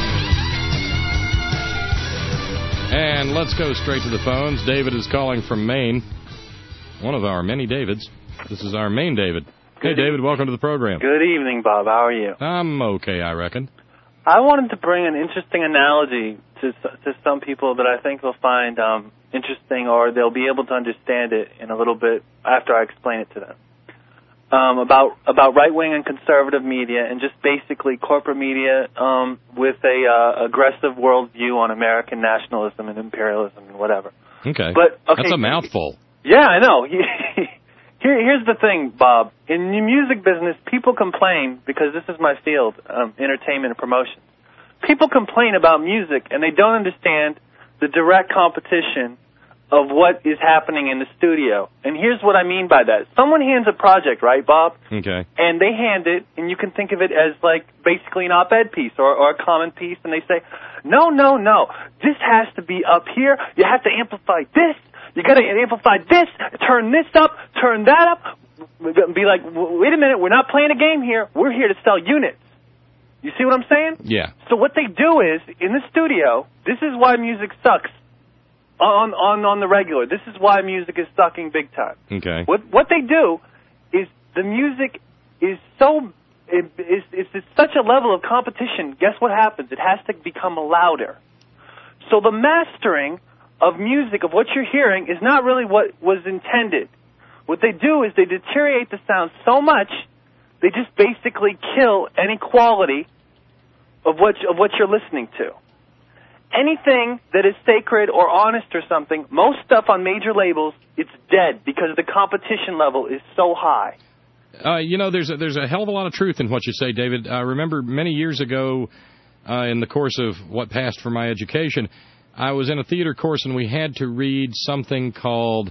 And let's go straight to the phones. David is calling from Maine. One of our many Davids. This is our Maine David. Hey, David, welcome to the program. Good evening, Bob. How are you? I'm okay, I reckon. I wanted to bring an interesting analogy to to some people that I think will find um, interesting, or they'll be able to understand it in a little bit after I explain it to them. Um, about about right-wing and conservative media, and just basically corporate media um, with a uh, aggressive worldview on American nationalism and imperialism and whatever. Okay. But okay, that's a mouthful. Yeah, I know. Here, here's the thing, Bob. In the music business, people complain, because this is my field, um, entertainment and promotion. People complain about music, and they don't understand the direct competition of what is happening in the studio. And here's what I mean by that. Someone hands a project, right, Bob? Okay. And they hand it, and you can think of it as like basically an op-ed piece or, or a common piece, and they say, no, no, no, this has to be up here. You have to amplify this. You got to amplify this, turn this up, turn that up. Be like, wait a minute, we're not playing a game here. We're here to sell units. You see what I'm saying? Yeah. So what they do is, in the studio, this is why music sucks on on on the regular. This is why music is sucking big time. Okay. What what they do is the music is so it, is it's, it's such a level of competition. Guess what happens? It has to become louder. So the mastering of music, of what you're hearing, is not really what was intended. What they do is they deteriorate the sound so much, they just basically kill any quality of what of what you're listening to. Anything that is sacred or honest or something, most stuff on major labels, it's dead because the competition level is so high. Uh, you know, there's a, there's a hell of a lot of truth in what you say, David. I remember many years ago, uh, in the course of what passed for my education, I was in a theater course and we had to read something called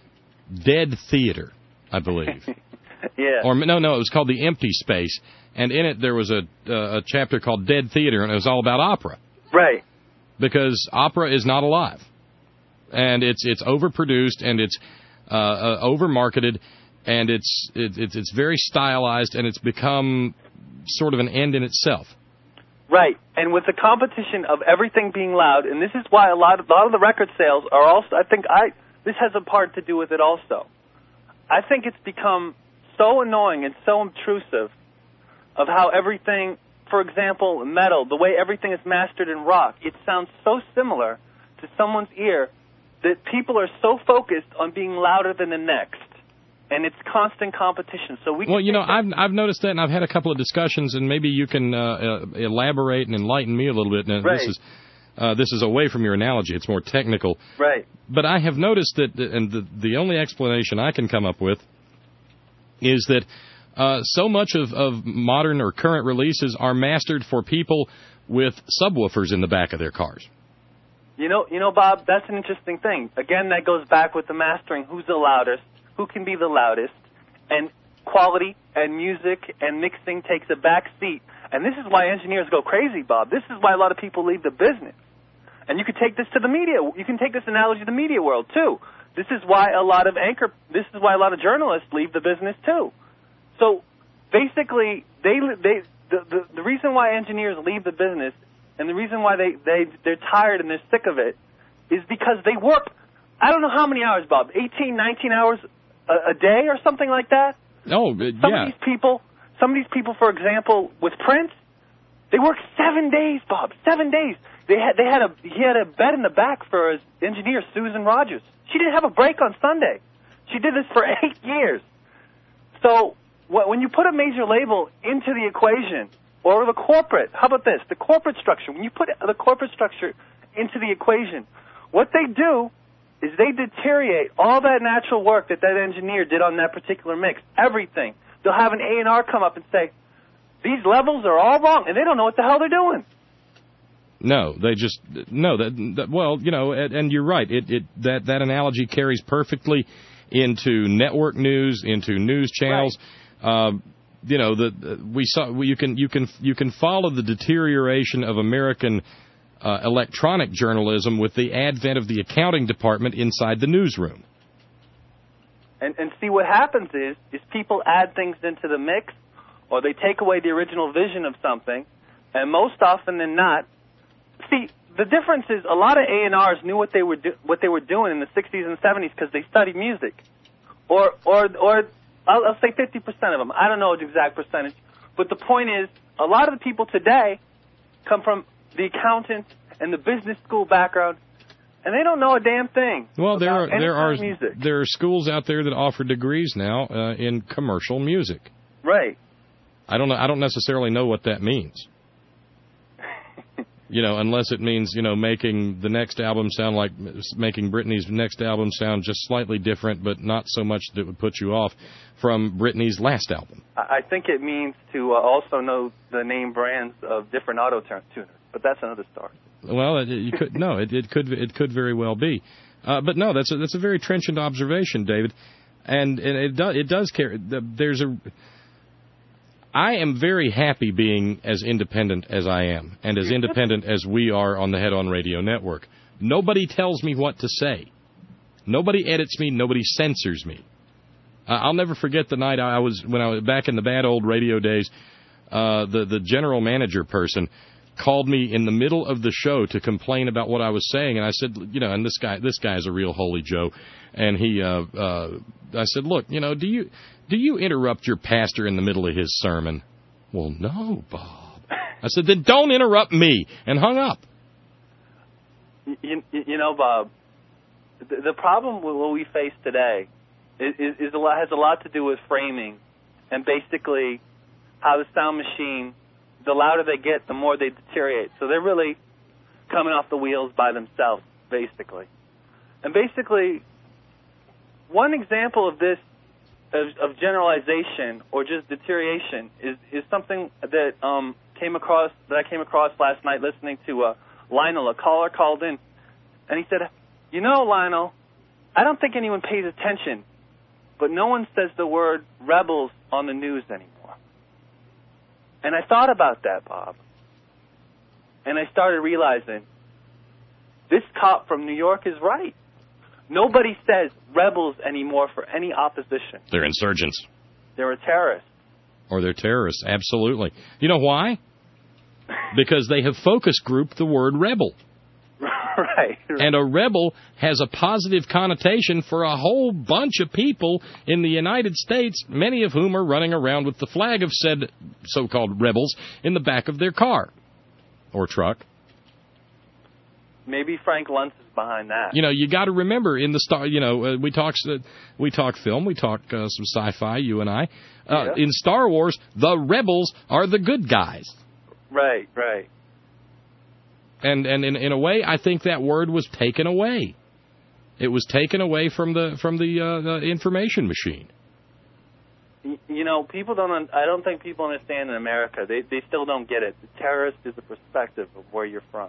Dead Theater, I believe. Yeah. Or no, no, it was called The Empty Space, and in it there was a uh, a chapter called Dead Theater, and it was all about opera. Right. Because opera is not alive, and it's it's overproduced, and it's uh, uh, overmarketed, and it's it, it's it's very stylized, and it's become sort of an end in itself. Right, and with the competition of everything being loud, and this is why a lot of a lot of the record sales are also. I think I this has a part to do with it also. I think it's become so annoying and so intrusive of how everything. For example, metal, the way everything is mastered in rock, it sounds so similar to someone's ear that people are so focused on being louder than the next, and it's constant competition. So we. Well, you know, I've I've noticed that, and I've had a couple of discussions, and maybe you can uh, uh, elaborate and enlighten me a little bit. Now, right. This is uh, this is away from your analogy; it's more technical. Right. But I have noticed that, and the the only explanation I can come up with is that. Uh, so much of, of modern or current releases are mastered for people with subwoofers in the back of their cars. You know, you know, Bob, that's an interesting thing. Again, that goes back with the mastering. Who's the loudest? Who can be the loudest? And quality and music and mixing takes a back seat. And this is why engineers go crazy, Bob. This is why a lot of people leave the business. And you can take this to the media. You can take this analogy to the media world, too. This is why a lot of anchor, this is why a lot of journalists leave the business, too. So basically, they they the, the the reason why engineers leave the business and the reason why they they they're tired and they're sick of it is because they work. I don't know how many hours, Bob. eighteen, nineteen hours a, a day or something like that. Oh, uh, some yeah. of these people, some of these people, for example, with Prince, they work seven days, Bob. Seven days. They had they had a he had a bed in the back for his engineer, Susan Rogers. She didn't have a break on Sunday. She did this for eight years. So. When you put a major label into the equation, or the corporate, how about this, the corporate structure, when you put the corporate structure into the equation, what they do is they deteriorate all that natural work that that engineer did on that particular mix, everything. They'll have an A and R come up and say, these levels are all wrong, and they don't know what the hell they're doing. No, they just, no, that, that well, you know, and, and you're right, it, it that, that analogy carries perfectly into network news, into news channels. Right. Uh, you know, the, the we saw we, you can you can you can follow the deterioration of American uh, electronic journalism with the advent of the accounting department inside the newsroom. And and see what happens is is people add things into the mix, or they take away the original vision of something, and most often than not, see the difference is a lot of A and Rs knew what they were do, what they were doing in the sixties and seventies because they studied music, or or or. I'll, I'll say fifty percent of them. I don't know the exact percentage. But the point is, a lot of the people today come from the accountant and the business school background, and they don't know a damn thing. Well, there are there are music. there are schools out there that offer degrees now uh, in commercial music. Right. I don't know. I don't necessarily know what that means. You know, unless it means, you know, making the next album sound like making Britney's next album sound just slightly different, but not so much that it would put you off from Britney's last album. I think it means to uh, also know the name brands of different auto tuners, but that's another story. Well, it, you could no, it, it could it could very well be, uh, but no, that's a, that's a very trenchant observation, David, and, and it does it does carry. There's a. I am very happy being as independent as I am, and as independent as we are on the Head On Radio Network. Nobody tells me what to say. Nobody edits me. Nobody censors me. Uh, I'll never forget the night I was when I was back in the bad old radio days. Uh, the the general manager person called me in the middle of the show to complain about what I was saying, and I said, you know, and this guy this guy is a real holy Joe, and he uh, uh, I said, look, you know, do you do you interrupt your pastor in the middle of his sermon? Well, no, Bob. I said, then don't interrupt me, and hung up. You, you know, Bob, the, the problem with what we face today is, is, is a lot, has a lot to do with framing, and basically how the sound machine, the louder they get, the more they deteriorate. So they're really coming off the wheels by themselves, basically. And basically, one example of this, of, of generalization or just deterioration, is, is something that um, came across that I came across last night listening to uh, Lionel. A caller called in, and he said, "You know, Lionel, I don't think anyone pays attention, but no one says the word rebels on the news anymore." And I thought about that, Bob, and I started realizing this cop from New York is right. Nobody says rebels anymore for any opposition. They're insurgents. They're a terrorist. Or they're terrorists, absolutely. You know why? Because they have focus grouped the word rebel. Right. And a rebel has a positive connotation for a whole bunch of people in the United States, many of whom are running around with the flag of said so-called rebels in the back of their car or truck. Maybe Frank Luntz is behind that. You know, you got to remember in the star. You know, uh, we talk uh, we talk film, we talk uh, some sci-fi. You and I. Uh, Yeah. In Star Wars, the rebels are the good guys. Right, right. And and in, in a way, I think that word was taken away. It was taken away from the from the, uh, the information machine. Y- You know, people don't. Un- I don't think people understand in America. They they still don't get it. The terrorist is a perspective of where you're from.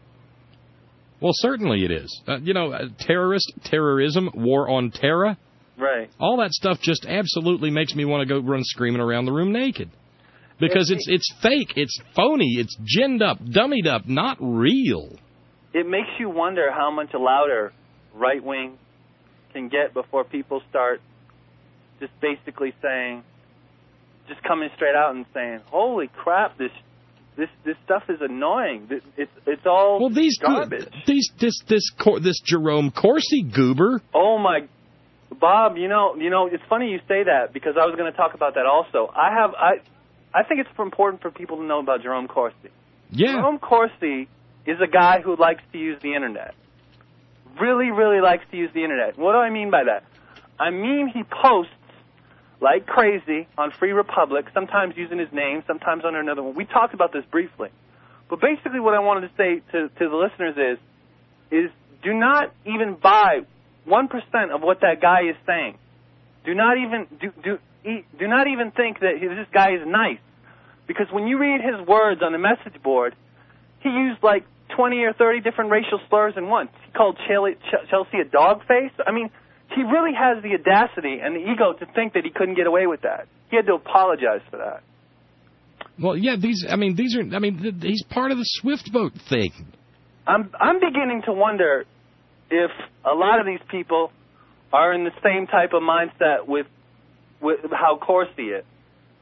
Well, certainly it is. Uh, you know, uh, terrorist, terrorism, war on terror. Right. All that stuff just absolutely makes me want to go run screaming around the room naked. Because it's it's fake, it's phony, it's ginned up, dummied up, not real. It makes you wonder how much louder right wing can get before people start just basically saying, just coming straight out and saying, "Holy crap, this this this stuff is annoying. This, it's it's all well, these garbage." Go- these this this Cor- this Jerome Corsi goober. Oh my, Bob, you know you know it's funny you say that because I was going to talk about that also. I have I. I think it's important for people to know about Jerome Corsi. Yeah. Jerome Corsi is a guy who likes to use the Internet. Really, really likes to use the Internet. What do I mean by that? I mean he posts like crazy on Free Republic, sometimes using his name, sometimes under another one. We talked about this briefly. But basically what I wanted to say to, to the listeners is, is do not even buy one percent of what that guy is saying. Do not even... do. do He, do not even think that he, this guy is nice, because when you read his words on the message board, he used like twenty or thirty different racial slurs in once. He called Chelsea, Chelsea a dog face. I mean, he really has the audacity and the ego to think that he couldn't get away with that. He had to apologize for that. Well, yeah, these. I mean, these are. I mean, th- he's part of the Swift boat thing. I'm I'm beginning to wonder if a lot of these people are in the same type of mindset with. With how Corsi is.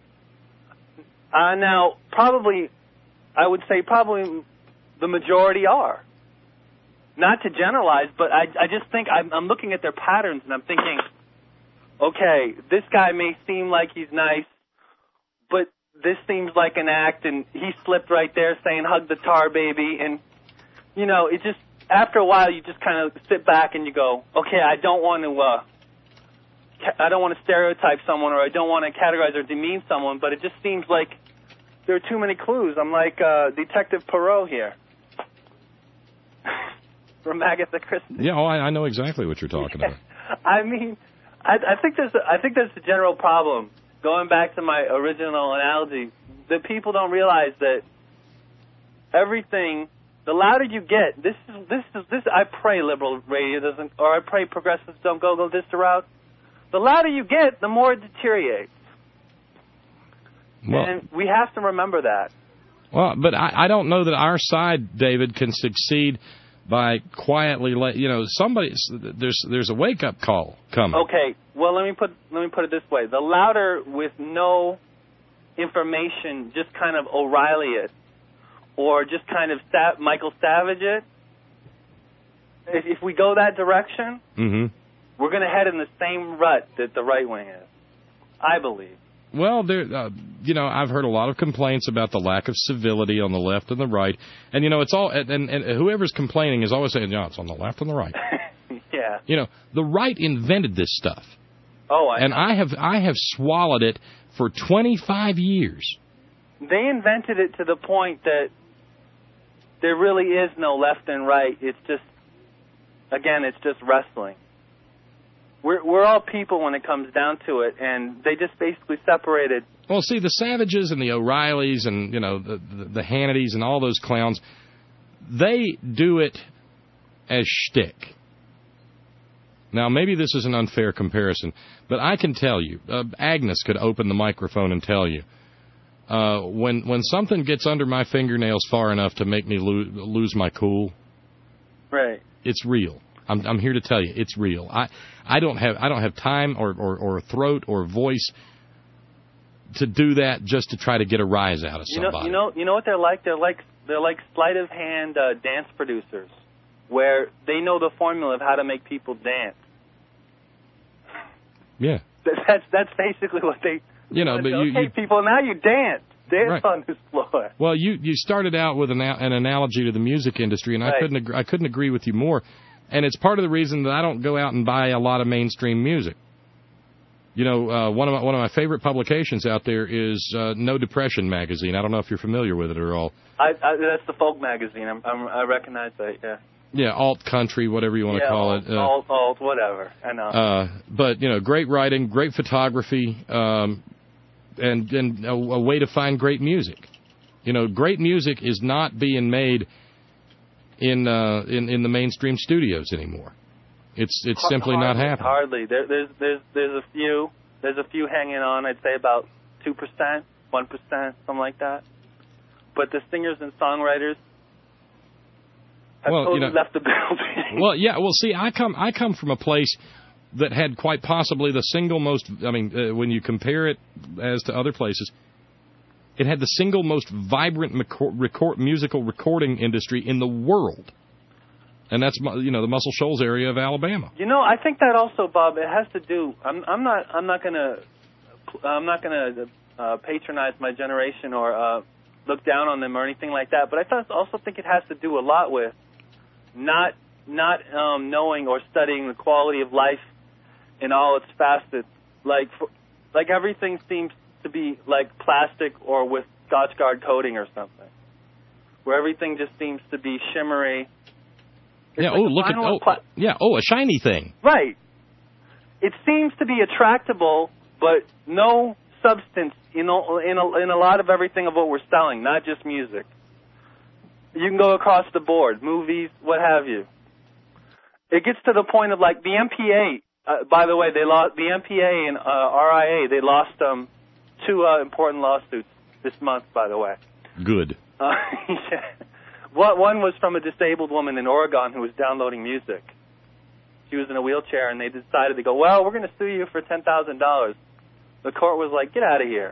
Uh, now, probably, I would say probably the majority are. Not to generalize, but I, I just think I'm, I'm looking at their patterns and I'm thinking, okay, this guy may seem like he's nice, but this seems like an act, and he slipped right there saying, hug the tar baby, and, you know, it just, after a while, you just kind of sit back and you go, okay, I don't want to, uh, I don't want to stereotype someone, or I don't want to categorize or demean someone, but it just seems like there are too many clues. I'm like uh, Detective Poirot here. from Agatha Christie. Yeah, oh, I, I know exactly what you're talking about. I mean, I, I think there's a, I think there's a general problem. Going back to my original analogy, that people don't realize that everything, the louder you get, this is this is this. I pray liberal radio doesn't, or I pray progressives don't go go this route. The louder you get, the more it deteriorates, well, and we have to remember that. Well, but I, I don't know that our side, David, can succeed by quietly let you know somebody. There's there's a wake up call coming. Okay, well let me put let me put it this way: the louder with no information, just kind of O'Reilly it, or just kind of Sa- Michael Savage it. If, if we go that direction, mm-hmm. we're going to head in the same rut that the right wing is, I believe. Well, there, uh, you know, I've heard a lot of complaints about the lack of civility on the left and the right, and you know, it's all, and, and whoever's complaining is always saying, "Yeah, it's on the left and the right." Yeah. You know, the right invented this stuff. Oh, I and know. I have I have swallowed it for twenty-five years. They invented it to the point that there really is no left and right. It's just, again, it's just wrestling. We're we're all people when it comes down to it, and they just basically separated. Well, see, the Savages and the O'Reillys and, you know, the, the, the Hannitys and all those clowns, they do it as shtick. Now, maybe this is an unfair comparison, but I can tell you, uh, Agnes could open the microphone and tell you, uh, when when something gets under my fingernails far enough to make me lo- lose my cool, right? It's real. I'm, I'm here to tell you, it's real. I, I don't have I don't have time or, or, or throat or voice to do that just to try to get a rise out of You know, somebody. you know, you know what they're like. They're like they're like sleight of hand uh, dance producers, where they know the formula of how to make people dance. Yeah. That's that's basically what they. You know, but okay, you, you people, now you dance, dance Right. on this floor. well, you, you started out with an, an analogy to the music industry, and I Right. couldn't agree, I couldn't agree with you more. And it's part of the reason that I don't go out and buy a lot of mainstream music. You know, uh, one of my, one of my favorite publications out there is uh, No Depression magazine. I don't know if you're familiar with it at all. I, I, that's the folk magazine. I'm, I'm, I recognize that. Yeah. Yeah, alt country, whatever you want to yeah, call alt, it. Uh, alt, alt, whatever. I know. Uh, but you know, great writing, great photography, um, and and a, a way to find great music. You know, great music is not being made in uh, in in the mainstream studios anymore. It's it's simply not hardly, happening. Hardly. There, there's there's there's a few there's a few hanging on. I'd say about two percent, one percent, something like that. But the singers and songwriters have Well, totally you know- left the building. Well, yeah. Well, see, I come I come from a place that had quite possibly the single most. I mean, uh, when you compare it as to other places, it had the single most vibrant record, record, musical recording industry in the world, and that's mu- you know the Muscle Shoals area of Alabama. You know, I think that also, Bob, it has to do. I'm, I'm not. I'm not gonna. I'm not gonna uh, patronize my generation or uh, look down on them or anything like that. But I thought, also think it has to do a lot with not not um, knowing or studying the quality of life in all its facets. Like for, like everything seems to be like plastic or with Scotchgard coating or something, where everything just seems to be shimmery. It's yeah. like Oh, a look at vinyl oh, pla- yeah. Oh, a shiny thing. Right. It seems to be attractable, but no substance in a, in a, in a lot of everything of what we're selling, not just music. You can go across the board, movies, what have you. It gets to the point of like the M P A. Uh, by the way, they lost the M P A and uh, R I A. They lost um, two uh, important lawsuits this month. By the way. Good. Uh, yeah. What one was from a disabled woman in Oregon who was downloading music. She was in a wheelchair, and they decided to go, well, we're going to sue you for ten thousand dollars. The court was like, get out of here.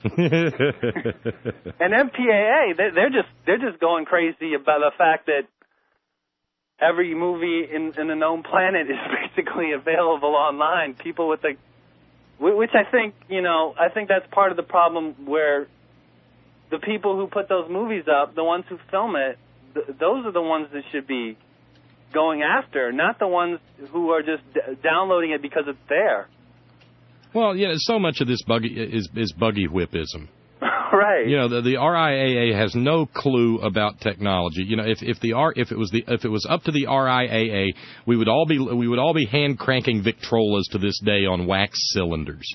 And M P A A, they, they're just they're just going crazy about the fact that every movie in, in the known planet is basically available online. People with the, which I think, you know, I think that's part of the problem where the people who put those movies up, the ones who film it, th- those are the ones that should be going after, not the ones who are just d- downloading it because it's there. Well, yeah. So much of this buggy is is buggy whippism. Right. You know, the, the R I A A has no clue about technology. You know, if if the R if it was the if it was up to the R I A A, we would all be we would all be hand cranking Victrolas to this day on wax cylinders.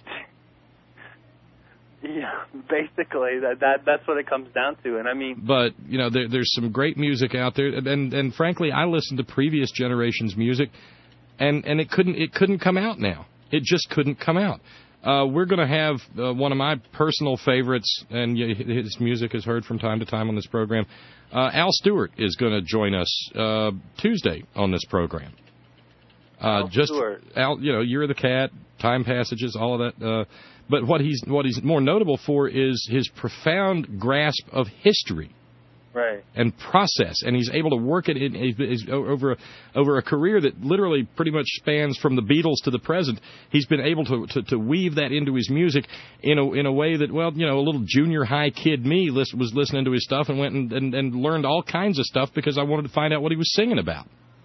Yeah, basically that that that's what it comes down to. And I mean, but you know, there, there's some great music out there, and and frankly, I listened to previous generations' music, and and it couldn't it couldn't come out now. It just couldn't come out. Uh, we're going to have uh, one of my personal favorites, and his music is heard from time to time on this program. Uh, Al Stewart is going to join us uh, Tuesday on this program. Uh, Al just Stewart. Al, you know, Year of the Cat, Time Passages, all of that. Uh, but what he's what he's more notable for is his profound grasp of history. Right. And process, and he's able to work it in, in, over a, over a career that literally pretty much spans from the Beatles to the present. He's been able to, to, to weave that into his music in a in a way that, well, you know, a little junior high kid me list, was listening to his stuff and went and, and, and learned all kinds of stuff because I wanted to find out what he was singing about.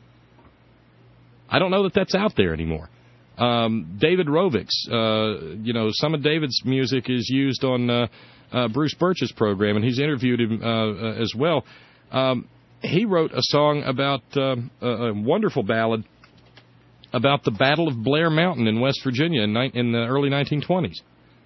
I don't know that that's out there anymore. Um, David Rovix, uh, you know, some of David's music is used on Uh, Uh, Bruce Birch's program, and he's interviewed him uh, uh, as well. Um, he wrote a song about uh, a, a wonderful ballad about the Battle of Blair Mountain in West Virginia in, ni- in the early nineteen twenties.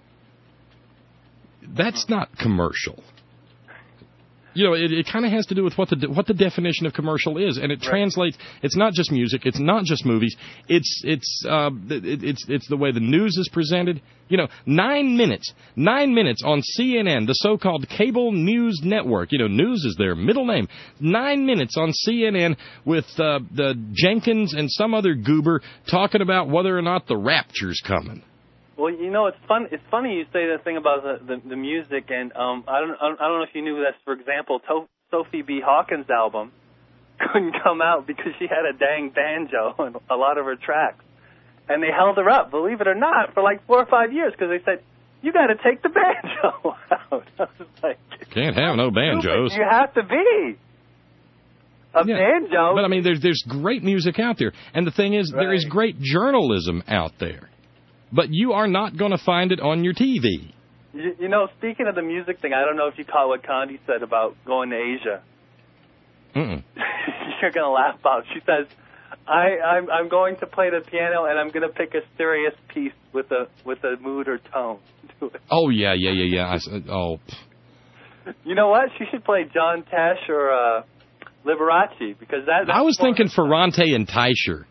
That's not commercial. You know, it, it kind of has to do with what the what the definition of commercial is, and it right. translates. It's not just music. It's not just movies. It's it's uh, it, it's it's the way the news is presented. You know, nine minutes, nine minutes on C N N, the so-called cable news network. You know, news is their middle name. Nine minutes on C N N with uh, the Jenkins and some other goober talking about whether or not the rapture's coming. Well, you know, it's fun. It's funny you say that thing about the the, the music, and um, I don't I don't know if you knew that. For example, to- Sophie B. Hawkins' album couldn't come out because she had a dang banjo on a lot of her tracks, and they held her up, believe it or not, for like four or five years because they said you got to take the banjo out. I was like, can't have no banjos. You have to be. A yeah, banjo. But I mean, there's there's great music out there, and the thing is, right. there is great journalism out there. But you are not going to find it on your T V. You, you know, speaking of the music thing, I don't know if you caught what Condi said about going to Asia. Mm-mm. You're going to laugh about it. She says, I, I'm, I'm going to play the piano, and I'm going to pick a serious piece with a with a mood or tone to it. Oh, yeah, yeah, yeah, yeah. I, oh. You know what? She should play John Tesh or uh, Liberace, because that... I was thinking Ferrante and Teicher.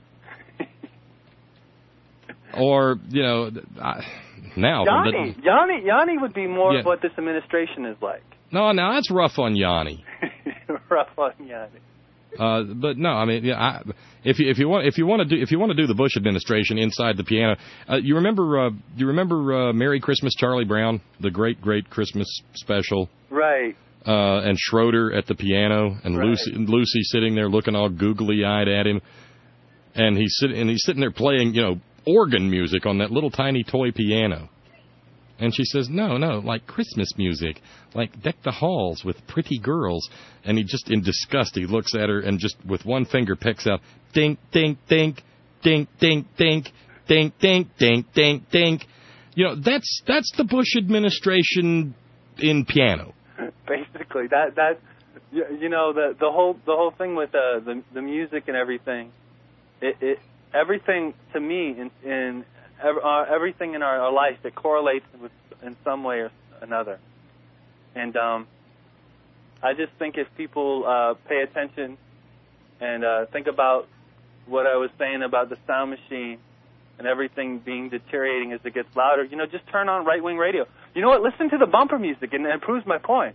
Or, you know, I, now... Yanni, the, Yanni, Yanni would be more yeah. of what this administration is like. No, no, that's rough on Yanni. Rough on Yanni. Uh, but no, I mean, yeah, I, if you if you want if you want to do if you want to do the Bush administration inside the piano, uh, you remember uh, you remember uh, Merry Christmas, Charlie Brown, the great great Christmas special, right? Uh, and Schroeder at the piano, and right. Lucy Lucy sitting there looking all googly eyed at him, and he's sitting and he's sitting there playing, you know, organ music on that little tiny toy piano. And she says, no, no, like Christmas music, like Deck the Halls with pretty girls. And he just, in disgust, he looks at her and just with one finger picks out, dink, dink, dink, dink, dink, dink, dink, dink, dink, dink, dink. You know, that's that's the Bush administration in piano. Basically, that that you know the the whole the whole thing with uh, the the music and everything, it, it everything to me in in uh, everything in our, our life, it correlates with in some way or another. And um, I just think if people uh, pay attention and uh, think about what I was saying about the sound machine and everything being deteriorating as it gets louder, you know, just turn on right-wing radio. You know what? Listen to the bumper music, and it proves my point.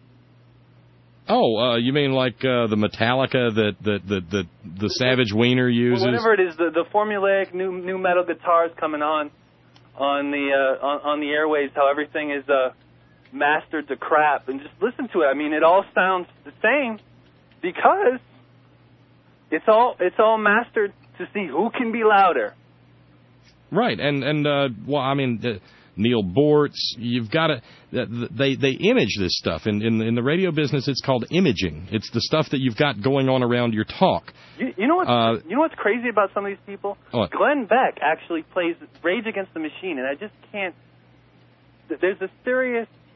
Oh, uh, you mean like uh, the Metallica that the the the, the Savage Wiener uses? Well, whatever it is, the, the formulaic new new metal guitars coming on on the uh, on, on the airwaves, how everything is uh, mastered to crap, and just listen to it. I mean, it all sounds the same because it's all it's all mastered to see who can be louder. Right, and and uh, well, I mean. Uh, Neil Bortz, you've got to, they they image this stuff. In, in in the radio business, it's called imaging. It's the stuff that you've got going on around your talk. You, you know what's, uh, you know what's crazy about some of these people? What? Glenn Beck actually plays Rage Against the Machine, and I just can't, there's a serious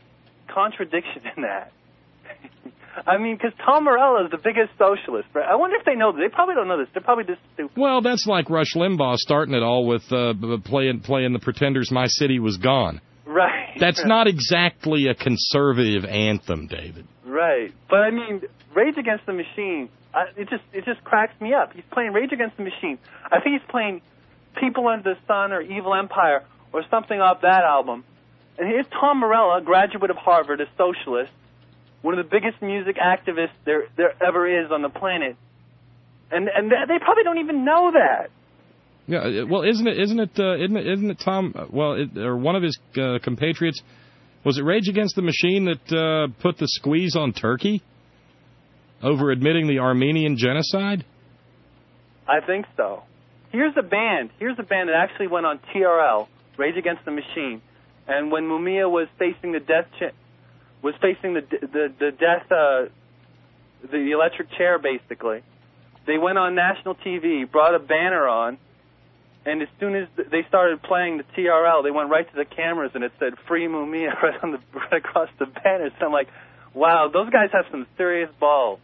contradiction in that. I mean, because Tom Morello is the biggest socialist. Right? I wonder if they know this. They probably don't know this. They're probably just stupid. Well, that's like Rush Limbaugh starting it all with uh, playing playing the Pretenders' "My City Was Gone." Right. That's not exactly a conservative anthem, David. Right. But I mean, Rage Against the Machine, I, it just it just cracks me up. He's playing Rage Against the Machine. I think he's playing People Under the Sun or Evil Empire or something off that album. And here's Tom Morello, a graduate of Harvard, a socialist, one of the biggest music activists there there ever is on the planet. And and they probably don't even know that. Yeah, well, isn't it? Isn't it? Uh, isn't it? Isn't it Tom? uh, Well, it, or one of his uh, compatriots, was it Rage Against the Machine that uh, put the squeeze on Turkey over admitting the Armenian genocide? I think so. Here's a band. Here's a band that actually went on T R L, Rage Against the Machine, and when Mumia was facing the death, cha- was facing the the the death, uh, the electric chair, basically, they went on national T V, brought a banner on. And as soon as they started playing the T R L, they went right to the cameras, and it said "Free Mumia" right on the right across the banner. So I'm like, wow, those guys have some serious balls.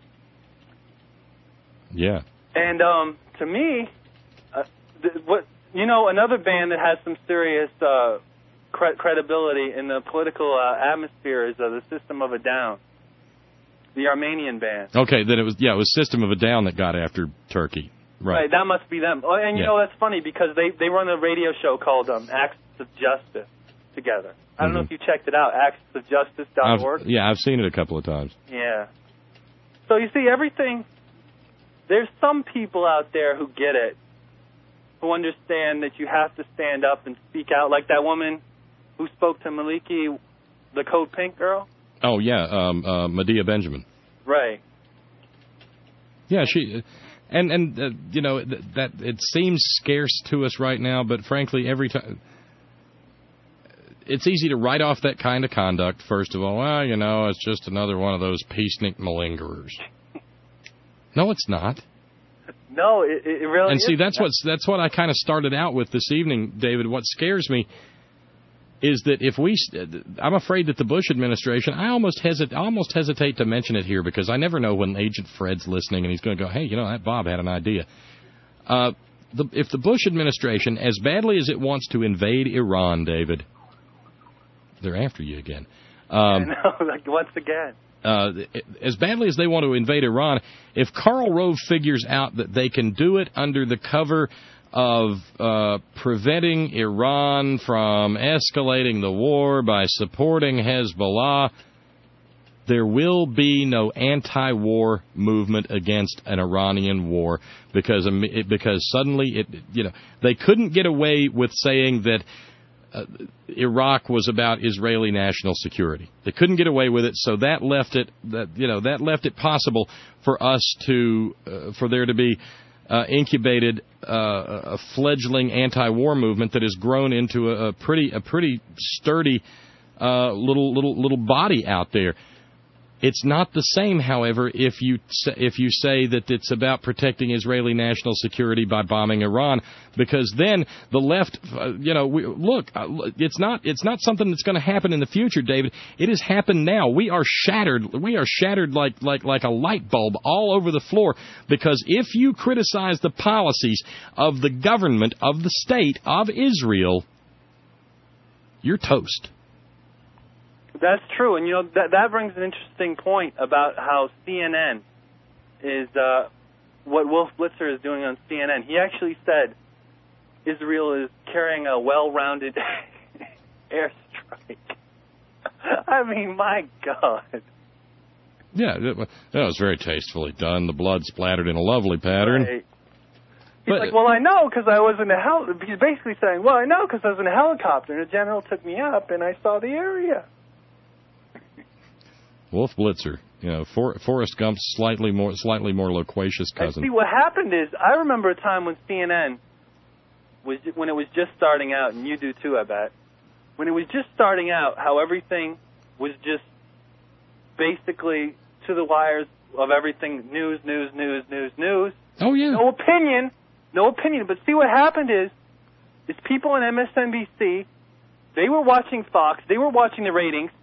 Yeah. And um, to me, uh, th- what you know, another band that has some serious uh, cre- credibility in the political uh, atmosphere is uh, the System of a Down, the Armenian band. Okay, then it was yeah, it was System of a Down that got after Turkey. Right. Right, that must be them. Oh, and you Yeah. know, that's funny because they, they run a radio show called um, Acts of Justice together. I don't know if you checked it out, acts of justice dot org. I've, yeah, I've seen it a couple of times. Yeah. So you see, everything, there's some people out there who get it, who understand that you have to stand up and speak out, like that woman who spoke to Maliki, the Code Pink girl. Oh, yeah, um, uh, Medea Benjamin. Right. Yeah, she... And, and uh, you know, th- that it seems scarce to us right now, but frankly, every time... It's easy to write off that kind of conduct, first of all. Well, you know, it's just another one of those peacenik malingerers. No, it's not. No, it, it really And see, isn't. that's what's that's what I kind of started out with this evening, David. What scares me is that if we, I'm afraid that the Bush administration, I almost hesitate, I almost hesitate to mention it here because I never know when Agent Fred's listening and he's going to go, hey, you know, that Bob had an idea. Uh, the, if the Bush administration, as badly as it wants to invade Iran, David, they're after you again. Um, I know, like once again. Uh, as badly as they want to invade Iran, if Karl Rove figures out that they can do it under the cover of uh, preventing Iran from escalating the war by supporting Hezbollah, there will be no anti-war movement against an Iranian war because because suddenly it you know they couldn't get away with saying that uh, Iraq was about Israeli national security. They couldn't get away with it, so that left it that you know that left it possible for us to uh, for there to be Uh, incubated uh, a fledgling anti-war movement that has grown into a, a pretty a pretty sturdy uh, little little little body out there. It's not the same, however, if you if you say that it's about protecting Israeli national security by bombing Iran, because then the left, uh, you know, we, look, uh, it's not it's not something that's going to happen in the future, David. It has happened now. We are shattered. We are shattered like like like a light bulb all over the floor, because if you criticize the policies of the government of the state of Israel, you're toast. That's true, and you know that that brings an interesting point about how C N N is uh, what Wolf Blitzer is doing on C N N. He actually said Israel is carrying a well-rounded airstrike. I mean, my God. Yeah, that was very tastefully done. The blood splattered in a lovely pattern. Right. He's but, like, well, I know because I was in a hel. He's basically saying, well, I know because I was in a helicopter and a general took me up and I saw the area. Wolf Blitzer, you know, For, Forrest Gump's slightly more, slightly more loquacious cousin. And see, what happened is, I remember a time when C N N was when it was just starting out, and you do too, I bet. When it was just starting out, how everything was just basically to the wires of everything: news, news, news, news, news. Oh yeah. No opinion, no opinion. But see, what happened is, is people on M S N B C, they were watching Fox, they were watching the ratings.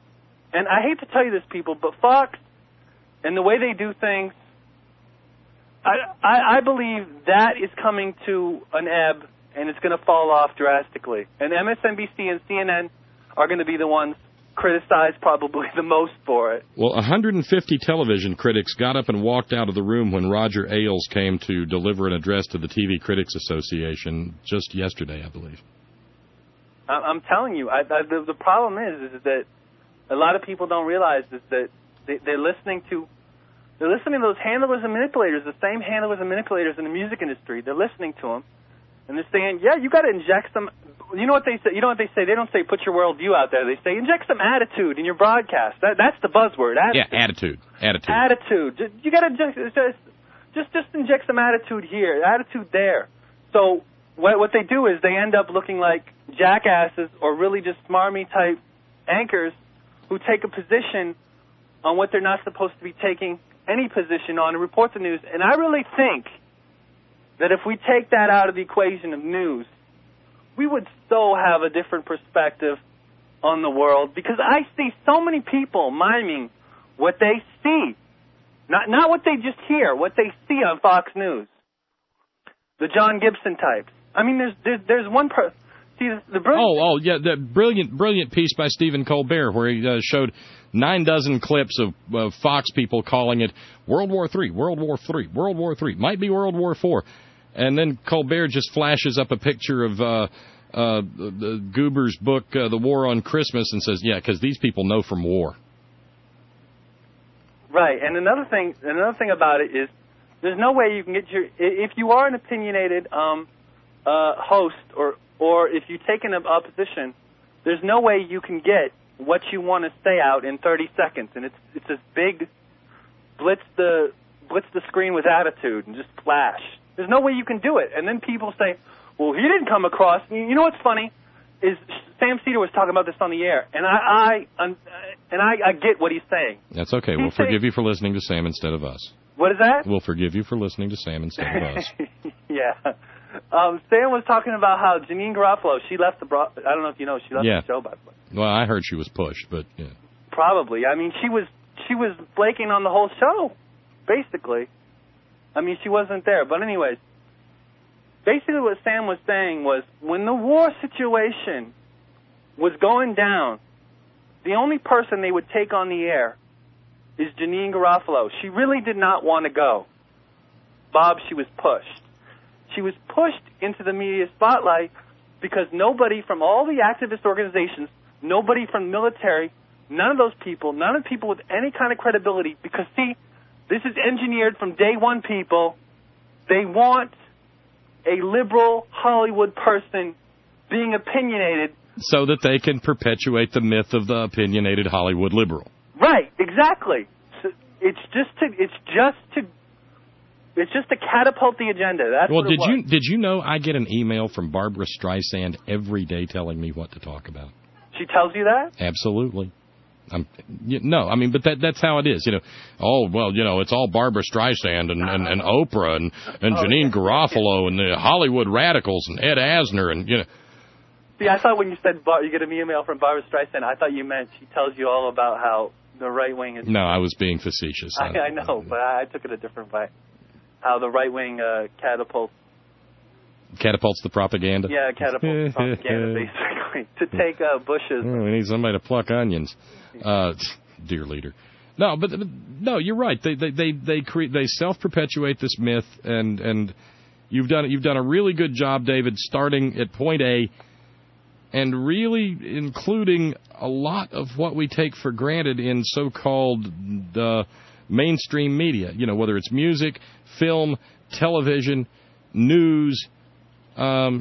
and I hate to tell you this, people, but Fox and the way they do things, I, I, I believe that is coming to an ebb, and it's going to fall off drastically. And M S N B C and C N N are going to be the ones criticized probably the most for it. Well, one hundred fifty television critics got up and walked out of the room when Roger Ailes came to deliver an address to the T V Critics Association just yesterday, I believe. I, I'm telling you, I, I, the, the problem is, is that a lot of people don't realize is that they, they're listening to they're listening to those handlers and manipulators, the same handlers and manipulators in the music industry. They're listening to them, and they're saying, "Yeah, you got to inject some." You know what they say? You know what they say? They don't say put your worldview out there. They say inject some attitude in your broadcast. That, that's the buzzword. Attitude. Yeah, attitude. Attitude. Attitude. Ju- You got to just, just just inject some attitude here, attitude there. So what what they do is they end up looking like jackasses or really just smarmy type anchors who take a position on what they're not supposed to be taking any position on and report the news. And I really think that if we take that out of the equation of news, we would so have a different perspective on the world, because I see so many people miming what they see, not not what they just hear, what they see on Fox News. The John Gibson types. I mean, there's there's, there's one per. See the brilliant. Oh, oh, yeah, the brilliant, brilliant piece by Stephen Colbert where he uh, showed nine dozen clips of uh, Fox people calling it World War Three, World War Three, World War Three, might be World War Four. And then Colbert just flashes up a picture of uh, uh, the Goober's book, uh, The War on Christmas, and says, yeah, because these people know from war. Right, and another thing another thing about it is there's no way you can get your... If you are an opinionated um, uh, host or, or if you take an opposition, there's no way you can get what you want to say out in thirty seconds. And it's it's this big blitz the, blitz the screen with attitude and just flash. There's no way you can do it. And then people say, well, he didn't come across. You know what's funny is Sam Cedar was talking about this on the air, and I, I and I, I get what he's saying. That's okay. He's We'll saying, forgive you for listening to Sam instead of us. What is that? We'll forgive you for listening to Sam instead of us. Yeah. Um, Sam was talking about how Janine Garofalo, she left the, bro- I don't know if you know, she left Yeah. the show, by the way. Well, I heard she was pushed, but yeah. Probably. I mean, she was she was flaking on the whole show, basically. I mean, she wasn't there. But anyways, basically what Sam was saying was when the war situation was going down, the only person they would take on the air is Janine Garofalo. She really did not want to go. Bob, she was pushed. She was pushed into the media spotlight because nobody from all the activist organizations, nobody from the military, none of those people, none of the people with any kind of credibility, because, see, this is engineered from day one, people. They want a liberal Hollywood person being opinionated. So that they can perpetuate the myth of the opinionated Hollywood liberal. Right, exactly. So it's just to it's just to it's just to catapult the agenda. That's well, what did it was. you did you know I get an email from Barbara Streisand every day telling me what to talk about? She tells you that? Absolutely. I'm, you, no, I mean, but that that's how it is, you know. Oh, well, you know, it's all Barbara Streisand and, and, and Oprah and, and Oh, Janine yeah. Garofalo and the Hollywood radicals and Ed Asner and, you know. See, I thought when you said Bar- you get an email from Barbara Streisand, I thought you meant she tells you all about how the right wing is. No, I was being facetious. I, I know, but I, I took it a different way. How the right wing uh, catapults. Catapults the propaganda. Yeah, catapults propaganda basically to take uh, Bush's. Oh, we need somebody to pluck onions, uh, dear leader. No, but, but no, you're right. They they they they create they self-perpetuate this myth, and and you've done you've done a really good job, David, starting at point A, and really including a lot of what we take for granted in so-called the mainstream media. You know, whether it's music, film, television, news. Um,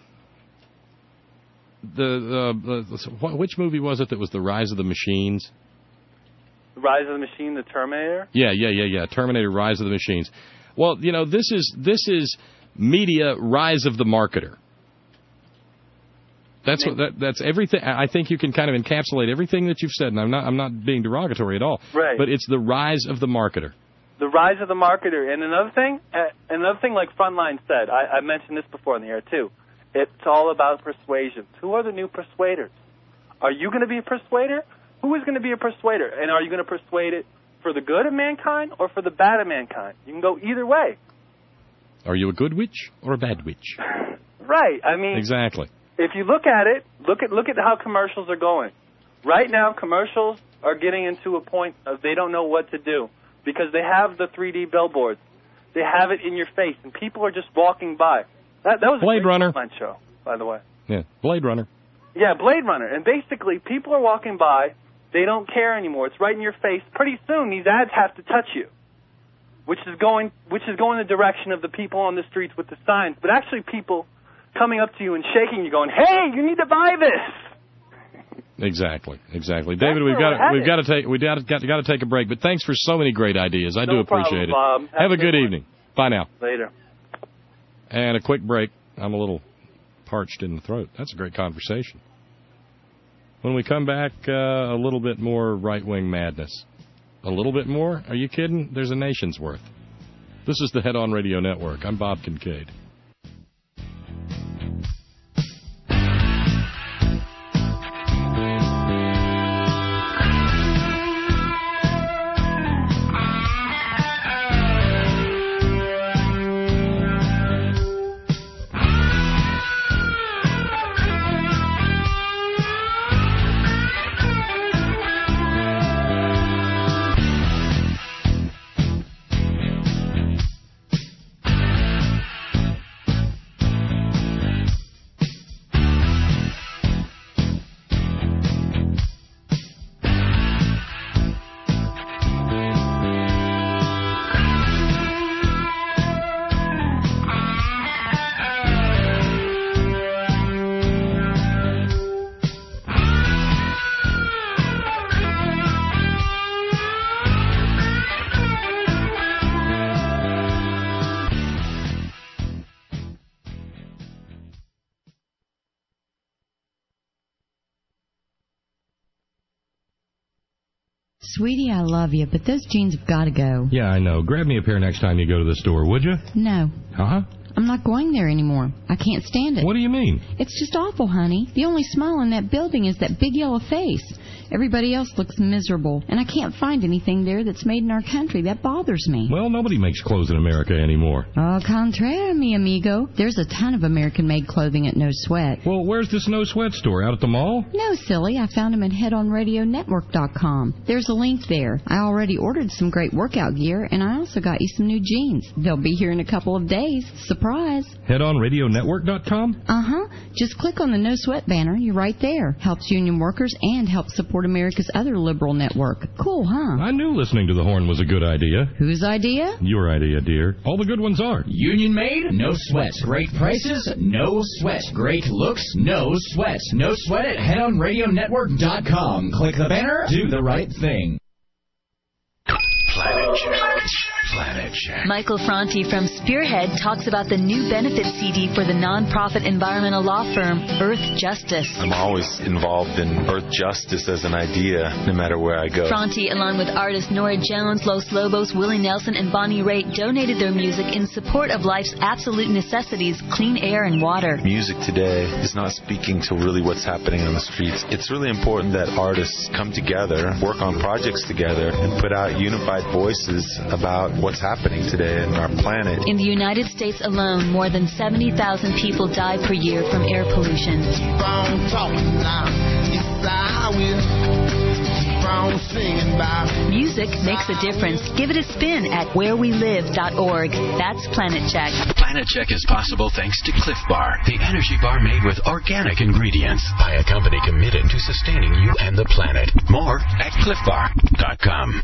the, uh, the which movie was it that was The Rise of the Machines? Rise of the Machine, the Terminator. Yeah, yeah, yeah, yeah. Terminator: Rise of the Machines. Well, you know, this is this is media Rise of the Marketer. That's what that, that's everything. I think you can kind of encapsulate everything that you've said, and I'm not I'm not being derogatory at all. Right. But it's the rise of the marketer. The rise of the marketer. And another thing, uh, another thing like Frontline said, I, I mentioned this before in the air too, it's all about persuasions. Who are the new persuaders? Are you going to be a persuader? Who is going to be a persuader? And are you going to persuade it for the good of mankind or for the bad of mankind? You can go either way. Are you a good witch or a bad witch? Right. I mean, Exactly. if you look at it, look at look at how commercials are going. Right now, commercials are getting into a point of they don't know what to do because they have the three D billboards. They have it in your face, and people are just walking by. That, that was Blade a great Runner. headline show, by the way. Yeah, Blade Runner. Yeah, Blade Runner. And basically, people are walking by. They don't care anymore. It's right in your face. Pretty soon, these ads have to touch you, which is going which is going the direction of the people on the streets with the signs, but actually people coming up to you and shaking you, going, "Hey, you need to buy this." Exactly, exactly. David, That's we've where got we're to, we've got headed. to take we got got, got to take a break. But thanks for so many great ideas. I No do appreciate problem, it. Bob. Have, Have a a good good one. evening. Bye now. Later. And a quick break. I'm a little parched in the throat. That's a great conversation. When we come back, uh, a little bit more right-wing madness. A little bit more? Are you kidding? There's a nation's worth. This is the Head On Radio Network. I'm Bob Kincaid. Sweetie, I love you, but those jeans have got to go. Yeah, I know. Grab me a pair next time you go to the store, would you? No. Uh-huh. I'm not going there anymore. I can't stand it. What do you mean? It's just awful, honey. The only smile in that building is that big yellow face. Everybody else looks miserable, and I can't find anything there that's made in our country. That bothers me. Well, nobody makes clothes in America anymore. Au contraire, mi amigo. There's a ton of American-made clothing at No Sweat. Well, where's this No Sweat store? Out at the mall? No, silly. I found them at head on radio network dot com. There's a link there. I already ordered some great workout gear, and I also got you some new jeans. They'll be here in a couple of days. Surprise. head on radio network dot com? Uh-huh. Just click on the No Sweat banner. You're right there. Helps union workers and helps support America's other liberal network. Cool, huh? I knew listening to the horn was a good idea. Whose idea? Your idea, dear. All the good ones are. Union made, no sweat. Great prices, no sweat. Great looks, no sweat. No sweat at head on radio network dot com. Click the banner, do the right thing. Planet Check. Planet Check. Michael Franti from Spearhead talks about the new benefit C D for the nonprofit environmental law firm Earth Justice. I'm always involved in Earth Justice as an idea, no matter where I go. Franti, along with artists Nora Jones, Los Lobos, Willie Nelson, and Bonnie Raitt, donated their music in support of life's absolute necessities, clean air and water. Music today is not speaking to really what's happening on the streets. It's really important that artists come together, work on projects together, and put out unified voices about what's happening today in our planet. In the United States alone, more than seventy thousand people die per year from air pollution. Music makes a difference. Give it a spin at where we live dot org. That's Planet Check. Planet Check is possible thanks to Cliff Bar, the energy bar made with organic ingredients by a company committed to sustaining you and the planet. More at cliff bar dot com.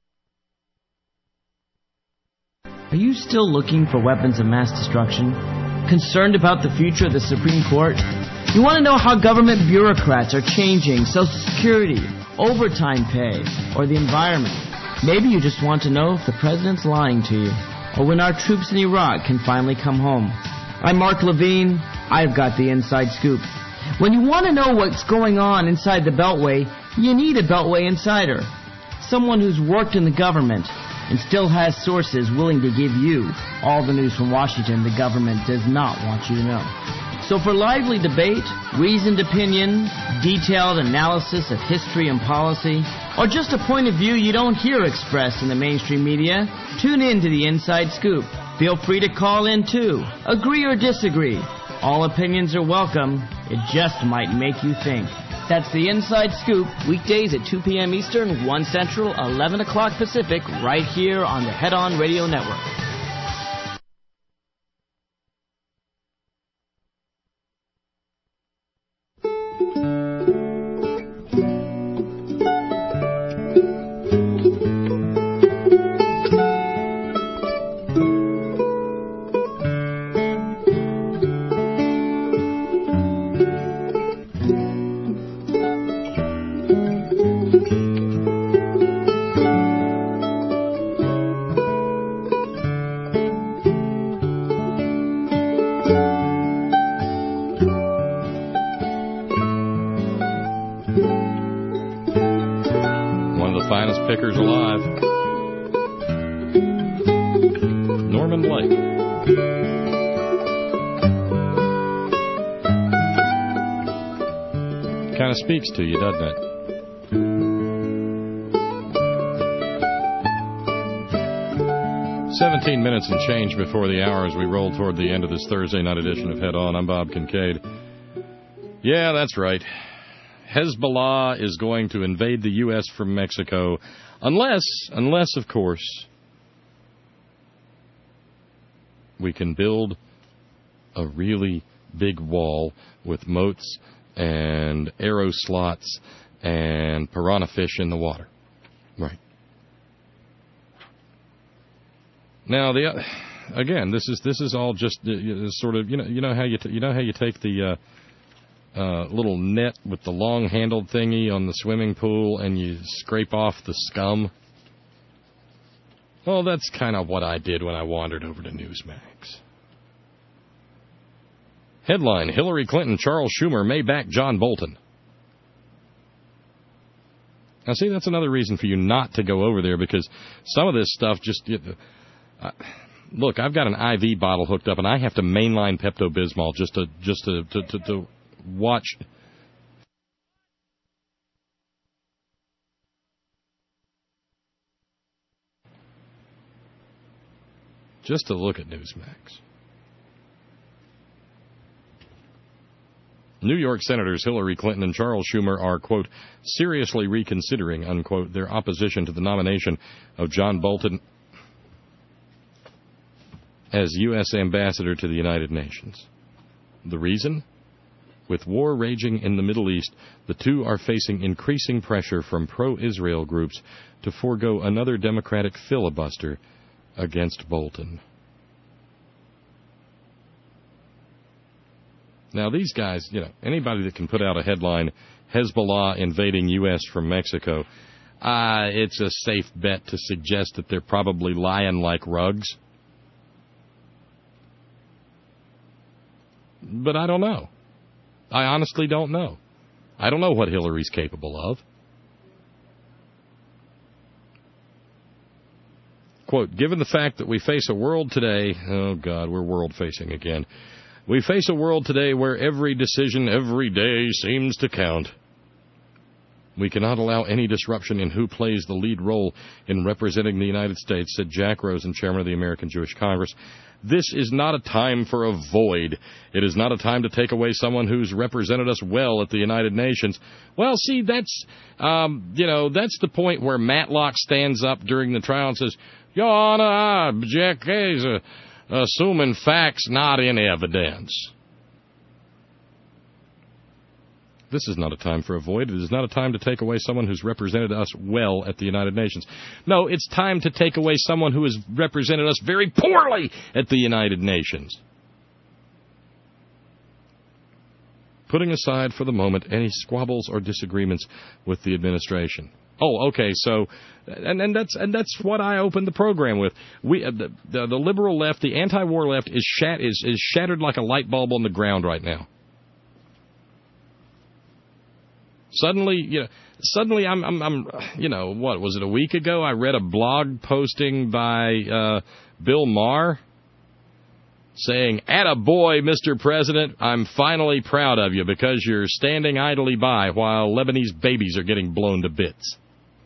Are you still looking for weapons of mass destruction? Concerned about the future of the Supreme Court? You want to know how government bureaucrats are changing Social Security, overtime pay, or the environment? Maybe you just want to know if the president's lying to you, or when our troops in Iraq can finally come home. I'm Mark Levine. I've got the inside scoop. When you want to know what's going on inside the Beltway, you need a Beltway insider. Someone who's worked in the government and still has sources willing to give you all the news from Washington the government does not want you to know. So So for lively debate, reasoned opinion, detailed analysis of history and policy, or just a point of view you don't hear expressed in the mainstream media, tune in to the Inside Scoop. Feel free to call in too. Agree or disagree. All opinions are welcome. It just might make you think. That's the Inside Scoop, weekdays at two p.m. Eastern, one Central, eleven o'clock Pacific, right here on the Head On Radio Network. Pickers alive. Norman Blake. Kind of speaks to you, doesn't it? Seventeen minutes and change before the hour as we roll toward the end of this Thursday night edition of Head On. I'm Bob Kincaid. Yeah, that's right. Hezbollah is going to invade the U S from Mexico, unless, unless, of course, we can build a really big wall with moats and arrow slots and piranha fish in the water. Right. Now, the again, this is this is all just uh, sort of you know you know how you t- you know how you take the uh, Uh, little net with the long-handled thingy on the swimming pool and you scrape off the scum. Well, that's kind of what I did when I wandered over to Newsmax. Headline, Hillary Clinton, Charles Schumer may back John Bolton. Now, see, that's another reason for you not to go over there, because some of this stuff just... You, uh, look, I've got an I V bottle hooked up, and I have to mainline Pepto-Bismol just to just to... to, to, to watch just to look at Newsmax. New York Senators Hillary Clinton and Charles Schumer are, quote, seriously reconsidering, unquote, their opposition to the nomination of John Bolton as U S ambassador to the United Nations. The reason? With war raging in the Middle East, the two are facing increasing pressure from pro-Israel groups to forego another Democratic filibuster against Bolton. Now, these guys, you know, anybody that can put out a headline, Hezbollah invading U S from Mexico, uh, it's a safe bet to suggest that they're probably lying like rugs. But I don't know. I honestly don't know. I don't know what Hillary's capable of. Quote, given the fact that we face a world today, oh God, we're world-facing again. We face a world today where every decision every day seems to count. We cannot allow any disruption in who plays the lead role in representing the United States, said Jack Rosen, chairman of the American Jewish Congress. This is not a time for a void. It is not a time to take away someone who's represented us well at the United Nations. Well, see, that's, um, you know, that's the point where Matlock stands up during the trial and says, Your Honor, I object, he's uh, assuming facts not in evidence. This is not a time for a void. It is not a time to take away someone who's represented us well at the United Nations. No, it's time to take away someone who has represented us very poorly at the United Nations. Putting aside for the moment any squabbles or disagreements with the administration. Oh, okay. So, and, and that's and that's what I opened the program with. We, uh, the, the the liberal left, the anti-war left, is shat is is shattered like a light bulb on the ground right now. Suddenly, you know, suddenly I'm, I'm, I'm, you know, what was it? A week ago, I read a blog posting by uh, Bill Maher, saying, "Attaboy, Mister President, I'm finally proud of you because you're standing idly by while Lebanese babies are getting blown to bits."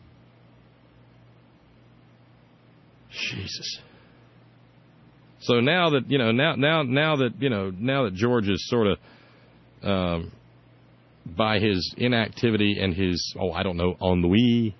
Jesus. So now that, you know, now now now that, you know, now that George is sort of um, by his inactivity and his, oh, I don't know, ennui,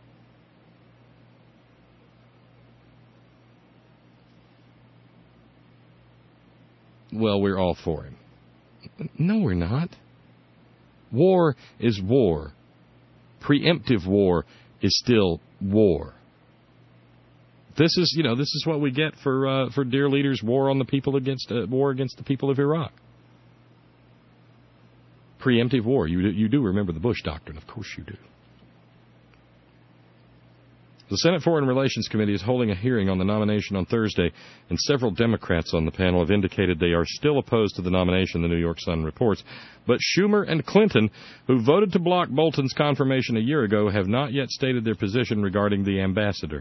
well, we're all for him. No, we're not. War is war. Preemptive war is still war. This is, you know, this is what we get for uh, for dear leaders' war on the people against uh, war against the people of Iraq. Preemptive war. You you do remember the Bush Doctrine, of course you do. The Senate Foreign Relations Committee is holding a hearing on the nomination on Thursday, and several Democrats on the panel have indicated they are still opposed to the nomination, the New York Sun reports. But Schumer and Clinton, who voted to block Bolton's confirmation a year ago, have not yet stated their position regarding the ambassador.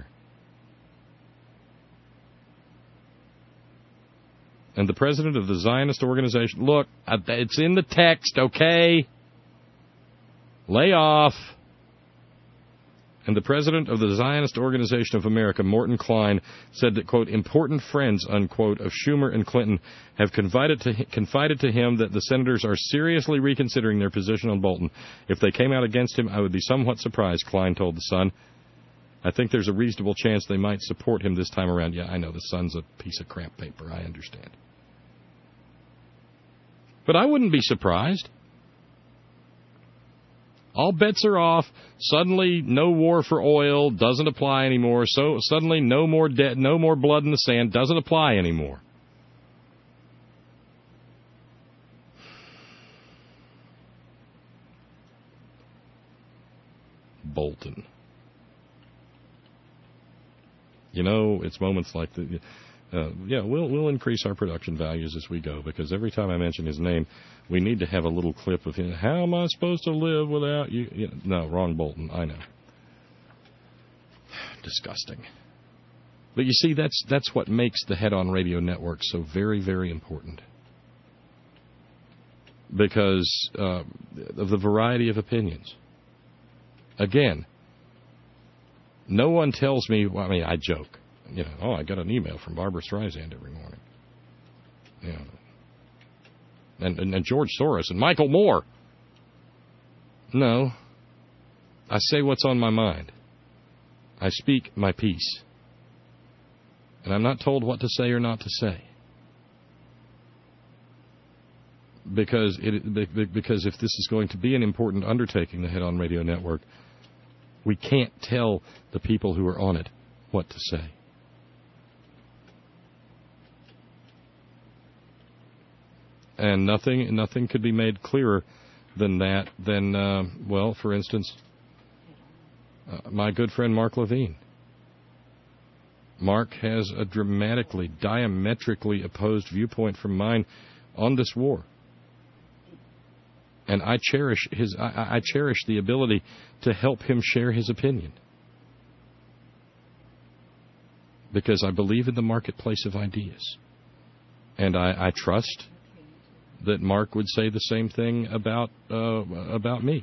And the president of the Zionist organization, look, it's in the text, okay? Lay off. And the president of the Zionist Organization of America, Morton Klein, said that, quote, important friends, unquote, of Schumer and Clinton have confided to, confided to him that the senators are seriously reconsidering their position on Bolton. If they came out against him, I would be somewhat surprised, Klein told the Sun. I think there's a reasonable chance they might support him this time around. Yeah, I know, the Sun's a piece of crap paper, I understand. But I wouldn't be surprised. All bets are off. Suddenly, no war for oil doesn't apply anymore. So suddenly, no more debt, no more blood in the sand doesn't apply anymore. Bolton. You know, it's moments like the. Uh, yeah, we'll we'll increase our production values as we go, because every time I mention his name, we need to have a little clip of him. How am I supposed to live without you? you know, no, wrong Bolton. I know. Disgusting. But you see, that's that's what makes the Head On Radio Network so very, very important. Because uh, of the variety of opinions. Again, no one tells me, well, I mean, I joke. You know, oh, I got an email from Barbara Streisand every morning. You know, and, and, and George Soros and Michael Moore. No. I say what's on my mind. I speak my piece. And I'm not told what to say or not to say. Because it because if this is going to be an important undertaking, the Head On Radio Network, we can't tell the people who are on it what to say. And nothing nothing could be made clearer than that, than, uh, well, for instance, uh, my good friend Mark Levine. Mark has a dramatically, diametrically opposed viewpoint from mine on this war. And I cherish his I, I cherish the ability to help him share his opinion. Because I believe in the marketplace of ideas. And I, I trust that Mark would say the same thing about uh, about me.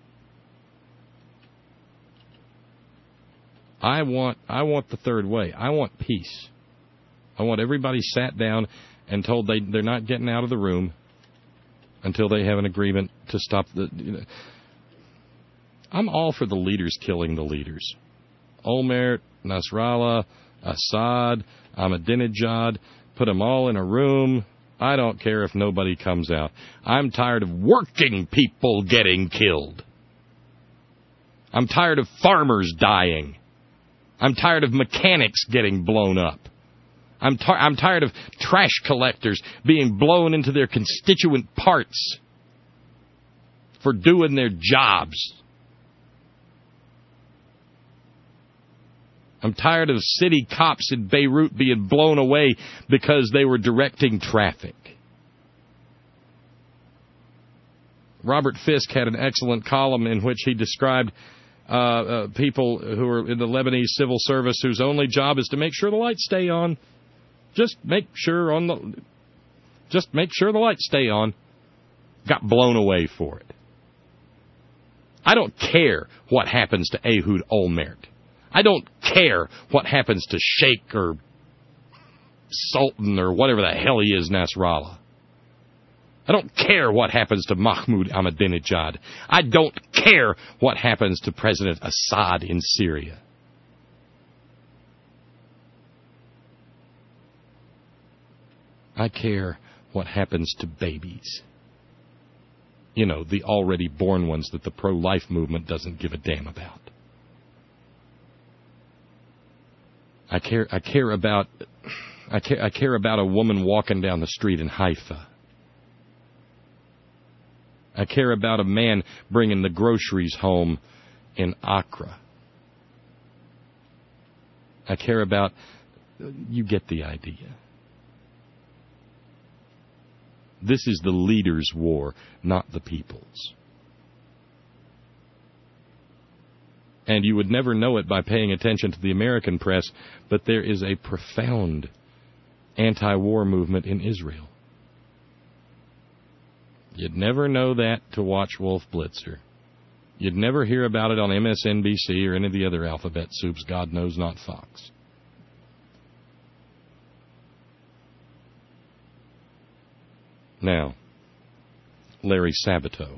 I want I want the third way. I want peace. I want everybody sat down and told they they're not getting out of the room until they have an agreement to stop the. You know. I'm all for the leaders killing the leaders. Olmert, Nasrallah, Assad, Ahmadinejad, put them all in a room. I don't care if nobody comes out. I'm tired of working people getting killed. I'm tired of farmers dying. I'm tired of mechanics getting blown up. I'm, tar- I'm tired of trash collectors being blown into their constituent parts for doing their jobs. I'm tired of city cops in Beirut being blown away because they were directing traffic. Robert Fisk had an excellent column in which he described uh, uh, people who are in the Lebanese civil service whose only job is to make sure the lights stay on. Just make sure on the... Just make sure the lights stay on. Got blown away for it. I don't care what happens to Ehud Olmert. I don't care what happens to Sheikh or Sultan or whatever the hell he is, Nasrallah. I don't care what happens to Mahmoud Ahmadinejad. I don't care what happens to President Assad in Syria. I care what happens to babies. You know, the already born ones that the pro-life movement doesn't give a damn about. I care I care about I care I care about a woman walking down the street in Haifa. I care about a man bringing the groceries home in Accra. I care about... You get the idea. This is the leaders' war, not the people's. And you would never know it by paying attention to the American press, but there is a profound anti-war movement in Israel. You'd never know that to watch Wolf Blitzer. You'd never hear about it on M S N B C or any of the other alphabet soups, God knows not Fox. Now, Larry Sabato,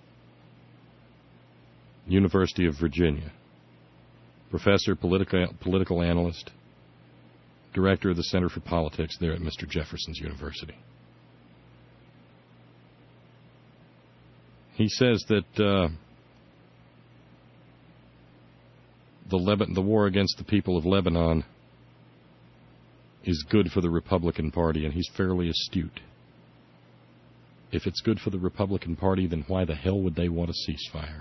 University of Virginia, professor, political, political analyst, director of the Center for Politics there at Mister Jefferson's University. He says that uh, the, Lebanon, the war against the people of Lebanon is good for the Republican Party, and he's fairly astute. If it's good for the Republican Party, then why the hell would they want a ceasefire?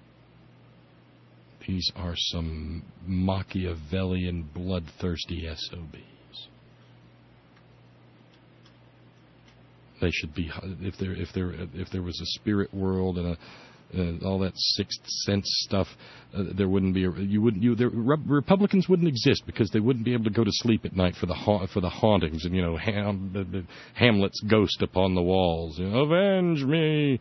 These are some Machiavellian, bloodthirsty S O Bs. They should be, if there, if there, if there was a spirit world and a, uh, all that sixth sense stuff, uh, there wouldn't be. A, you wouldn't. You there, Re- Republicans wouldn't exist because they wouldn't be able to go to sleep at night for the ha- for the hauntings and you know Ham, the, the Hamlet's ghost upon the walls. You know, avenge me.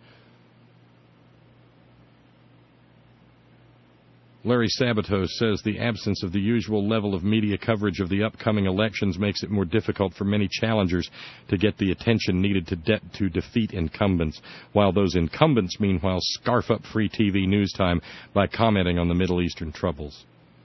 Larry Sabato says the absence of the usual level of media coverage of the upcoming elections makes it more difficult for many challengers to get the attention needed to, de- to defeat incumbents, while those incumbents, meanwhile, scarf up free T V news time by commenting on the Middle Eastern troubles.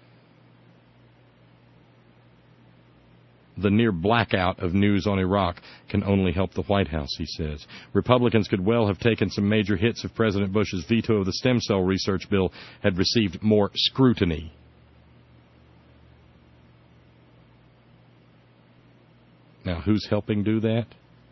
The near blackout of news on Iraq can only help the White House, he says. Republicans could well have taken some major hits if President Bush's veto of the stem cell research bill had received more scrutiny. Now, who's helping do that?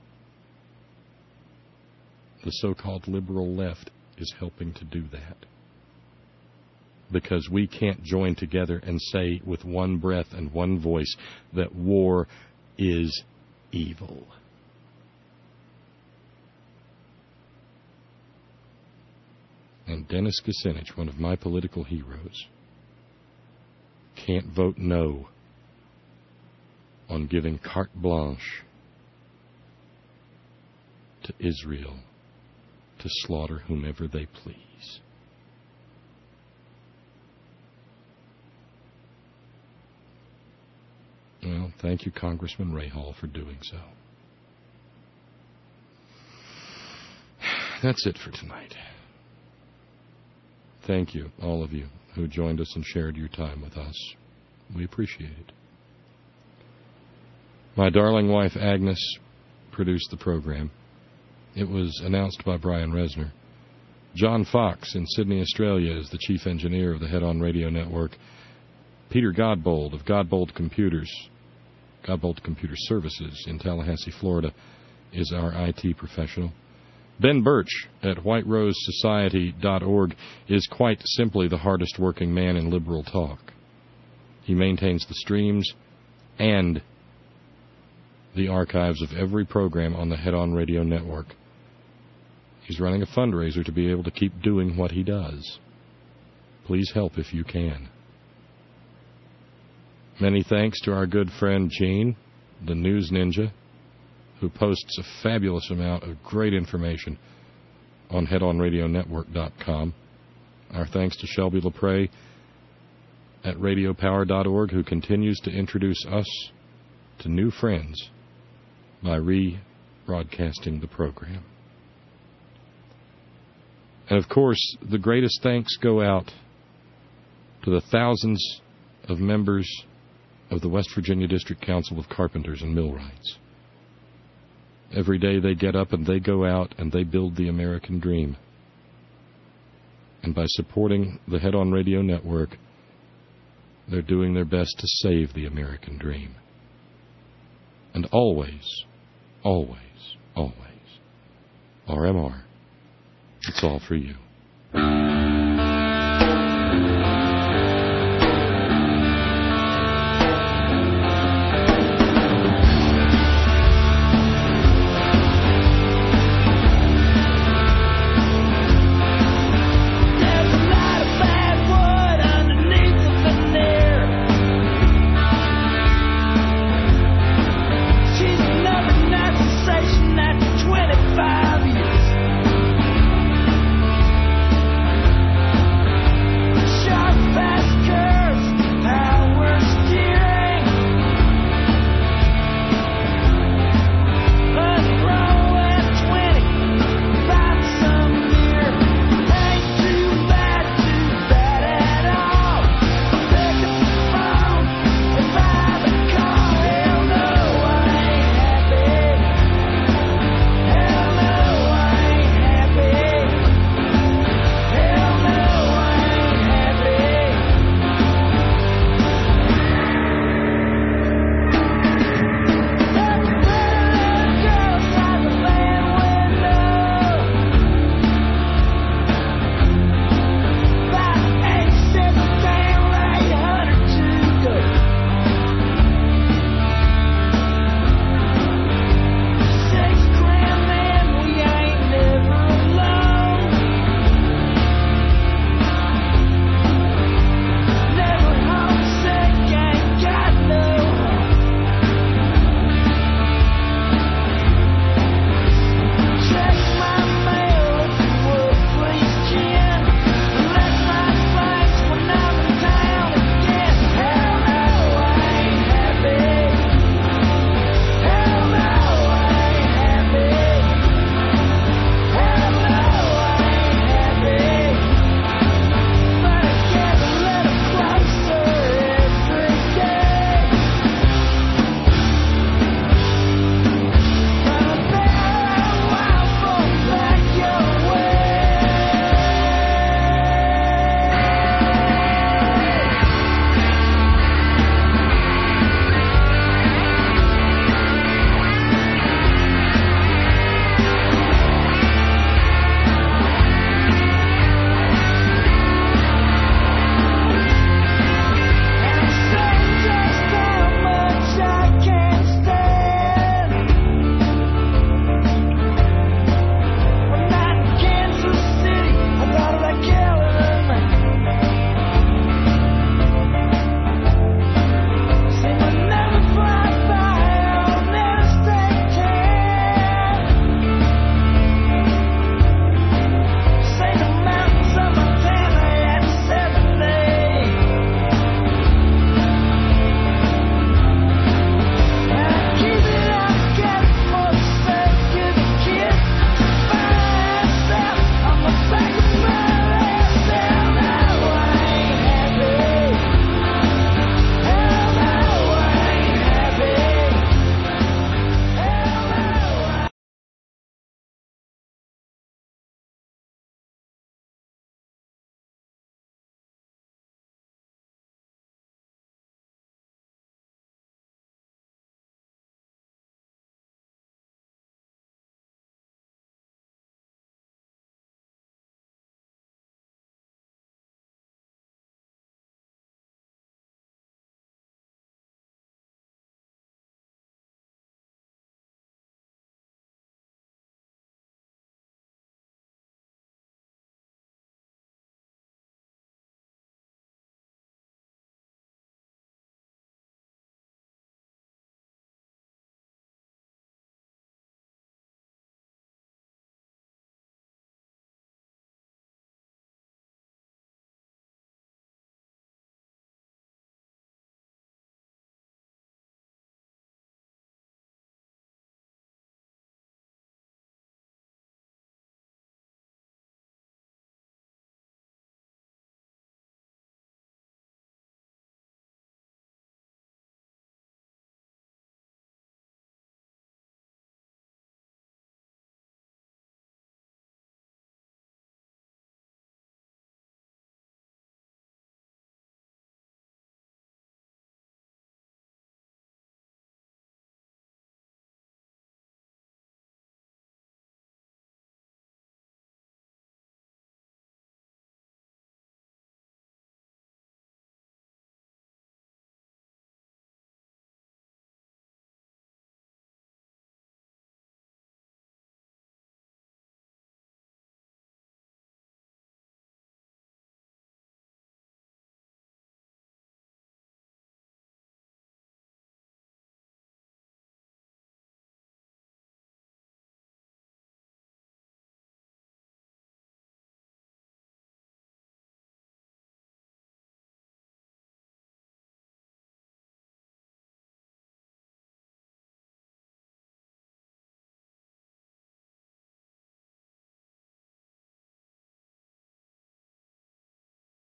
The so-called liberal left is helping to do that. Because we can't join together and say with one breath and one voice that war is evil. And Dennis Kucinich, one of my political heroes, can't vote no on giving carte blanche to Israel to slaughter whomever they please. Well, thank you, Congressman Rahal, for doing so. That's it for tonight. Thank you, all of you who joined us and shared your time with us. We appreciate it. My darling wife, Agnes, produced the program. It was announced by Brian Resner. John Fox in Sydney, Australia, is the chief engineer of the Head On Radio Network. Peter Godbold of Godbold Computers, Godbold Computer Services in Tallahassee, Florida, is our I T professional. Ben Birch at white rose society dot org is quite simply the hardest working man in liberal talk. He maintains the streams and the archives of every program on the Head On Radio Network. He's running a fundraiser to be able to keep doing what he does. Please help if you can. Many thanks to our good friend Gene, the news ninja, who posts a fabulous amount of great information on head on radio network dot com. Our thanks to Shelby LaPrey at radio power dot org, who continues to introduce us to new friends by rebroadcasting the program. And of course, the greatest thanks go out to the thousands of members of the West Virginia District Council of Carpenters and Millwrights. Every day they get up and they go out and they build the American dream. And by supporting the Head On Radio Network, they're doing their best to save the American dream. And always, always, always, R M R, it's all for you.